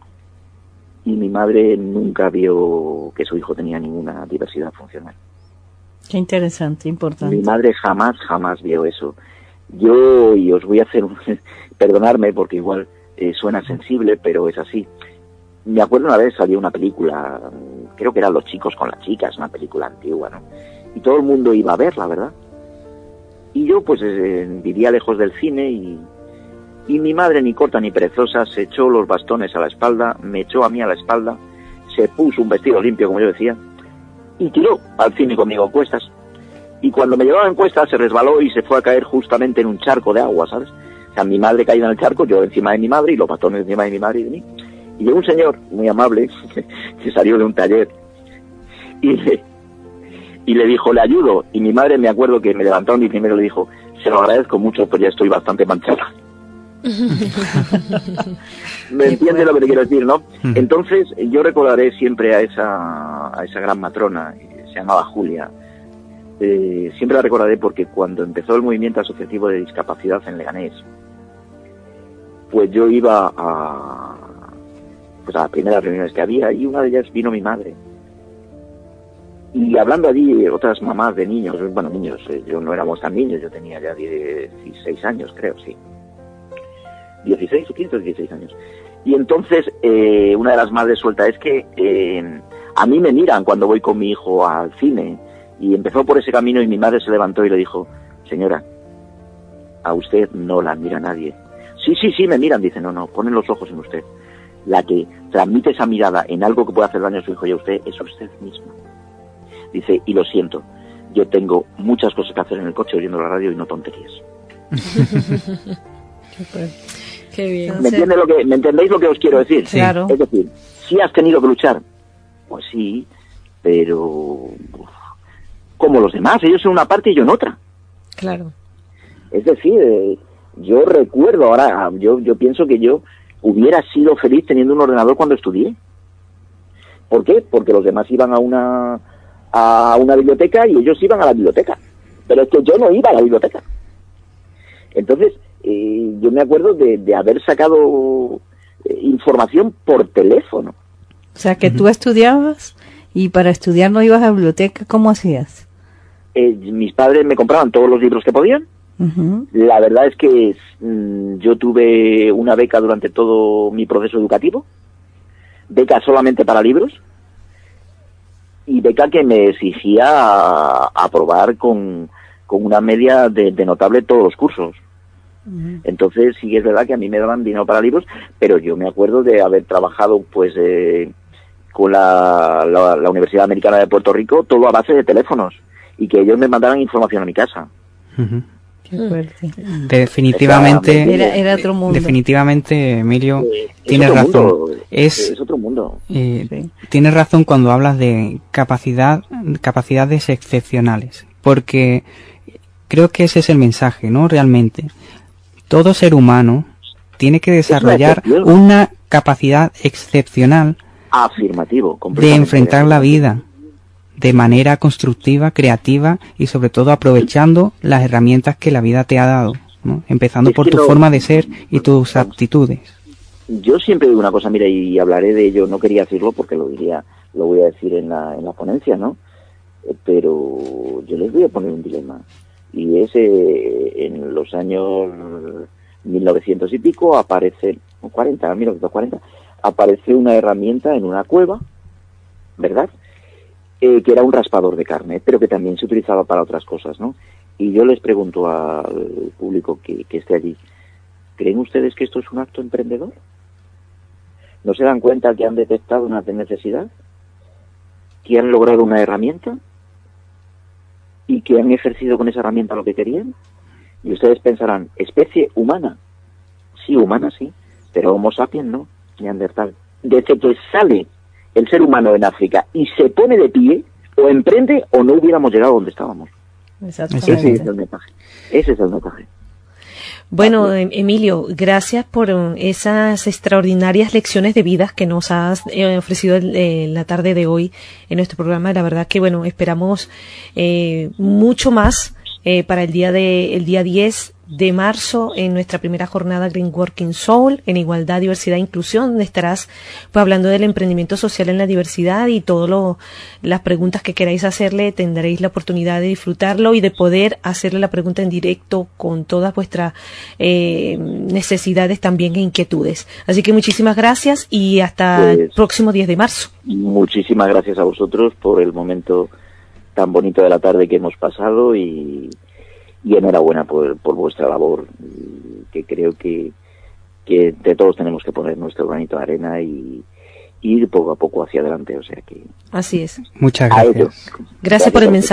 Y mi madre nunca vio que su hijo tenía ninguna diversidad funcional. Qué interesante, importante. Mi madre jamás, jamás vio eso. Yo, y os voy a hacer, un, perdonarme porque igual eh, suena sensible, pero es así. Me acuerdo una vez salió una película, creo que era Los chicos con las chicas, una película antigua, ¿no? Y todo el mundo iba a verla, ¿verdad? Y yo pues eh, vivía lejos del cine y, y mi madre, ni corta ni perezosa, se echó los bastones a la espalda, me echó a mí a la espalda, se puso un vestido limpio, como yo decía, y tiró al cine conmigo a cuestas. Y cuando me llevaba la encuesta se resbaló y se fue a caer justamente en un charco de agua, ¿sabes? O sea, mi madre caída en el charco, yo encima de mi madre y los bastones encima de mi madre y de mí. Y llegó un señor muy amable que salió de un taller y le, y le dijo, le ayudo. Y mi madre, me acuerdo que me levantó y primero le dijo, se lo agradezco mucho, pero ya estoy bastante manchada. ¿Me entiende lo que te quiero decir, no? Entonces yo recordaré siempre a esa, a esa gran matrona, se llamaba Julia. Eh, siempre la recordaré porque cuando empezó el movimiento asociativo de discapacidad en Leganés, pues yo iba a, pues a las primeras reuniones que había y una de ellas vino mi madre. Y hablando allí otras mamás de niños, bueno, niños, eh, yo no éramos tan niños, yo tenía ya dieciséis años, creo, sí. dieciséis o quince o dieciséis años. Y entonces eh, una de las madres suelta es que eh, a mí me miran cuando voy con mi hijo al cine. Y empezó por ese camino y mi madre se levantó y le dijo, señora, a usted no la mira nadie. Sí, sí, sí, me miran. Dice, no, no, ponen los ojos en usted. La que transmite esa mirada en algo que puede hacer daño a su hijo y a usted es usted misma. Dice, y lo siento, yo tengo muchas cosas que hacer en el coche oyendo la radio y no tonterías. Qué bien. ¿Me, entiende lo que, ¿Me entendéis lo que os quiero decir? Sí. Claro. Es decir, si has tenido que luchar, pues sí, pero uf, como los demás, ellos en una parte y yo en otra. Claro. Es decir, eh, yo recuerdo ahora, yo, yo pienso que yo hubiera sido feliz teniendo un ordenador cuando estudié. ¿Por qué? Porque los demás iban a una a una biblioteca y ellos iban a la biblioteca. Pero es que yo no iba a la biblioteca. Entonces, eh, yo me acuerdo de, de haber sacado eh, información por teléfono. O sea, que uh-huh. tú estudiabas y para estudiar no ibas a la biblioteca, ¿cómo hacías? Eh, mis padres me compraban todos los libros que podían. Uh-huh. La verdad es que mmm, yo tuve una beca durante todo mi proceso educativo. Beca solamente para libros. Y beca que me exigía aprobar con, con una media de, de notable todos los cursos. Uh-huh. Entonces sí es verdad que a mí me daban dinero para libros, pero yo me acuerdo de haber trabajado pues eh, con la, la, la Universidad Americana de Puerto Rico, todo a base de teléfonos, y que ellos me mandaran información a mi casa. Uh-huh. Qué fuerte. Definitivamente, era, era otro mundo. Definitivamente, Emilio, eh, tienes razón. Mundo, es, es otro mundo. Eh, sí. Tienes razón cuando hablas de capacidad, capacidades excepcionales, porque creo que ese es el mensaje, ¿no? Realmente, todo ser humano tiene que desarrollar una, una capacidad excepcional afirmativo, de enfrentar la vida de manera constructiva, creativa y sobre todo aprovechando las herramientas que la vida te ha dado, ¿no? Empezando es por tu no, forma de ser y tus vamos, aptitudes. Yo siempre digo una cosa, mira, y hablaré de ello, no quería decirlo porque lo diría, lo voy a decir en la, en la ponencia, ¿no? Pero yo les voy a poner un dilema, y es eh, en los años mil novecientos y pico aparece, cuarenta, mil novecientos cuarenta, aparece una herramienta en una cueva, ¿verdad?, Eh, que era un raspador de carne, pero que también se utilizaba para otras cosas, ¿no? Y yo les pregunto al público que, que esté allí, ¿creen ustedes que esto es un acto emprendedor? ¿No se dan cuenta que han detectado una necesidad? ¿Que han logrado una herramienta? ¿Y que han ejercido con esa herramienta lo que querían? Y ustedes pensarán, ¿especie humana? Sí, humana, sí, pero Homo sapiens no, Neandertal. Desde que sale el ser humano en África y se pone de pie, o emprende o no hubiéramos llegado donde estábamos. Exactamente. Ese es el mensaje. Ese es el mensaje. Bueno, Emilio, gracias por esas extraordinarias lecciones de vida que nos has eh, ofrecido en eh, la tarde de hoy en nuestro programa. La verdad que, bueno, esperamos eh, mucho más eh, para el día de el día diez de marzo en nuestra primera jornada Green Working Soul en igualdad, diversidad e inclusión, donde estarás pues hablando del emprendimiento social en la diversidad y todas las preguntas que queráis hacerle, tendréis la oportunidad de disfrutarlo y de poder hacerle la pregunta en directo con todas vuestras eh, necesidades también e inquietudes. Así que muchísimas gracias y hasta pues, el próximo diez de marzo. Muchísimas gracias a vosotros por el momento tan bonito de la tarde que hemos pasado y Y enhorabuena por, por vuestra labor, que creo que, que de todos tenemos que poner nuestro granito de arena y, y ir poco a poco hacia adelante. O sea que así es. Muchas gracias. Gracias, gracias por el mensaje.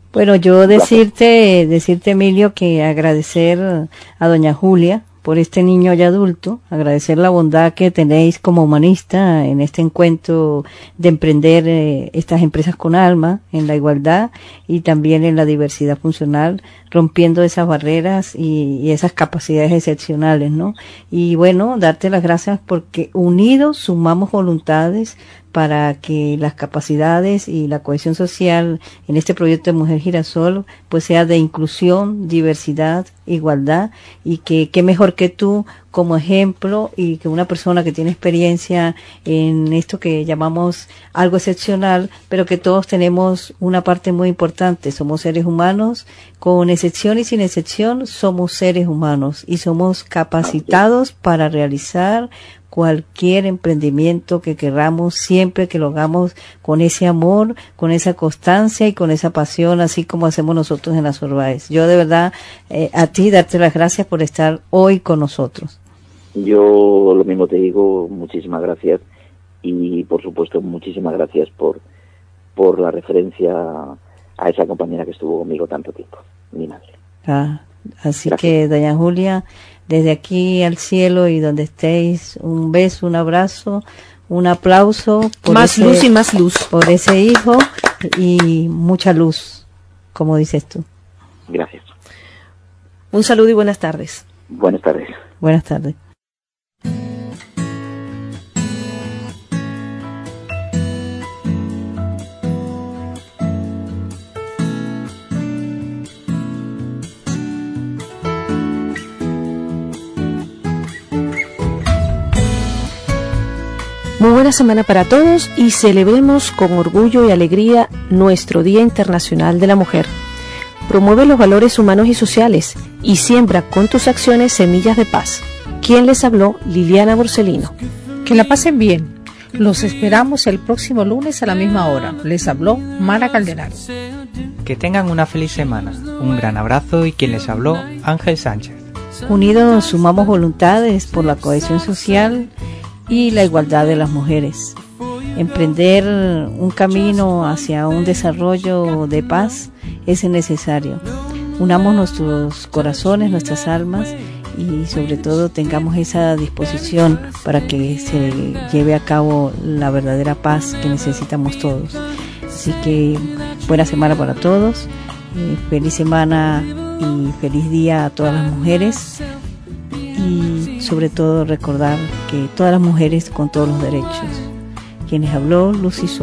Bueno, yo decirte, decirte Emilio, que agradecer a doña Julia por este niño ya adulto, agradecer la bondad que tenéis como humanista en este encuentro de emprender eh, estas empresas con alma, en la igualdad y también en la diversidad funcional, rompiendo esas barreras y, y esas capacidades excepcionales, ¿no? Y bueno, darte las gracias porque unidos sumamos voluntades para que las capacidades y la cohesión social en este proyecto de Mujer Girasol pues sea de inclusión, diversidad, igualdad, y que qué mejor que tú como ejemplo y que una persona que tiene experiencia en esto que llamamos algo excepcional, pero que todos tenemos una parte muy importante, somos seres humanos, con excepción y sin excepción somos seres humanos y somos capacitados para realizar cualquier emprendimiento que querramos, siempre que lo hagamos con ese amor, con esa constancia y con esa pasión, así como hacemos nosotros en las Sorbaes. Yo de verdad, eh, a ti darte las gracias por estar hoy con nosotros. Yo lo mismo te digo, muchísimas gracias, y por supuesto muchísimas gracias por, por la referencia a esa compañera que estuvo conmigo tanto tiempo, mi madre. Ah, así Gracias. que, doña Julia, desde aquí al cielo y donde estéis, un beso, un abrazo, un aplauso. Por más ese, luz y más luz. Por ese hijo y mucha luz, como dices tú. Gracias. Un saludo y buenas tardes. Buenas tardes. Buenas tardes. Muy buena semana para todos y celebremos con orgullo y alegría nuestro Día Internacional de la Mujer. Promueve los valores humanos y sociales y siembra con tus acciones semillas de paz. ¿Quién les habló? Liliana Borsellino. Que la pasen bien. Los esperamos el próximo lunes a la misma hora. Les habló Mara Calderaro. Que tengan una feliz semana. Un gran abrazo y quien les habló, Ángel Sánchez. Unidos sumamos voluntades por la cohesión social y la igualdad de las mujeres. Emprender un camino hacia un desarrollo de paz es necesario. Unamos nuestros corazones, nuestras almas y sobre todo tengamos esa disposición para que se lleve a cabo la verdadera paz que necesitamos todos. Así que buena semana para todos, eh, feliz semana y feliz día a todas las mujeres. Y sobre todo recordar que todas las mujeres con todos los derechos. Quienes habló, Lucy Soul.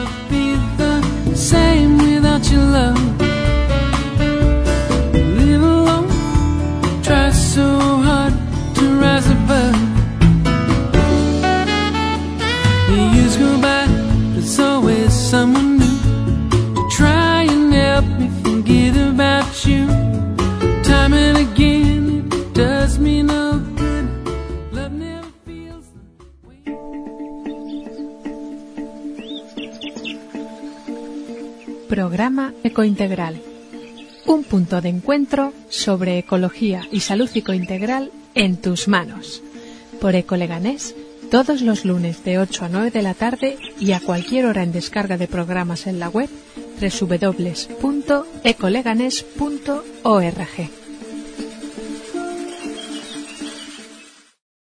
Programa Ecointegral. Un punto de encuentro sobre ecología y salud ecointegral en tus manos. Por Ecoleganés, todos los lunes de ocho a nueve de la tarde y a cualquier hora en descarga de programas en la web doble u doble u doble u punto ecoleganés punto org.